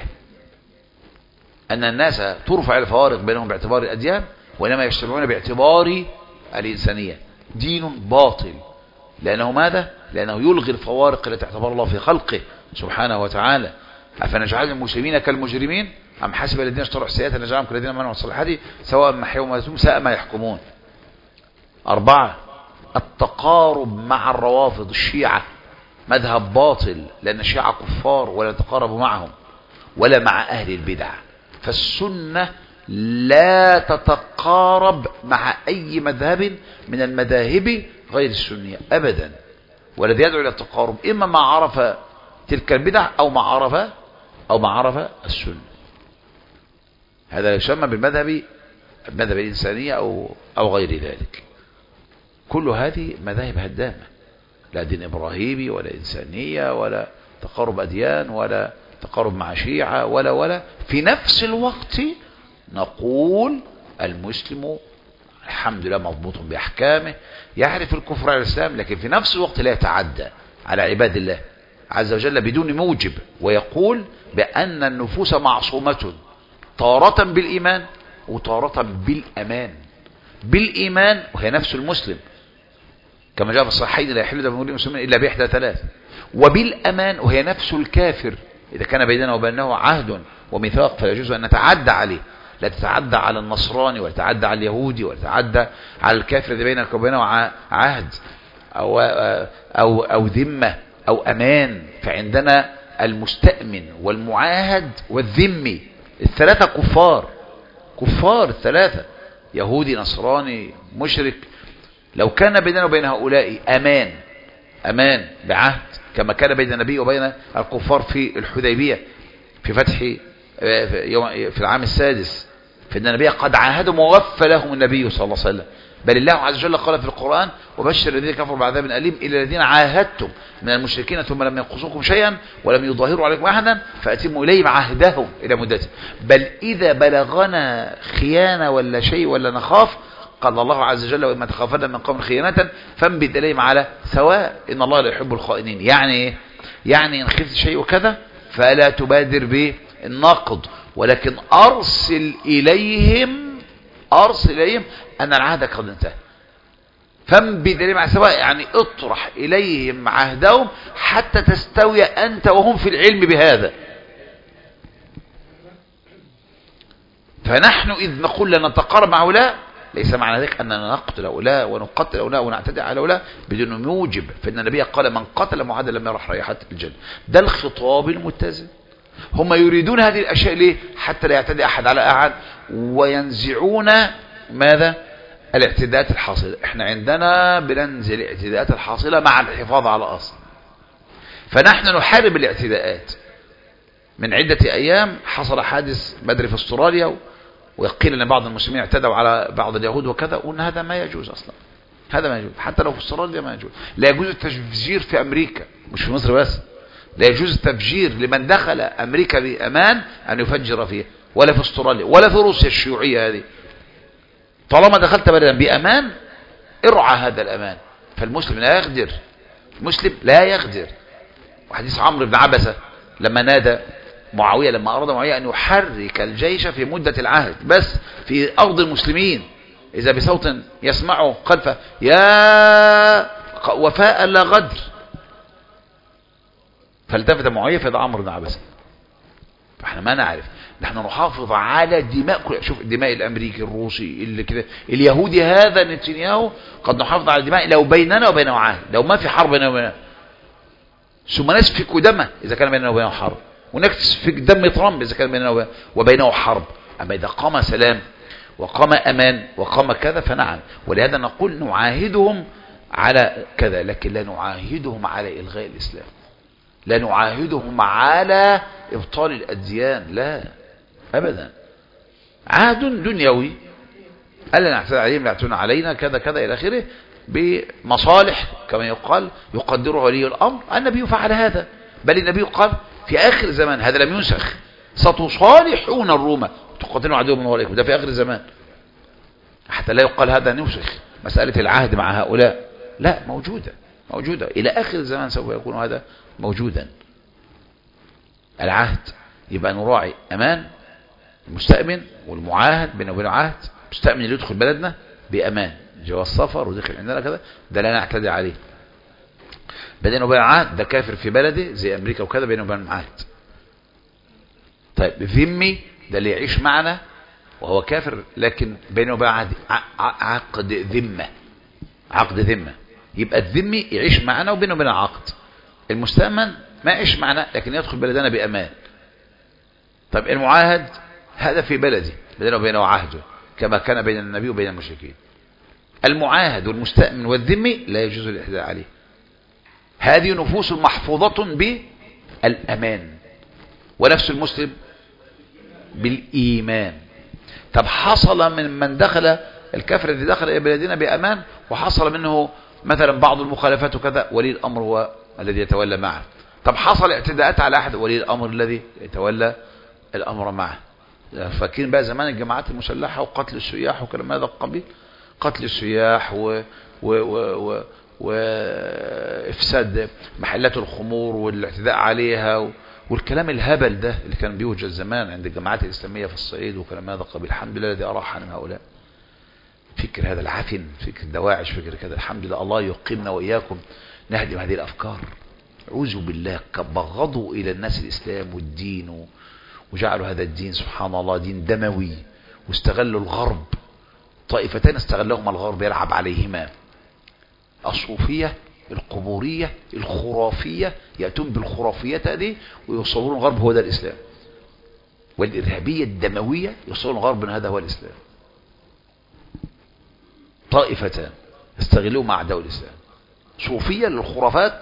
أن الناس ترفع الفوارق بينهم باعتبار الأديان، وإنما يجتمعون باعتبار الإنسانية. دين باطل، لأنه ماذا؟ لأنه يلغي الفوارق التي اعتبر الله في خلقه سبحانه وتعالى. أفنجعل المسلمين كالمجرمين أم حسب الذين اشتروا السيئات أن نجعلهم كالذين آمنوا والصالحات سواء محيوا ومماتهم ساء ما يحكمون. أربعة التقارب مع الروافض الشيعة، مذهب باطل، لأن الشيعة كفار ولا يتقارب معهم ولا مع أهل البدع. فالسنة لا تتقارب مع أي مذهب من المذاهب غير السنية أبدا، والذي يدعو إلى التقارب إما ما عرف تلك البدع أو ما عرف أو ما عرف السنة. هذا يسمى بالمذهب المذهب الإنسانية أو أو غير ذلك. كل هذه مذاهب هدامة، لا دين إبراهيمي ولا إنسانية ولا تقارب أديان ولا تقارب مع شيعة ولا ولا في نفس الوقت نقول المسلم الحمد لله مضبوط بأحكامه، يعرف الكفر على الإسلام، لكن في نفس الوقت لا يتعدى على عباد الله عز وجل بدون موجب، ويقول بأن النفوس معصومة تارة بالإيمان وتارة بالأمان. بالإيمان وهي نفس المسلم كما جاء في الصحيحين: لا يحل دم المسلمين إلا بإحدى ثلاث. وبالأمان وهي نفس الكافر، إذا كان بيننا وبينه عهد وميثاق فلا يجوز أن نتعدى عليه، لا تتعدى على النصراني ولا تتعدى على اليهودي ولا تتعدى على الكافر الذي بينك وبينه عهد أو, أو, أو ذمة أو أمان. فعندنا المستأمن والمعاهد والذمي، الثلاثة كفار، كفار الثلاثة، يهودي نصراني مشرك. لو كان بيننا وبين هؤلاء أمان أمان بعهد كما كان بين النبي وبين الكفار في الحديبية في فتح في العام السادس، فإن النبي قد عاهدهم ووفى لهم النبي صلى الله عليه وسلم. بل الله عز وجل قال في القرآن: وبشر الذين كفروا بعذاب أليم إلا الذين عاهدتم من المشركين ثم لم ينقصوكم شيئا ولم يظاهروا عليكم أحدا فأتموا إليهم عهدهم إلى مدته. بل إذا بلغنا خيانة ولا شيء ولا نخاف قال الله عز وجل: وإما تخافن من قوم خيانة فانبذ إليهم على سواء إن الله لا يحب الخائنين. يعني يعني إن خفت شيء وكذا فلا تبادر بالنقد، ولكن أرسل إليهم أرسل إليهم أن العهد قد انتهى. فانبذ إليهم على سواء، يعني اطرح إليهم عهدهم حتى تستوي أنت وهم في العلم بهذا. فنحن إذ نقول لن نتقارب مع هؤلاء ليس معنى ذلك أننا نقتل هؤلاء ونقتل هؤلاء ونعتدي على هؤلاء بدون موجب، فإن النبي قال: من قتل معاهدا لم يرح رائحة الجنة. ده الخطاب المتزن. هم يريدون هذه الأشياء ليه؟ حتى لا يعتدي أحد على أحد، وينزعون ماذا؟ الاعتداءات الحاصلة. احنا عندنا بننزل الاعتداءات الحاصلة مع الحفاظ على الأصل، فنحن نحارب الاعتداءات. من عدة أيام حصل حادث بدري في استراليا، ويقيل أن بعض المسلمين اعتدوا على بعض اليهود وكذا، وأن هذا ما يجوز أصلا، هذا ما يجوز حتى لو في استراليا ما يجوز. لا يجوز التفجير في أمريكا، مش في مصر بس، لا يجوز التفجير لمن دخل أمريكا بأمان أن يفجر فيها، ولا في استراليا ولا في روسيا الشيوعية هذه. طالما دخلت بلدا بأمان ارعى هذا الأمان. فالمسلم لا يغدر، المسلم لا يغدر. وحديث عمرو بن عبسة لما نادى معاوية، لما أراد معاوية أن يحرك الجيش في مدة العهد بس في أرض المسلمين، إذا بصوت يسمعه خلفه: يا وفاء لا غدر. فالتفت معاوية فإذا عمرو بن عبسة. فاحنا ما نعرف، نحن نحافظ على دماء. شوف دماء الأمريكي الروسي اللي كده اليهودي هذا نتنياهو، قد نحافظ على دماء لو بيننا وبينه عهد، لو ما في حرب بيننا وبينه. ثم نسفك دمه إذا كان بيننا وبينه حرب، ونسفك دم ترامب إذا كان بيننا وبينه حرب. أما إذا قام سلام وقام أمان وقام كذا فنعم. ولهذا نقول نعاهدهم على كذا، لكن لا نعاهدهم على إلغاء الإسلام، لا نعاهدهم على إبطال الأديان، لا أبدا. عهد دنيوي ألا نعتدي عليهم لا يعتدون علينا كذا كذا إلى آخره، بمصالح كما يقال يقدرها ولي الأمر. النبي فعل هذا، بل النبي قال في آخر الزمان، هذا لم ينسخ، ستصالحون الروم تقاتلون عدوهم من ورائكم، ده في آخر الزمان، حتى لا يقال هذا نسخ. مسألة العهد مع هؤلاء لا، موجودة موجودة إلى آخر الزمان، سوف يكون هذا موجودا. العهد يبقى نراعي أمان المستأمن والمعاهد، بينه وبينه عهد. مستأمن اللي يدخل بلدنا بأمان، جواز سفر ودخل عندنا كذا، ده لا نعتدي عليه. بينه وبينه عهد، ده كافر في بلده زي أمريكا وكذا، بينه وبينه عهد. طيب ذمي ده اللي يعيش معنا وهو كافر، لكن بينه وبينه عهد، عقد ذمة، عقد ذمة. يبقى الذمي يعيش معنا وبينه وبينه عقد. المستأمن ما يعيش معنا لكن يدخل بلدنا بأمان. طيب المعاهد هذا في بلدي بينه وبينه عهده كما كان بين النبي وبين المشركين. المعاهد والمستأمن والذمي لا يجوز الاعتداء عليه. هذه نفوس محفوظة بالأمان، ونفس المسلم بالإيمان. طب حصل من من دخل الكافر الذي دخل إلى بلادنا بأمان وحصل منه مثلا بعض المخالفات وكذا، ولي الأمر هو الذي يتولى معه. طب حصل اعتداءات على أحد، ولي الأمر الذي يتولى الأمر معه. فاكرين بقى زمان الجماعات المسلحة وقتل السياح وكلام هذا القبيل، قتل السياح و و و و وإفساد محلات الخمور والاعتداء عليها والكلام الهبل ده اللي كان بيوجد زمان عند الجماعات الإسلامية في الصعيد وكلام هذا القبيل. الحمد لله الذي أراح عن هؤلاء. فكر هذا العفن، فكر دواعش، فكر كذا. الحمد لله الله يقيمنا وإياكم نهدم هذه الأفكار. أعوذ بالله، بغضوا إلى الناس الإسلام والدين وجعلوا هذا الدين سبحان الله دين دموي، واستغلوا الغرب. طائفتين استغلهم الغرب يلعب عليهما، الصوفية القبورية الخرافية، يأتون بالخرافيات هذه ويوصلون الغرب هو ده الإسلام، والإرهابية الدموية يوصلون الغرب من هذا هو الإسلام. طائفتان استغلوا مع أعداء الإسلام، صوفية للخرافات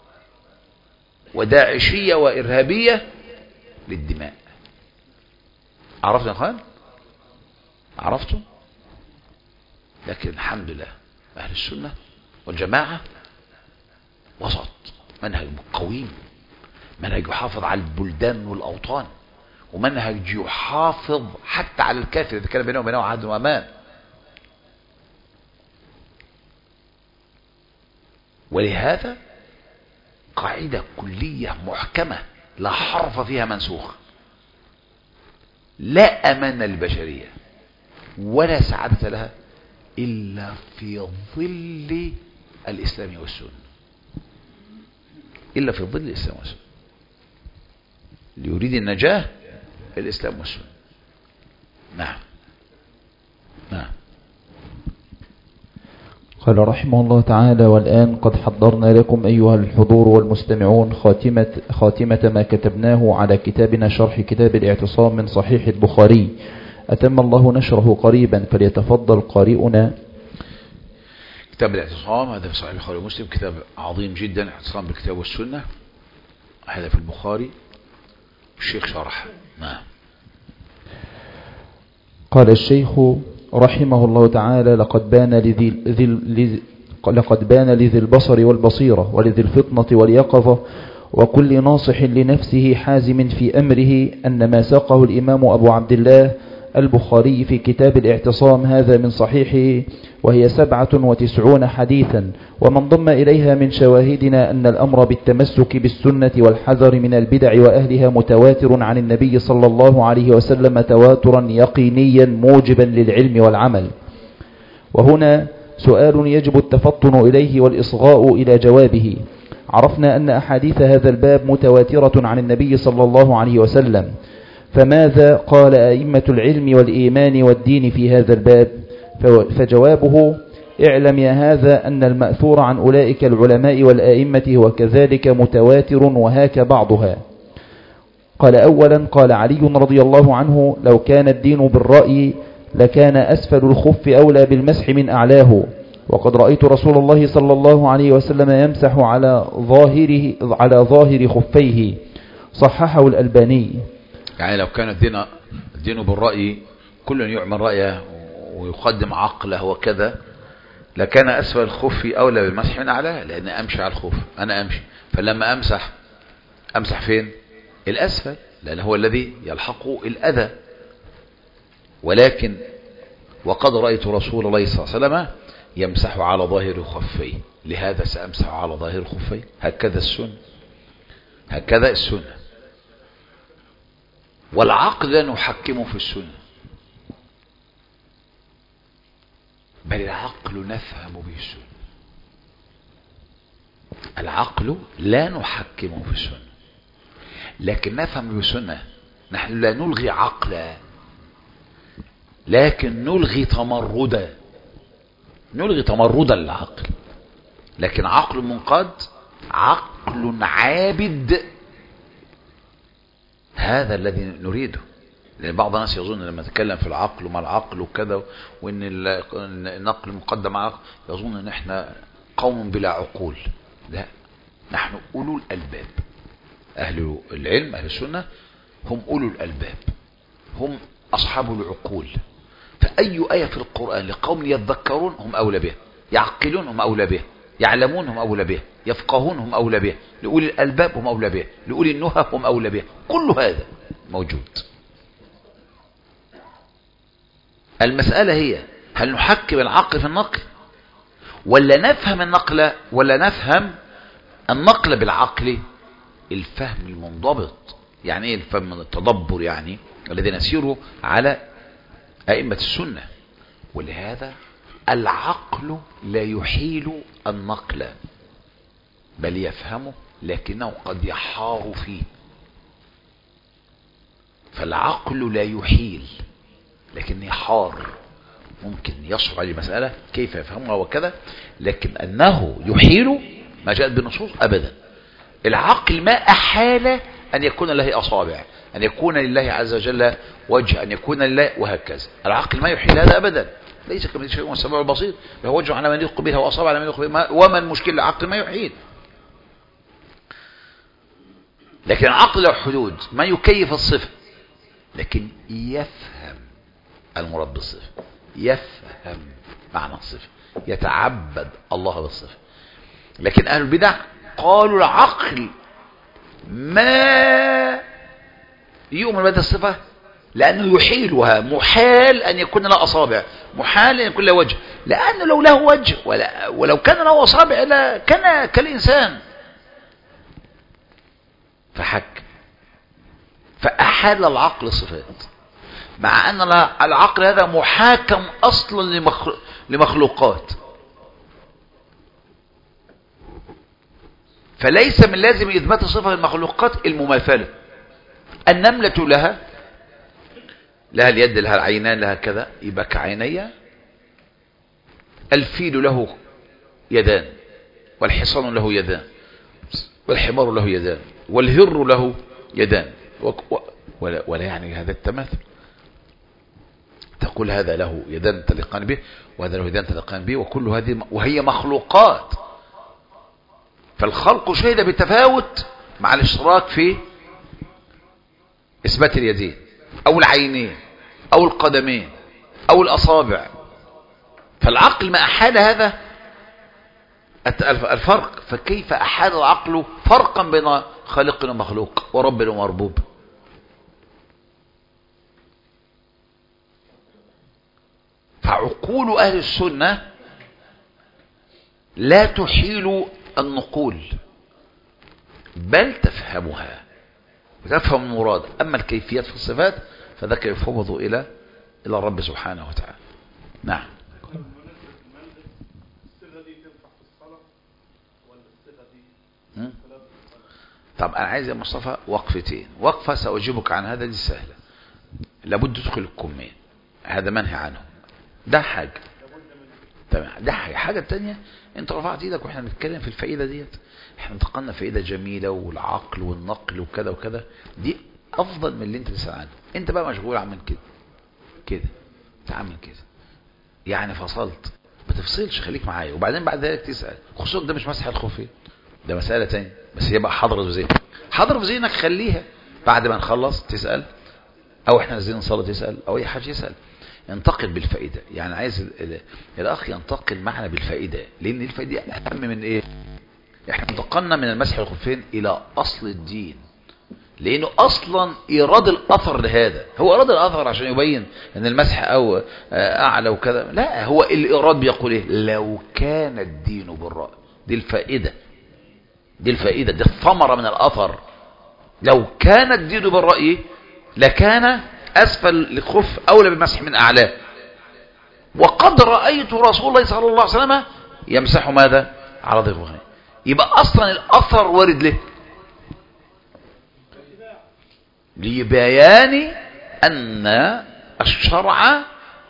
وداعشية وإرهابية للدماء. عرفتوا يا اخوان؟ عرفتوا؟ لكن الحمد لله أهل السنة والجماعة وسط، منهج قويم، منهج يحافظ على البلدان والأوطان، ومنهج يحافظ حتى على الكافر إذا كان بينه وبينه عهد وأمان. ولهذا قاعدة كلية محكمة لا حرف فيها منسوخ: لا أمان للبشرية ولا سعادة لها إلا في ظل الإسلام والسنة، إلا في ظل الإسلام والسنة. ليريد النجاة الإسلام والسنة. نعم نعم.
قال رحمه الله تعالى: والآن قد حضرنا لكم أيها الحضور والمستمعون خاتمة, خاتمة ما كتبناه على كتابنا شرح كتاب الاعتصام من صحيح البخاري، أتم الله نشره قريبا، فليتفضل قارئنا.
كتاب الاعتصام هذا في صحيح البخاري ومسلم، كتاب عظيم جدا، اعتصام بالكتاب والسنة، هذا في البخاري الشيخ شرح. نعم.
قال الشيخ رحمه الله تعالى: لقد بان لذي, لذي لقد بان لذي البصر والبصيرة ولذي الفطنة واليقظة وكل ناصح لنفسه حازم في أمره أن ما ساقه الإمام أبو عبد الله البخاري في كتاب الاعتصام هذا من صحيحه، وهي سبعة وتسعون حديثا، ومن ضم إليها من شواهدنا أن الأمر بالتمسك بالسنة والحذر من البدع وأهلها متواتر عن النبي صلى الله عليه وسلم تواترا يقينيا موجبا للعلم والعمل. وهنا سؤال يجب التفطن إليه والإصغاء إلى جوابه. عرفنا أن أحاديث هذا الباب متواترة عن النبي صلى الله عليه وسلم، فماذا قال أئمة العلم والإيمان والدين في هذا الباب؟ فجوابه: اعلم يا هذا أن المأثور عن أولئك العلماء والآئمة وكذلك متواتر وهاك بعضها. قال أولا قال علي رضي الله عنه لو كان الدين بالرأي لكان أسفل الخف أولى بالمسح من أعلاه، وقد رأيت رسول الله صلى الله عليه وسلم يمسح على ظاهره على ظاهر خفيه، صححه الألباني.
يعني لو كان الدين الدين بالرأي كل يعمل رأيه ويقدم عقله وكذا لكان أسفل الخف أولى بالمسح من أعلاه، لأن أمشي على الخف أنا أمشي، فلما أمسح أمسح فين؟ الأسفل، لأن هو الذي يلحقه الأذى. ولكن وقد رأيت رسول الله صلى الله عليه وسلم يمسح على ظاهر خفيه، لهذا سأمسح على ظاهر خفيه. هكذا السنة، هكذا السنة. والعقل لا نحكمه في السنة، بل العقل نفهم به السنة. العقل لا نحكمه في السنة لكن نفهم به السنة. نحن لا نلغي عقلا لكن نلغي تمردا، نلغي تمردا للعقل، لكن عقل منقاد عقل عابد، هذا الذي نريده. لأن بعض الناس يظن لما تتكلم في العقل وما العقل وكذا وإن النقل مقدم على العقل يظن إن احنا قوم بلا عقول. لا، نحن أولو الألباب. أهل العلم أهل السنة هم أولو الألباب، هم أصحاب العقول. فأي آية في القرآن لقوم يذكرون هم أولى به، يعقلون هم أولى به، يعلمون هم أولى به، يفقهون هم أولى به، لأولي الألباب هم أولى به، لأولي النهى هم أولى به. كل هذا موجود. المسألة هي هل نحكم العقل في النقل ولا نفهم النقل ولا نفهم النقل بالعقل الفهم المنضبط. يعني ايه الفهم من التدبر؟ يعني الذين يسيروا على أئمة السنة. ولهذا العقل لا يحيل النقل بل يفهمه لكنه قد يحار فيه. فالعقل لا يحيل لكن يحار، ممكن يصعب عليه مسألة كيف يفهمها وكذا، لكن أنه يحيل ما جاءت بالنصوص أبدا. العقل ما أحال أن يكون لله أصابع، أن يكون لله عز وجل وجه، أن يكون لله وهكذا. العقل ما يحيل هذا أبدا، ليس كمثله شيء وهو السميع البصير، فهو وجه على من يليق بها وأصابع على من يليق بها. وما المشكلة؟ العقل ما يحيل. لكن العقل له حدود، ما يكيف الصفة لكن يفهم المراد بالصفة، يفهم معنى الصفة، يتعبد الله بالصفة. لكن أهل البدع قالوا العقل ما يؤمن بهذه الصفة لأنه يحيلها، محال أن يكون له أصابع، محال أن يكون له وجه، لأنه لو له وجه ولا ولو كان له أصابع لا كان كالإنسان. فحك فأحال العقل الصفات، مع أن العقل هذا محاكم أصلا لمخلوقات. فليس من لازم إثبات صفة المخلوقات المماثلة. النملة لها لها اليد، لها العينان، لها كذا، يبقى كعينية. الفيل له يدان، والحصان له يدان، والحمار له يدان، والهر له يدان، ولا, ولا يعني هذا التماثل. تقول هذا له يدان تلقان به وهذا له يدان تلقان به، وكل هذه وهي مخلوقات. فالخلق شهد بالتفاوت مع الاشتراك في إثبات اليدين أو العينين أو القدمين أو الأصابع. فالعقل ما أحال هذا الفرق، فكيف أحال العقل فرقا بين خالق ومخلوق ورب ومربوب؟ فعقول أهل السنة لا تحيل النقول بل تفهمها وتفهم المراد. أما الكيفيات في الصفات فذاك يفوض إلى إلى الرب سبحانه وتعالى. نعم. طب أنا عايز يا مصطفى وقفتين. وقفة سأجيبك عن هذا، دي سهلة، لابد تدخل الكمين، هذا منهي عنه، ده حاجة. تمام. ده حاجة. حاجة تانية، انت رفعت ايدك واحنا بنتكلم في الفائدة ديت، احنا انتقلنا فائدة جميلة والعقل والنقل وكذا وكذا، دي افضل من اللي انت تسأل عنه. انت بقى مشغول عامل كده كده، تعمل كده، يعني فصلت. ما تفصلش، خليك معايا، وبعدين بعد ذلك تسأل. خصوصا ده مش مسح الخفين، ده مسألة تانية، بس هي بقى حاضرة في ذهنك. حاضرة في ذهنك خليها بعد ما نخلص تسأل، او احنا نازلين نصلي تسأل، او اي حاجة يسأل. انتقل بالفائدة، يعني عايز الاخ ينتقل معنا بالفائدة، لان الفائدة اهم من ايه؟ احنا انتقلنا من المسح الخفين الى اصل الدين، لانه اصلا ايراد الاثر لهذا، هو اراد الاثر عشان يبين ان المسح او اعلى وكذا، لا، هو الايراد بيقول ايه؟ لو كان الدين بالرأي. دي الفائدة، دي الفائدة، دي الثمرة من الاثر. لو كان الدين بالرأي لكان اسفل الخف اولى بالمسح من اعلاه، وقد رأيت رسول الله صلى الله عليه وسلم يمسح ماذا؟ على ضيق الخفين. يبقى اصلا الاثر وارد له لبيان أن الشرع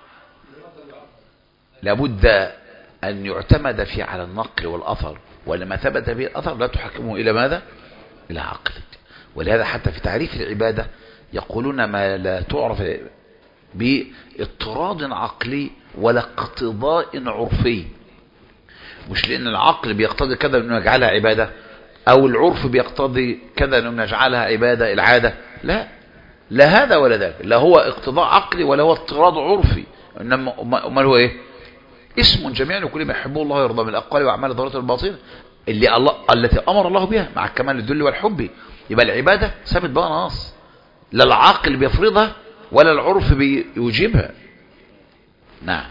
لابد أن يعتمد فيه على النقل والأثر، ولما ثبت به الأثر لا تحكمه إلى ماذا؟ إلى عقل. ولهذا حتى في تعريف العبادة يقولون ما لا تعرف باضطراد عقلي ولا اقتضاء عرفي. مش لأن العقل بيقتضي كذا أنه يجعلها عبادة، أو العرف بيقتضي كذا أنه يجعلها عبادة، العادة، لا، لا هذا ولا ذاك، لا هو اقتضاء عقلي ولا هو اضطراد عرفي. إنما أمال هو إيه؟ اسم جميع لكل ما يحبه الله ويرضى من الأقوال وأعمال الظاهرة والباطنة اللي الله التي أمر الله بها مع كمال الذل والحب. يبقى العبادة ثابت بقى نص، لا العقل بيفرضها ولا العرف بيوجبها. نعم.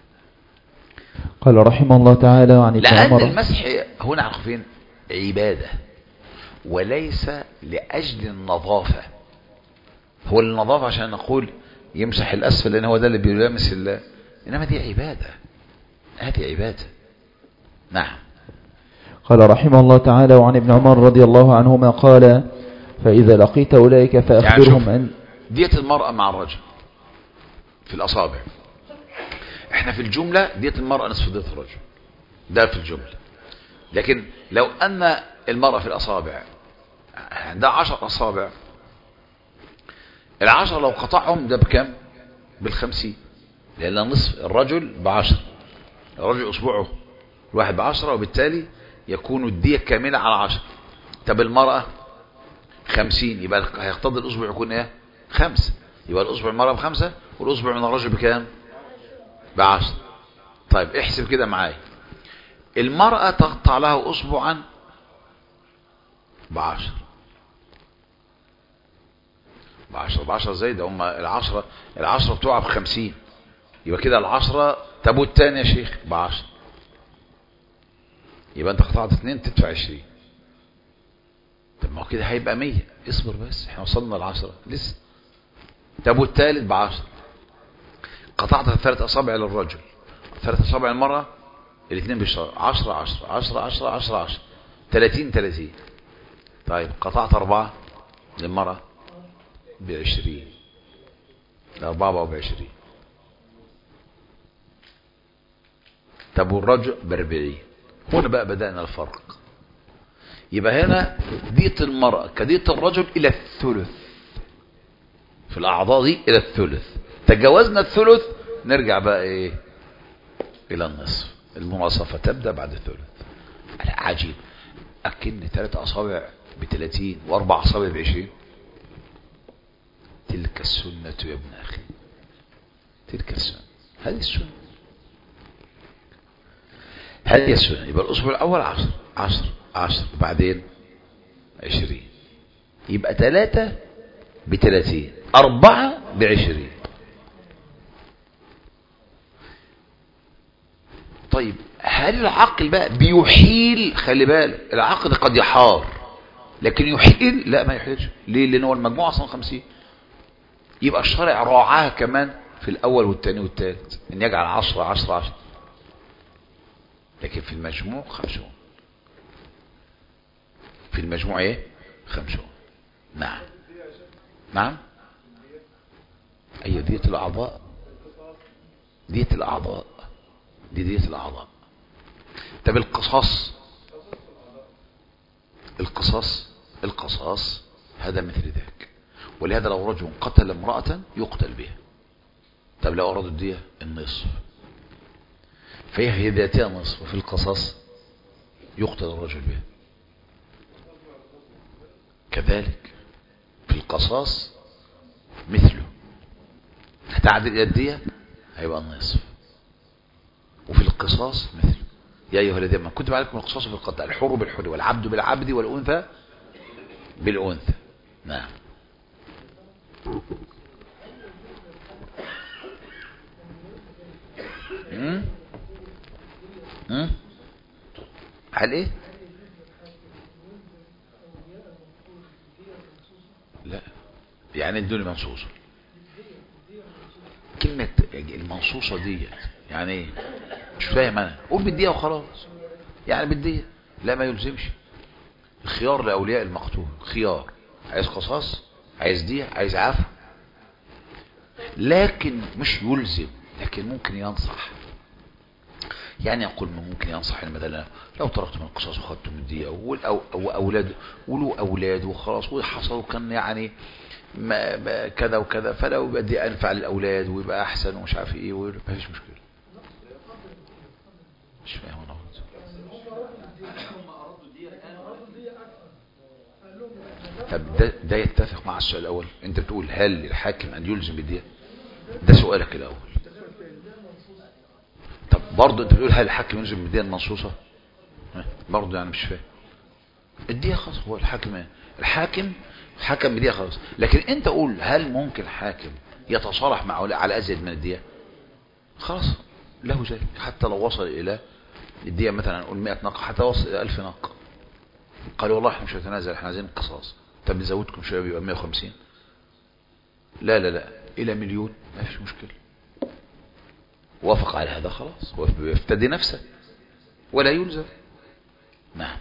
قال رحمه الله تعالى عن ابن
لأن
عمر.
المسح هنا على الخفين عبادة وليس لأجل النظافة. هو النظافة عشان نقول يمسح الأسفل لأن هو ده اللي بيلامس الله، إنما دي عبادة، هذه عبادة. نعم.
قال رحمه الله تعالى وعن ابن عمر رضي الله عنهما قال فإذا لقيت أولئك فأخبرهم
يعني
أن
دية المرأة مع الرجل في الأصابع، احنا في الجملة دية المرأة نصف دية الرجل، ده في الجملة. لكن لو أن المرأة في الأصابع عندها عشر أصابع، العشر لو قطعهم ده بكم؟ بالخمسين، لأن نصف الرجل بعشر، الرجل أصبعه الواحد بعشرة، وبالتالي يكون الدية كاملة على عشر. طب المرأة خمسين، يبقى هيقتضي الأصبع يكون ايه؟ خمسة، يبقى الأصبع المرأة بخمسة والأصبع من الرجل بكام؟ بعشر. طيب احسب كده معايا، المرأة تقطع لها أصبعا بعشر، بعشرة بعشرة زي ده، هم العشرة العشرة بتوعها بخمسين، يبقى كده العشرة تابوت تاني يا شيخ بعشر، يبقى انت قطعت اتنين تدفع عشرين. طب ما هو كده هيبقى مية. اصبر بس، احنا وصلنا العشرة لسه. تابوت تالت بعشر، قطعت ثلاث اصابع للرجل، ثلاث اصابع المرأة، الاثنين بالشهر، عشرة عشرة عشرة عشرة عشرة عشرة، تلاتين تلاتين. طيب قطعت اربعة للمرأة بعشرين، الاربعة بقوا بعشرين. طب والرجل باربعين. هنا بقى بدأنا الفرق. يبقى هنا دية المرأة كدية الرجل إلى الثلث، في الأعضاء دي إلى الثلث. تجاوزنا الثلث نرجع بقى إيه؟ إلى النصف. المناصفة تبدأ بعد الثلث. عجيب، أكن ثلاثة أصابع بثلاثين وأربع أصابع بعشرين. تلك السنة يا ابن أخي، تلك السنة، هذه السنة، هذه السنة. يبقى الأسبوع الأول عشر عشر عشر، وبعدين عشرين، يبقى ثلاثة بثلاثين، أربعة بعشرين. طيب هل العقل بقى بيحيل؟ خلي بالك العقل قد يحار، لكن يحيل لا، ما يحيلش. ليه؟ لأن هو المجموعة أصلا خمسين. يبقى الشرع راعاها كمان في الأول والثاني والثالث إن يجعل عشرة عشرة عشرة، لكن في المجموع خمسون. في المجموع ايه؟ خمسون. نعم نعم. اي دية الاعضاء، دية الاعضاء دي دية الأعضاء. طب القصاص، القصاص القصاص هذا مثل ذاك. ولهذا لو رجل قتل امرأة يقتل بها. طب لو أرادوا الدية النصف، فهي هي ذاتها نصف، وفي القصاص يقتل الرجل بها. كذلك في القصاص مثله، هتعدل إلى الدية هيبقى النصف، وفي القصاص مثله. يا أيها الذين آمنوا كتب عليكم القصاص في القتل، الحر بالحر والعبد بالعبد والأنثى بالأنثى. نعم. امم امم هل ايه؟ لا، يعني الدنيا منصوصة. كلمة المنصوصة دي يعني ايه؟ مش فاهم انا. قول بالدية وخلاص. يعني بالدية لا، ما يلزمش. الخيار لأولياء المقتول خيار، عايز قصاص، عايز دية، عايز عفو، لكن مش يلزم، لكن ممكن ينصح. يعني يقول ممكن ينصح المدلة لو تركتم القصاص وخدتم الدية وأولاد ولو أولاد وخلاص وحصلوا كان يعني ما ما كذا وكذا، فلو بدي أنفع للأولاد ويبقى أحسن ومش عارف إيه، ما فيش مشكلة. مش فاهم أنا. طب ده, ده يتفق مع السؤال الأول. أنت بتقول هل الحاكم أن يلزم بالدية؟ ده سؤالك الأول. طب برضه أنت بتقول هل الحاكم يلزم بالدية المنصوصة؟ برضه يعني مش فاهم. الدية خلاص، هو الحاكم الحاكم حكم بدية خلاص، لكن أنت قول هل ممكن الحاكم يتصالح مع على أزيد من الدية؟ خلاص له ذلك، حتى لو وصل إلى الدية مثلا نقول مئة ناقة، حتى وصل إلى ألف ناقة، قالوا والله احنا مش هنتنازل، احنا عايزين القصاص. طب نزودكم شويه يبقى مئة وخمسين. لا لا لا، الى مليون ما فيش مشكله. وافق على هذا خلاص، ويفتدي نفسه ولا يلزم. نعم.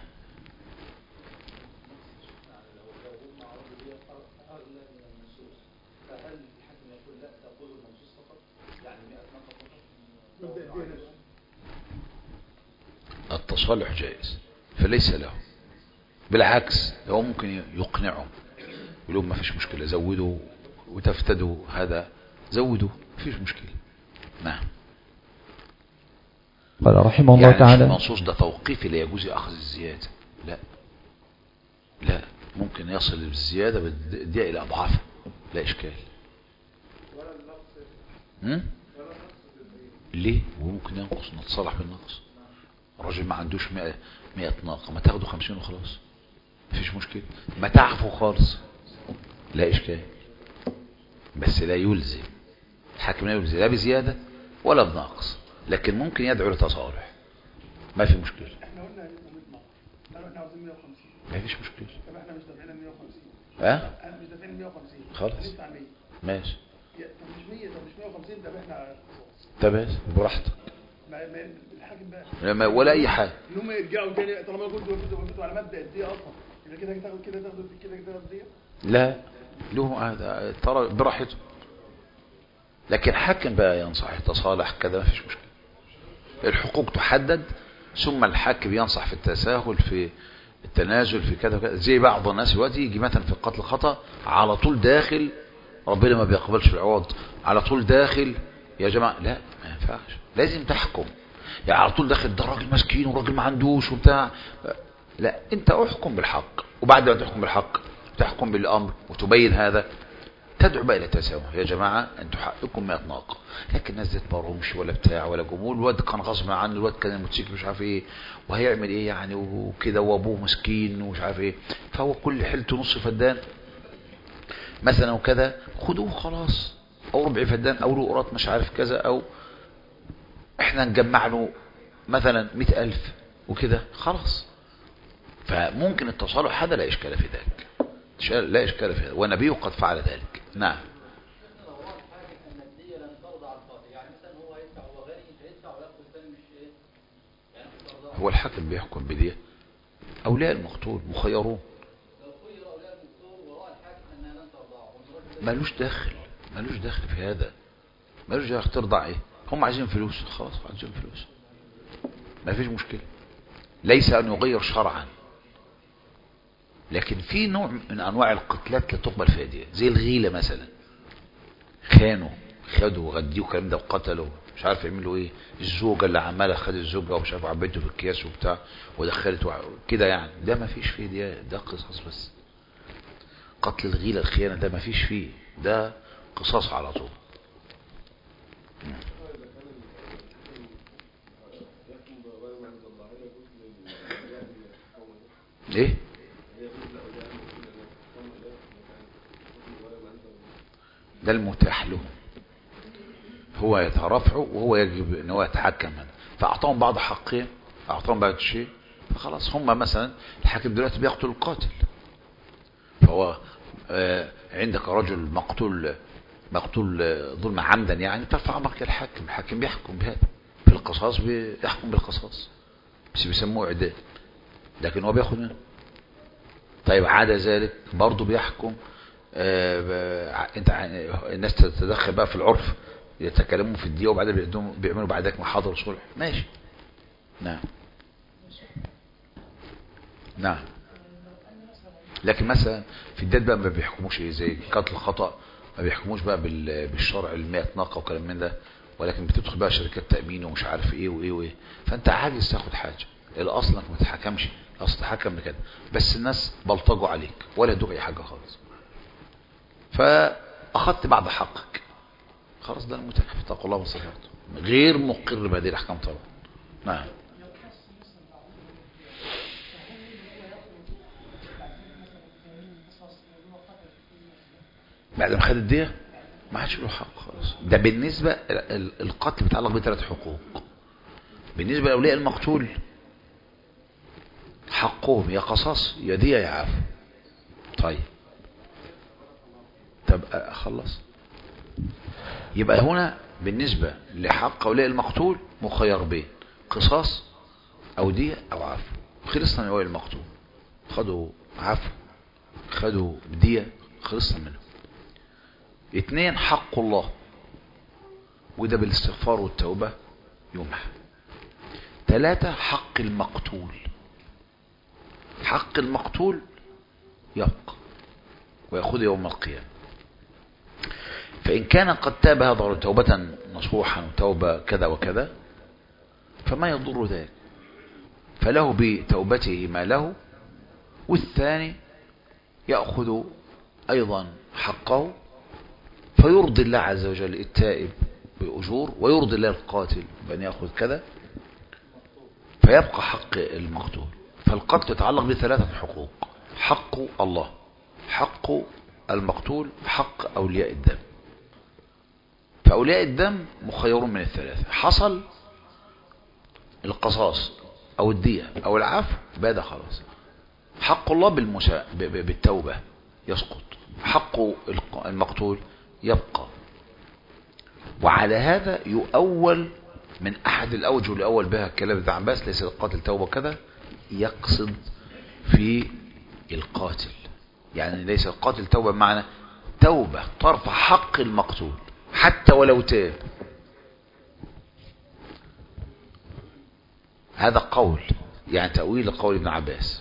التصالح جائز فليس له، بالعكس هو ممكن يقنعهم، يقول لهم ما فيش مشكلة، زودوا وتفتدوا هذا، زودوا ما فيش مشكلة. نعم.
قال رحمه الله
يعني
تعالى
المنصوص ده توقيفي لا يجوز أخذ الزيادة، لا لا، ممكن يصل الزيادة بالدية إلى أضعاف، لا إشكال. هم؟ ليه؟ وممكن ينقص، نتصالح بالنقص. الراجل ما عندوش مئة, مئة ناقة، ما تاخده خمسين وخلاص، مفيش مشكلة. ما تعفو خالص، لا إشكال. بس لا يلزم الحاكم، لا يلزم لا بزيادة ولا بناقص، لكن ممكن يدعو لتصالح، ما في مشكلة.
احنا قلنا احنا عاوزين مئة وخمسين،
ما فيش مشكلة.
طب احنا مش دافعين مئة وخمسين.
ها؟
احنا مش دافعين مئة وخمسين
خلاص ماشي.
طب مش مية، طب مش مئة وخمسين، طب احنا
طب براحتك،
ما ما الحاكم بقى
ما ولا اي حاجه،
ان هم يرجعوا تاني طالما كنتوا وقفتوا وقفتوا على مبدا الديه اصلا، يبقى كده تاخد كده تاخد كده كده الديه.
لا له ترى براحته، لكن حكم بقى ينصح يتصالح كذا ما فيش مشكله. الحقوق تحدد، ثم الحاكم ينصح في التساهل في التنازل في كذا وكذا. زي بعض الناس دلوقتي يجي مثلا في القتل خطأ على طول داخل، ربنا ما بيقبلش العوض، على طول داخل يا جماعه، لا ما ينفعش، لازم تحكم. يعني على طول داخل ده راجل مسكين وراجل ما عندوش وبتاع، لا انت احكم بالحق، وبعد ما تحكم بالحق تحكم بالامر وتبين هذا، تدعو بقى الى التسامح. يا جماعه انتوا حقكم مئة ناقه، لكن الناس دي ما رهمش ولا بتاع ولا جمهور، الواد كان غصب عنه، الواد كان الموتوسيكل مش عارف ايه وهيعمل ايه يعني وكده، وابوه مسكين ومش عارف ايه، فهو كل حيلته نص فدان مثلا وكذا، خدوه خلاص، او ربع فدان او له قراط مش عارف كذا، او احنا نجمع له مثلا مئة ألف وكده خلاص. فممكن التصالح هذا لا إشكال في ذلك، لا إشكال في هذا، والنبي قد فعل ذلك. نعم. هو الحاكم بيحكم بدية، أولياء المقتول مخيرون، مالوش داخل، مالوش داخل في هذا، مالوش داخل. ترضع ايه؟ هم عايزين فلوس خلاص، عايزين فلوس، ما فيش مشكلة، ليس أن يغير شرعا، لكن في نوع من أنواع القتلات لا تقبل فيها دية، زي الغيلة مثلا، خانوا خدوا غديوا الكلام ده وقتلوا مش عارف يعملوا ايه، الزوجة اللي عمالة خد الزوجة ومش عارف عبيته في الكياس وبتاع ودخلته كده، يعني ده ما فيش فيه دية، ده قصاص بس. قتل الغيلة الخيانة ده ما فيش فيه، ده قصاص على طول. ايه ده المتاح له، هو يترافعه وهو يجب ان هو يتحكم هنا، فاعطاهم بعض حقهم، اعطاهم بعض الشيء، فخلاص هم مثلا الحاكم دلوقتي بيقتل القاتل، فهو آه عندك رجل مقتول مقتول ظلم عمدا، يعني ترفع امرك الحاكم، الحاكم بيحكم بهذا في القصاص، بيحكم بالقصاص بس بيسموه اعدام، لكن هو بياخد منه. طيب عدا ذلك برضه بيحكم، آه انت الناس تتدخل بقى في العرف، يتكلموا في الدية وبعدين بيعملوا بعدك محاضر صلح، ماشي. نعم نعم. لكن مثلا في الديات بقى ما بيحكموش ايه، زي قتل الخطأ ما بيحكموش بقى بالشرع المئة ناقة وكلام من ده، ولكن بتدخل بقى شركات تأمين ومش عارف ايه وايه وايه، فانت عاجز تاخد حاجة، الاصل انك ما تتحكمش، الاصل تحكم بكده، بس الناس بلطجوا عليك ولا يدوك اي حاجة خالص، فاخدت بعض حقك، خلاص ده المتاح، اتقوا الله وصفاته، غير مقر بهذه الاحكام طبعا. نعم. بعد ما خد الدية ما عادش له حق خلاص، ده بالنسبة القتل بيتعلق بثلاث حقوق. بالنسبة لأولياء المقتول حقهم يا قصاص يا دية يا عفو. طيب طب خلص، يبقى هنا بالنسبة لحق أولياء المقتول مخير بين قصاص أو دية أو عفو، خلصنا من أولياء المقتول، خدوا عفو خدوا دية، خلصنا منه. اثنين حق الله، وده بالاستغفار والتوبة يمحى. ثلاثة حق المقتول، حق المقتول يبقى ويأخذ يوم القيامة، فإن كان قد تاب هذا توبة نصوحا وتوبة كذا وكذا فما يضر ذلك، فله بتوبته ما له، والثاني يأخذ أيضا حقه، فيرضي الله عز وجل التائب بأجور، ويرضي الله القاتل بأن يأخذ كذا، فيبقى حق المقتول. فالقتل يتعلق بثلاثة حقوق، حق الله، حق المقتول، حق أولياء الدم. فأولياء الدم مخيرون من الثلاثة، حصل القصاص أو الدية أو العفو بعد خلاص. حق الله بالمسا... بالتوبة يسقط، حق المقتول يبقى. وعلى هذا يؤول من أحد الأوجه الأول بها الكلام ابن عباس، ليس القاتل توبة كذا، يقصد في القاتل، يعني ليس القاتل توبة بمعنى توبة ترفع حق المقتول حتى ولو تاب. هذا قول يعني تأويل قول ابن عباس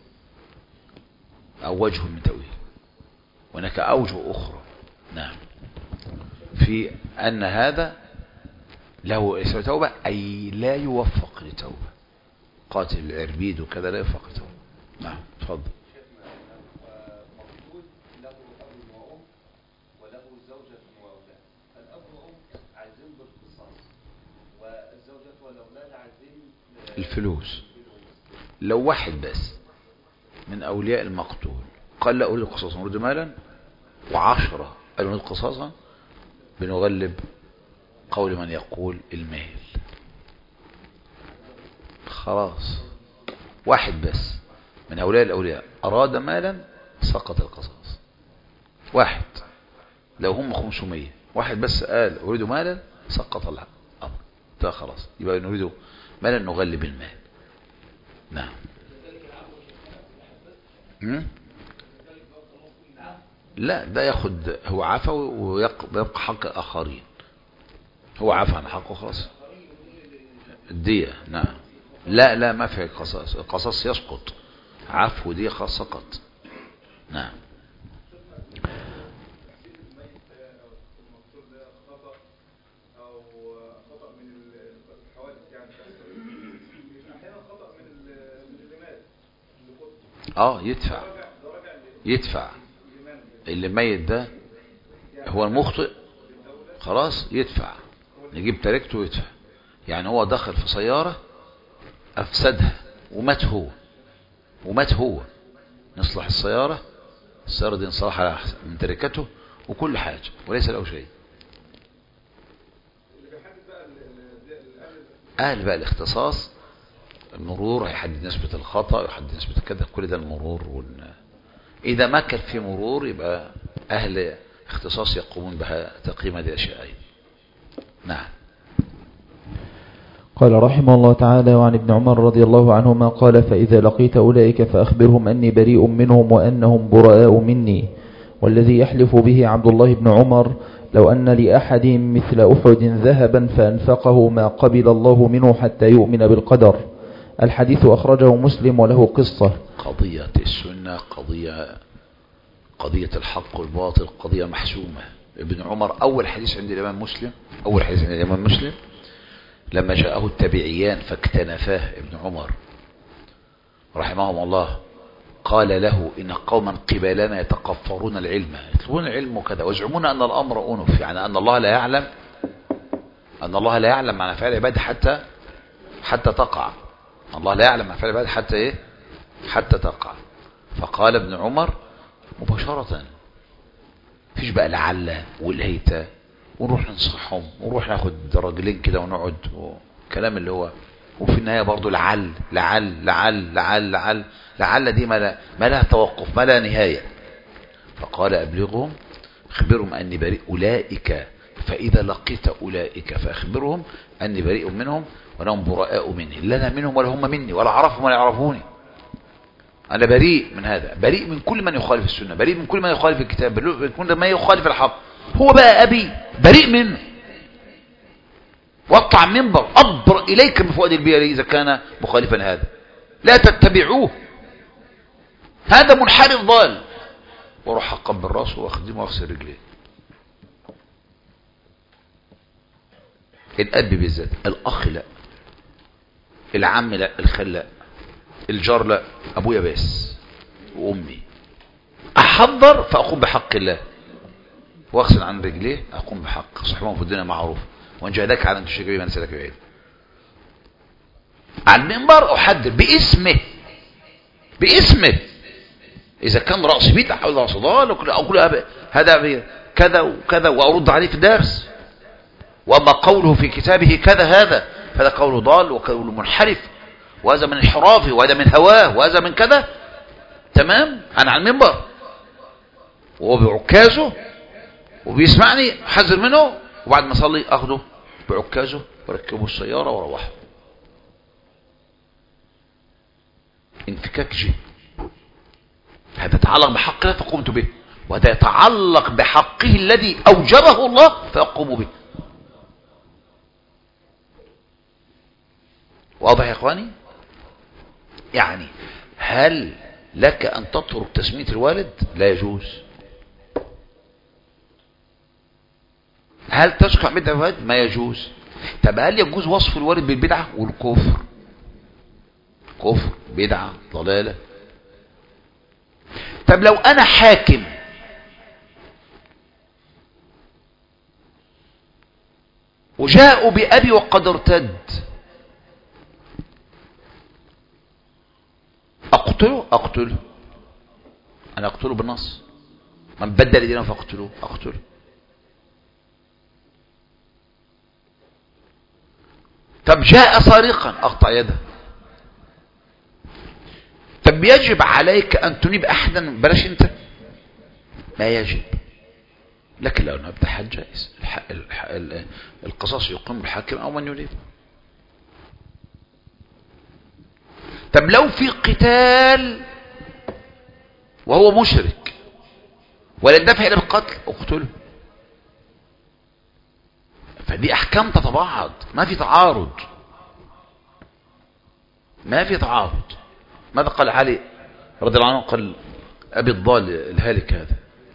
أو وجه من تأويل، وهناك أوجه أخرى. نعم، في أن هذا له اسم توبة، أي لا يوفق لتوبة، قاتل العربيد وكذا لا يوفق لتوبة. نعم تفضل.
مقصود له أب وأم وله زوجة وأولاد، الأب وأم عايزين بالقصاص، والزوجة والأولاد عايزين
الفلوس. لو واحد بس من أولياء المقتول قال لا أريد قصاصا أريد مالا، وعشرة قالوا نريد قصاصا، بنغلب قول من يقول المال. خلاص واحد بس من هؤلاء الأولياء أراد مالا سقط القصاص، واحد. لو هم خمسمية واحد بس قال أريد مالا سقط الأمر، ده خلاص يبقى نريد مالا نغلب المال. نعم. لا ده ياخد هو عفا ويبقى حق الآخرين، هو عفا عن حقه خلاص الدية. نعم لا لا ما في قصاص، القصاص يسقط، عفو دي خاص سقط. نعم. اه يدفع يدفع اللي ميت ده هو المخطئ خلاص يدفع، نجيب تركته ويدفع. يعني هو دخل في سيارة افسدها ومات هو ومات هو نصلح السيارة، السيارة دي نصلح على احسن من تركته وكل حاجة وليس له شيء. اهل بقى الاختصاص المرور هيحدد نسبة الخطأ ويحدد نسبة كذا، كل ده المرور وال... إذا ما كان في مرور يبقى أهل اختصاص يقومون بها تقييم هذه الأشياء. نعم.
قال رحمه الله تعالى: وعن ابن عمر رضي الله عنهما قال: فإذا لقيت أولئك فأخبرهم أني بريء منهم وأنهم براء مني. والذي يحلف به عبد الله بن عمر: لو أن لأحدهم مثل أحد ذهبا فأنفقه ما قبل الله منه حتى يؤمن بالقدر. الحديث أخرجه مسلم وله قصة.
قضية السنة قضية قضية الحق والباطل قضية محسومة. ابن عمر أول حديث عند الإمام مسلم أول حديث عند الإمام مسلم لما جاءه التابعيان فاكتنفاه ابن عمر رحمهم الله، قال له: إن قوما قبالنا يتقفرون العلم، يطلبون العلم وكذا، ويزعمون أن الأمر أنف، يعني أن الله لا يعلم أن الله لا يعلم معنى فعل عباده حتى حتى تقع. الله لا يعلم معنى فعل عباده حتى إيه؟ حتى تقع. فقال ابن عمر مباشرة، فيش بقى لعل والهيتا ونروح ننصحهم ونروح ناخد راجلين كده ونقعد وكلام اللي هو، وفي النهاية برضو لعل لعل لعل لعل لعل لعل دي ما لا ما لها توقف ما لها نهاية. فقال: أبلغهم أخبرهم أني بريء أولئك، فإذا لقيت أولئك فأخبرهم أني بريء منهم وأنهم براء مني، لا أنا منهم ولا هم مني ولا أعرفهم ولا يعرفوني. أنا بريء من هذا، بريء من كل من يخالف السنة، بريء من كل من يخالف الكتاب، بريء من كل من يخالف الحق. هو بقى أبي بريء منه، واطلع منبر أبر إليك من فؤاد البيئة إذا كان مخالفا هذا، لا تتبعوه، هذا منحرف ضال، واروح أقبل راسه واخدمه واغسل رجليه. الأب بالذات، الأخ لا، العم لا، الخال لا، الجار لا، أبويا بس وأمي. أحضر فأقوم بحق الله واغسل عن رجليه، أقوم بحق صحبهم في الدنيا معروف، وإن جاهدك على أن تشرك بي ما نسألك بعيد. على المنبر أحدد باسمه باسمه إذا كان رأس بيت أحاول رأس ضال أقول هذا كذا وكذا وأرد عليه في الدرس. وأما قوله في كتابه كذا هذا فهذا قول ضال وقول منحرف، وهذا من انحرافه وهذا من هواه وهذا من كذا. تمام. أنا على المنبر وهو بعكازه وبيسمعني، حذر منه، وبعد ما أصلي أخده بعكازه وركبه السيارة وروحه. انفكاك شيء هذا يتعلق بحق الله فقمت به، وهذا يتعلق بحقه الذي أوجبه الله فأقوم به. واضح يا إخواني؟ يعني هل لك أن تترك تسمية الوالد؟ لا يجوز. هل تشرع بدعة الوالد؟ ما يجوز. طب هل يجوز وصف الوالد بالبدعة والكفر؟ كفر، بدعة، ضلالة. طب لو أنا حاكم وجاءوا بأبي وقد ارتد، أقتله؟ أقتله. أنا أقتله بالنص، من بدل دينه فأقتله أقتله. طب جاء سارقا أقطع يده. طب يجب عليك أن تنيب أحدا بلاش أنت؟ ما يجب. لكن لو نبت حد جائز، القصاص يقوم بالحاكم أو من ينيب. طب لو في قتال وهو مشرك ولا يدفع إلى بالقتل اقتله. فدي أحكام تتبعض، ما في تعارض. ما في تعارض. ماذا قال علي رضي الله عنه؟ قال أبي الضال الهالك هذا،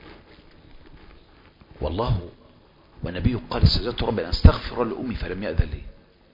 والله ونبيه قال استأذنت ربي أن أستغفر لأمي فلم يأذن لي.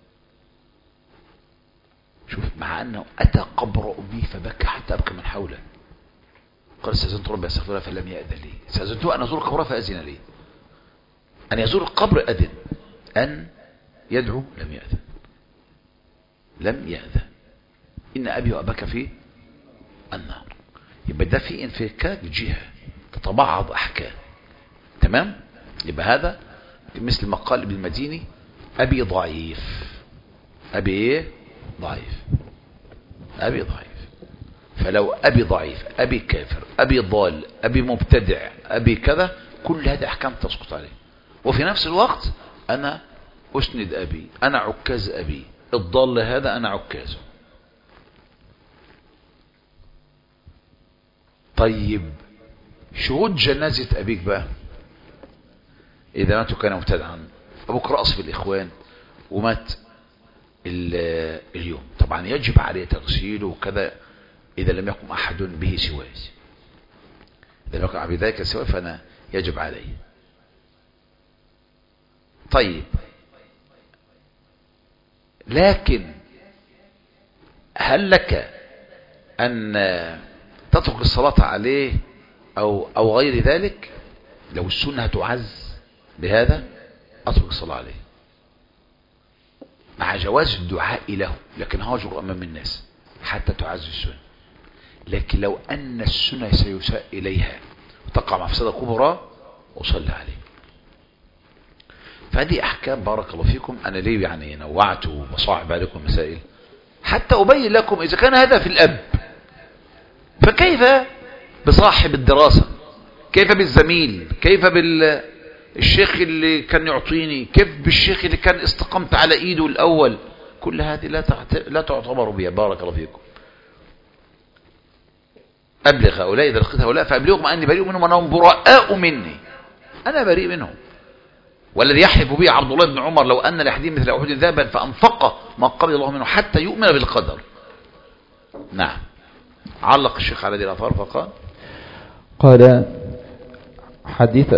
شوف، مع أنه أتى قبر أمي فبكى حتى أبكى من حوله، قال استأذنت ربي أن أستغفر فلم يأذن لي. استأذنته أن أزور قبره فأذن لي. أن يزور القبر أذن، أن يدعو لم يأذن، لم يأذن. إن أبي وأباك في النار. يبقى ده في انفكاك جهة، تتبعض أحكام. تمام؟ يبقى هذا مثل ما قال ابن المديني أبي ضعيف. أبي إيه؟ ضعيف. أبي ضعيف. فلو أبي ضعيف، أبي كافر، أبي ضال، أبي مبتدع، أبي كذا، كل هذه أحكام تسقط عليه. وفي نفس الوقت أنا أسند أبي، أنا عكاز أبي، الضال هذا أنا عكازه. طيب شهود جنازة أبيك بقى إذا ماتوا كان مبتدعا، أبوك رأس في الإخوان ومات اليوم، طبعا يجب عليه تغسيله وكذا إذا لم يقم أحد به سواه. إذا لم يقم بذلك سواه فأنا يجب عليه. طيب لكن هل لك أن تترك الصلاة عليه أو, أو غير ذلك؟ لو السنة تعز بهذا أترك الصلاة عليه مع جواز الدعاء له، لكن هاجر أمام الناس حتى تعز السنة. لكن لو أن السنة سيساء إليها وتقع مفسدة كبرى أصلي عليه. فهذه أحكام بارك الله فيكم. أنا ليه يعني نوعت وبصاحب عليكم مسائل حتى أبين لكم إذا كان هذا في الأب، فكيف بصاحب الدراسة، كيف بالزميل، كيف بالشيخ اللي كان يعطيني، كيف بالشيخ اللي كان استقمت على إيده الأول. كل هذه لا لا تعتبر بها بارك الله فيكم. أبلغ هؤلاء إذا لقيت هؤلاء فأبلغهم أني بريء منهم وأنهم براء مني، أنا بريء منهم. والذي يحلف به عبد الله بن عمر لو أن لأحدهم مثل أحد ذهبا فأنفق ما قبل الله منه حتى يؤمن بالقدر. نعم. علق الشيخ على هذه الأثار فقال
قال حديث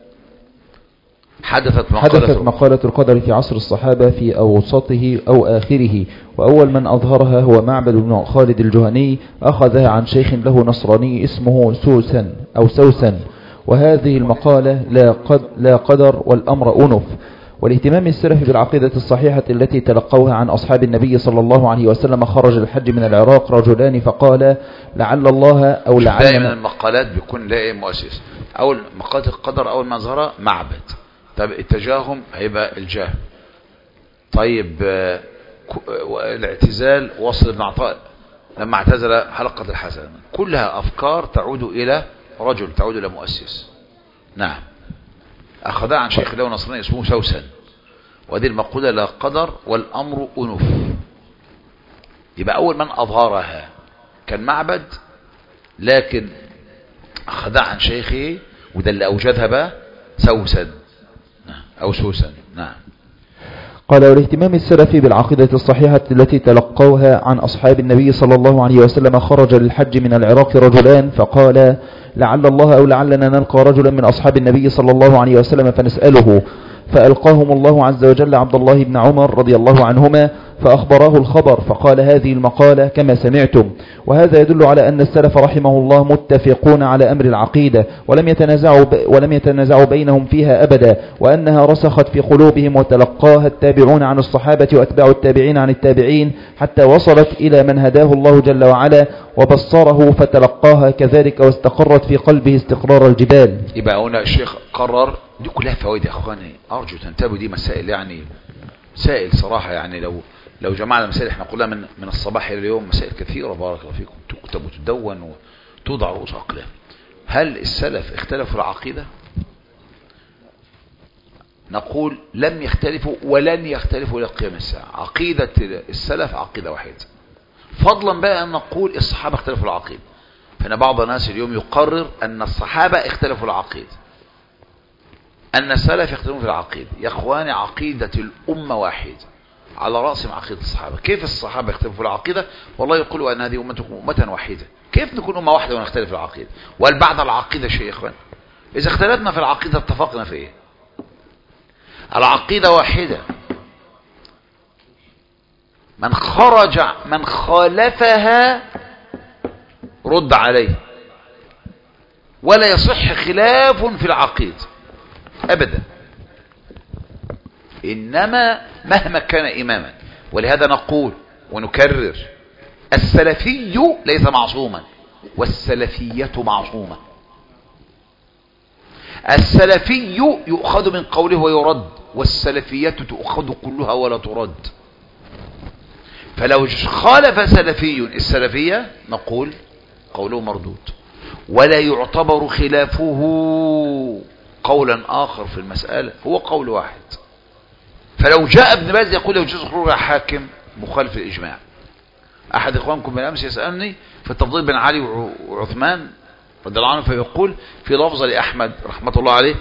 حدثت مقالة,
حدثت مقالة القدر في عصر الصحابة في أوسطه أو آخره، وأول من أظهرها هو معبد بن خالد الجهني، أخذها عن شيخ له نصراني اسمه سوسن أو سوسن. وهذه المقالة لا, قد لا قدر والأمر أنف. والاهتمام السلف بالعقيدة الصحيحة التي تلقوها عن أصحاب النبي صلى الله عليه وسلم. خرج الحج من العراق رجلان فقال لعل الله أو لعل
دائما المقالات بيكون لها مؤسس. أول مقالة القدر أول ما ظهر معبد، طب اتجاههم هيبقى الجاه. طيب الاعتزال وصل بن عطاء لما اعتزل حلقة الحسن، كلها أفكار تعود إلى رجل، تعود إلى مؤسس. نعم. أخذها عن شيخ له نصراني اسمه سوسن، وهذه المقولة لا قدر والأمر أنف. يبقى أول من أظهرها كان معبد، لكن أخذها عن شيخه وده اللي أوجدها بقى سوسن أو سوسن. نعم.
قال والاهتمام السلفي بالعقيدة الصحيحة التي تلقوها عن أصحاب النبي صلى الله عليه وسلم. خرج للحج من العراق رجلان فقال لعل الله أو لعلنا نلقى رجلا من أصحاب النبي صلى الله عليه وسلم فنسأله، فألقاهم الله عز وجل عبد الله بن عمر رضي الله عنهما فأخبراه الخبر فقال هذه المقالة كما سمعتم. وهذا يدل على أن السلف رحمه الله متفقون على أمر العقيدة ولم يتنازعوا, ب... ولم يتنازعوا بينهم فيها أبدا، وأنها رسخت في قلوبهم وتلقاها التابعون عن الصحابة وأتباع التابعين عن التابعين حتى وصلت إلى من هداه الله جل وعلا وبصره فتلقاها كذلك واستقرت في قلبه استقرار الجبال.
يبقى هنا الشيخ قرر دي كلها فوائد يا أخواني، أرجو تنتبهوا، دي مسائل يعني مسائل صراحة يعني لو لو جمعنا مسائل احنا قلنا من من الصباح إلى اليوم مسائل كثيرة بارك الله فيكم تكتب وتدون وتوضع رؤوس أقلام. هل السلف اختلفوا العقيدة؟ نقول لم يختلفوا ولن يختلفوا إلى قيام الساعة. عقيدة السلف عقيدة واحدة، فضلا بقى أن نقول الصحابة اختلفوا العقيدة. فإن بعض الناس اليوم يقرر أن الصحابة اختلفوا العقيدة، أن السلف يختلفون في العقيدة. يا أخواني عقيدة الأمة واحدة، على رأسهم عقيدة الصحابة. كيف الصحابة يختلفوا في العقيدة؟ والله يقولوا أن هذه أمتكم أمة واحدة. كيف نكون أمة واحدة ونختلف في العقيدة؟ وهل بعد العقيدة شيء يا إخوان؟ إذا اختلفنا في العقيدة اتفقنا في إيه؟ العقيدة واحدة. من خرج من خالفها رد عليه، ولا يصح خلاف في العقيدة أبدا، إنما مهما كان إماما. ولهذا نقول ونكرر: السلفي ليس معصوما، والسلفية معصومة. السلفي يؤخذ من قوله ويرد، والسلفية تؤخذ كلها ولا ترد. فلو خالف سلفي السلفية نقول قوله مردود، ولا يعتبر خلافه قولا آخر في المسألة، هو قول واحد. فلو جاء ابن باز يقول يجوز خروج حاكم مخالف الإجماع. أحد إخوانكم بالأمس يسألني في التفضيل بين علي وعثمان رضي الله عنه، فيقول في لفظة لأحمد رحمة الله عليه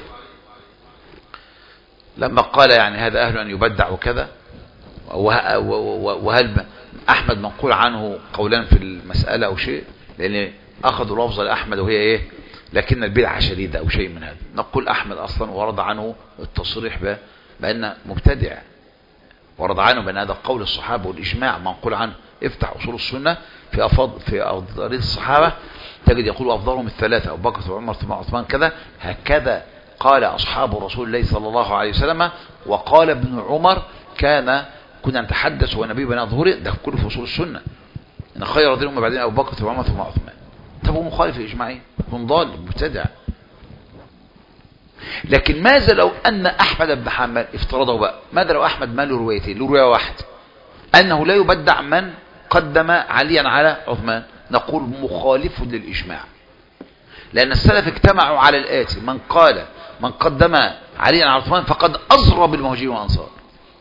لما قال يعني هذا أهل أن يبدع وكذا، وهل أحمد منقول عنه قولان في المسألة أو شيء، لأن أخذوا لفظة لأحمد وهي إيه؟ لكن البدعة شديدة أو شيء من هذا. نقول أحمد أصلا ورد عنه التصريح بأن مبتدع، ورد عنه بأن هذا قول الصحابة والإجماع منقول عنه. افتح أصول السنة في أفضل في أفضل الصحابة تجد يقول أفضلهم الثلاثة أبو بكر وعمر ثم عثمان كذا، هكذا قال أصحاب رسول الله صلى الله عليه وسلم. وقال ابن عمر كان كنا نتحدث والنبي بين ظهوره، ده كله في أصول السنة، إن خير دينهم بعدين أبو بكر وعمر ثم عثمان. طب هو مخالف إجماعي، من ضال مبتدع. لكن ماذا لو أن أحمد بن حنبل افترضه بقى، ماذا لو أحمد ما له روايتين، له رواية واحدة أنه لا يبدع من قدم عليا على عثمان؟ نقول مخالف للإجماع، لأن السلف اجتمعوا على الآتي: من قال من قدم عليا على عثمان فقد أزرى بالمهاجرين والأنصار.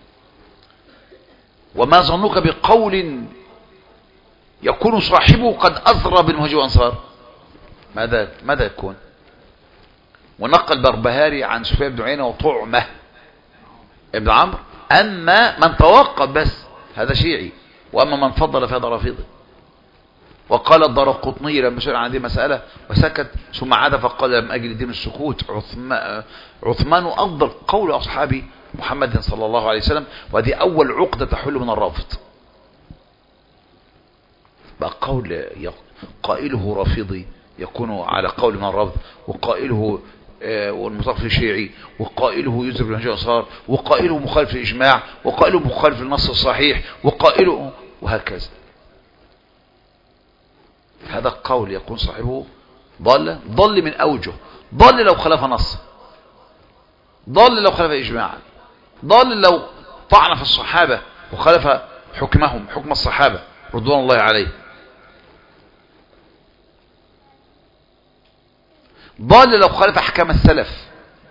وما ظنك بقول يكون صاحبه قد أزرى بالمهاجرين والأنصار؟ ماذا ماذا يكون؟ ونقل بربهاري عن سفيان بن عيينة وطعمة ابن عمرو أما من توقف بس هذا شيعي، وأما من فضل فهذا رافضي. وقال الدارقطني لما سئل عن هذه المسألة وسكت ثم عاد فقال لم أجد دين السكوت، عثمان, عثمان أفضل قول أصحاب محمد صلى الله عليه وسلم، وهذه أول عقدة تحل من الرافض. بقى قول قائله رافضي يكون على قول من الرافض، وقائله والمطاف الشيعي، وقائله يزر بالهجاء صار، وقائله مخالف الإجماع، وقائله مخالف النص الصحيح، وقائله وهكذا. هذا القول يكون صاحبه ضل ضل من أوجه: ضل لو خلف نص، ضل لو خلف إجماعا، ضل لو طعن في الصحابة وخلف حكمهم حكم الصحابة رضوان الله عليه، ضل لو خالف أحكام السلف.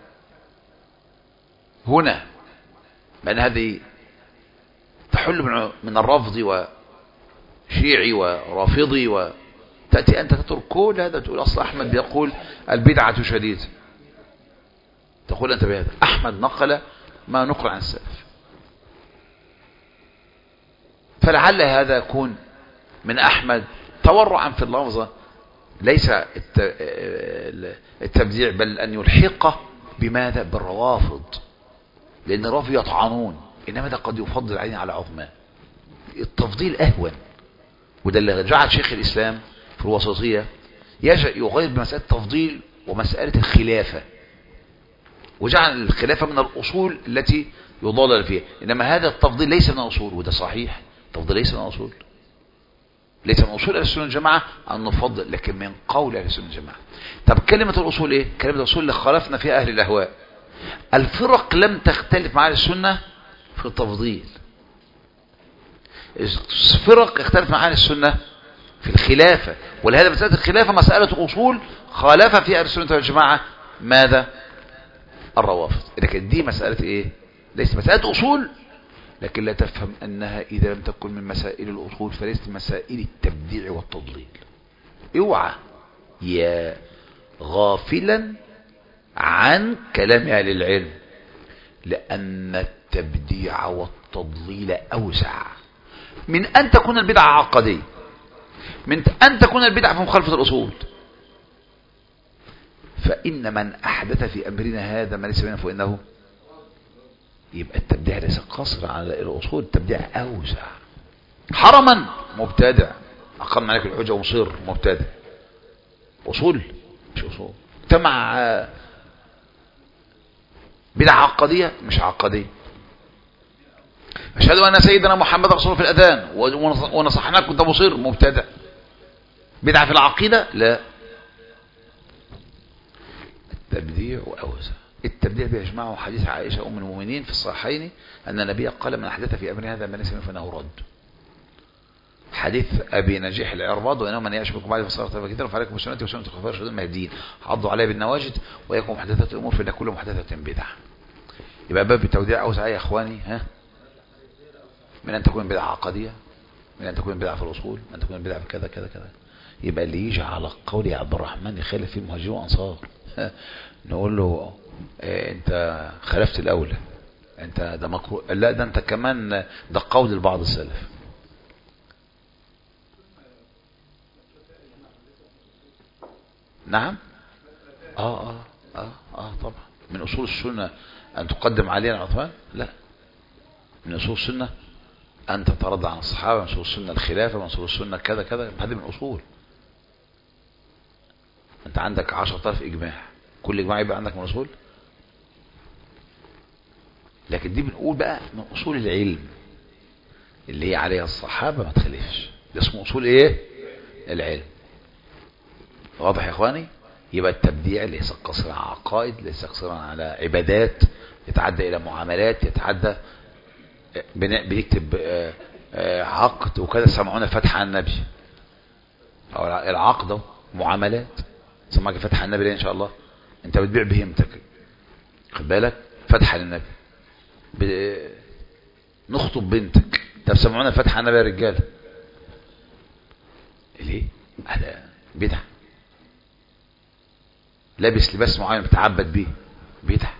هنا لأن هذه تحل من الرافضي وشيعي ورافضي، وتأتي أنت تترك كل هذا تقول أصل أحمد بيقول البدعة شديد، تقول أنت بهذا. أحمد نقل ما نقل عن السلف، فلعل هذا يكون من أحمد تورعا في اللفظة، ليس التبديع بل أن يلحقه بماذا؟ بالروافض، لأن الرافض يطعنون، إنما هذا قد يفضل عيني على عثمان. التفضيل أهون، وده اللي جعل شيخ الإسلام في الوسطية يغير بمسألة التفضيل ومسألة الخلافة، وجعل الخلافة من الأصول التي يضلل فيها، إنما هذا التفضيل ليس من الأصول، وده صحيح، التفضيل ليس من الأصول، ليس من أصول أهل السنة والجماعة أن نفضل، لكن من قول أهل السنة والجماعة. طب كلمة الأصول إيه؟ كلمة الأصول اللي خالفنا فيها أهل الأهواء. الفرق لم تختلف مع أهل السنة في التفضيل، الفرق اختلف مع أهل السنة في الخلافة، ولهذا مسألة الخلافة مسألة أصول خالف فيها أهل السنة والجماعة ماذا؟ الروافض. لكن دي مسألة إيه؟ ليست مسألة أصول، لكن لا تفهم أنها إذا لم تكن من مسائل الأصول فليست مسائل التبديع والتضليل. اوعى يا غافلا عن كلام أهل العلم، لأن التبديع والتضليل أوسع من أن تكون البدعة عقدية، من أن تكون البدعة في مخالفة الأصول. فإن من أحدث في أمرنا هذا ما ليس منه فإنه، يبقى التبديع ليس قصرا على الأصول، التبديع أوسع. حرما مبتدع، أقام عليك الحجة ومصير مبتدع. أصول مش أصول، اجتمع بدعة عقدية مش عقدية. أشهد أن سيدنا محمد رسول في الأذان ونصحناك كنت مصير مبتدع. بدعة في العقيدة لا. التبديع أوسع. التبديع بيجمعه حديث عائشة أم المؤمنين في الصحيحين أن النبي قال من أحدث في أمر هذا ما ليس منه فإنه رد. حديث أبي نجيح العرباض وإنه من يعش منكم بعد فصار كثيرا فعليكم بسنتي وسنة الخلفاء الراشدين المهديين عضوا عليها بالنواجذ وإياكم محدثات الأمور فإن كل محدثة بدعة. يبقى باب التوديع أوسع يا إخواني، ها، من أن تكون بدعة عقدية، من أن تكون بدعة في الأصول، من أن تكون بدعة في كذا كذا كذا. يبقى اللي يجي على قول يا عبد الرحمن يخالف فيه مهاجرين وأنصار نقول له إيه أنت خالفت الأولى، أنت ده مكروه، لا ده أنت كمان ده قول لبعض السلف. نعم آه آه آه آه طبعا. من أصول السنة أن تقدم علينا عثمان؟ لا. من أصول السنة أن تترضى عن الصحابة، من أصول السنة الخلافة، من أصول السنة كذا كذا، هذه من أصول. أنت عندك عشرة آلاف إجماع، كل إجماع يبقى عندك من أصول. لكن دي بنقول بقى من أصول العلم اللي هي عليها الصحابة ما تخلفش، ده اسمه أصول إيه؟ العلم. واضح يا إخواني؟ يبقى التبديع ليس قصرا على عقائد، ليس قصرا على عبادات، يتعدى إلى معاملات، يتعدى بنكتب عقد وكذا سمعونا فتح عن النبي، أو العقد معاملات سمعك فتح عن النبي ليه إن شاء الله؟ أنت بتبيع بهمتك، خد بالك، فتح للنبي. نخطب بنتك، طب سمعونا فتح عن النبي يا رجاله، ليه؟ هذا بدعة. لابس لباس معين بتعبد بيه، بدعة.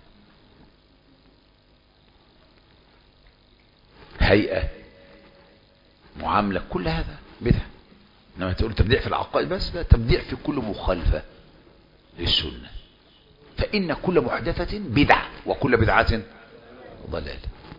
هيئة، معاملة، كل هذا بدعة. انما تقول تبديع في العقائد بس، لا، تبديع في كل مخالفة للسنة. فإن كل محدثة بدعة وكل بدعة ضلال.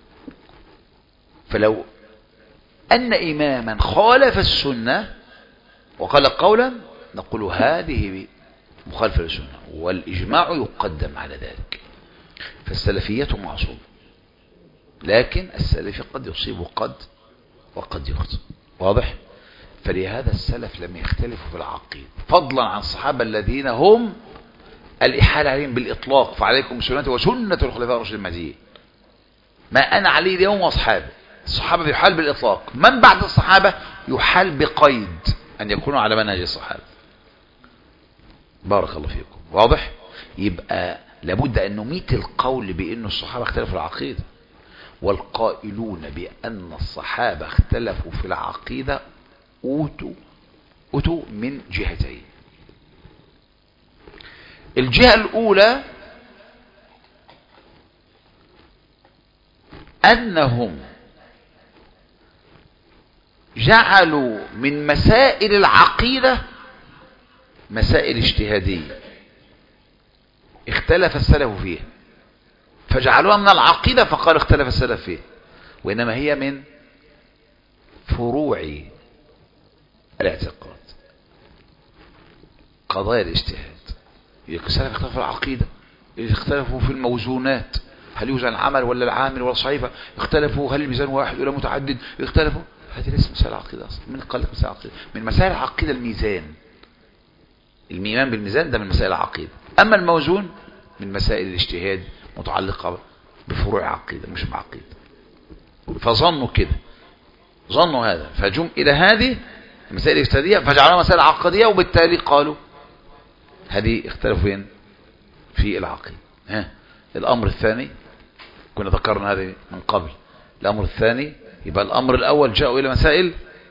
فلو أن إماما خالف السنة وقال قولا نقول هذه مخالفة للسنة، والإجماع يقدم على ذلك. فالسلفية معصوم، لكن السلفي قد يصيب قد وقد يخطئ. واضح؟ فلهذا السلف لم يختلفوا في العقيدة، فضلا عن الصحابة الذين هم الإحالة عليهم بالإطلاق، فعليكم سنتي وسنة الخلفاء الراشدين المهديين، ما أنا عليه اليوم وأصحابي. الصحابة يحال بالإطلاق، من بعد الصحابة يحال بقيد أن يكونوا على منهج الصحابة. بارك الله فيكم. واضح؟ يبقى لابد أن نميت القول بأن الصحابة اختلفوا في العقيدة، والقائلون بأن الصحابة اختلفوا في العقيدة أوتوا أوتوا من جهتين. الجهة الأولى أنهم جعلوا من مسائل العقيدة مسائل اجتهادية اختلف السلف فيها، فجعلوها من العقيدة فقالوا اختلف السلف فيها، وإنما هي من فروع الاعتقاد، قضايا الاجتهاد. السلف اختلفوا في العقيدة، اختلفوا في الموزونات، هل يوزن العمل ولا العامل ولا الصحيفة، اختلفوا هل الميزان واحد ولا متعدد، اختلفوا. هذه ليست مسائل عقيدة أصلا. من قال لك مسائل عقيدة؟ من مسائل العقيدة الميزان، الإيمان بالميزان ده من مسائل العقيدة. أما الموزون من مسائل الاجتهاد متعلقة بفروع عقيدة مش بعقيدة. فظنوا كده، ظنوا هذا، فجم إلى هذه المسائل الاجتهادية فجعلوها مسائل عقدية، وبالتالي قالوا هذه اختلفوا فين؟ في العقيدة. ها الأمر الثاني كنا ذكرنا هذه من قبل. الأمر الثاني يبقى الأمر الأول جاءوا إلى مسائل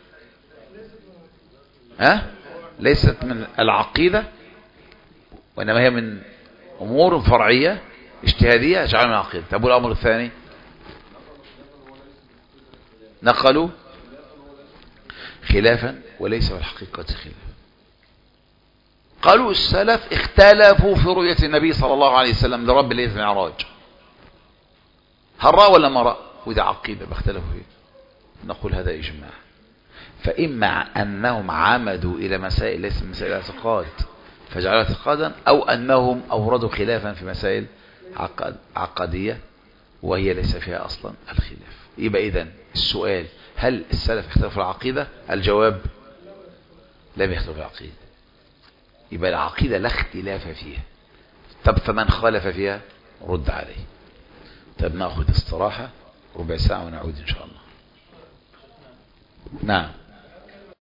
ها ليست من العقيدة، وإنما هي من أمور فرعية اجتهادية جعلها من العقيدة. طب والأمر الثاني نقلوا خلافا وليس بالحقيقة خلاف. قالوا السلف اختلفوا في رؤية النبي صلى الله عليه وسلم لرب ليلة المعراج، هل رأى ولا ما رأى؟ وده عقيدة باختلفوا فيه. نقول هذا إجماع. فإما أنهم عمدوا إلى مسائل ليس مسائل اعتقاد فجعلها اعتقادا، أو أنهم أوردوا خلافا في مسائل عقد عقدية وهي ليس فيها أصلا الخلاف. يبقى إذن السؤال هل السلف اختلفوا في العقيدة؟ الجواب لم يختلفوا في العقيدة. يبقى العقيدة لا اختلاف فيها. طب فمن خالف فيها رد عليه. طب نأخذ استراحة ربع ساعة ونعود إن شاء الله. نعم.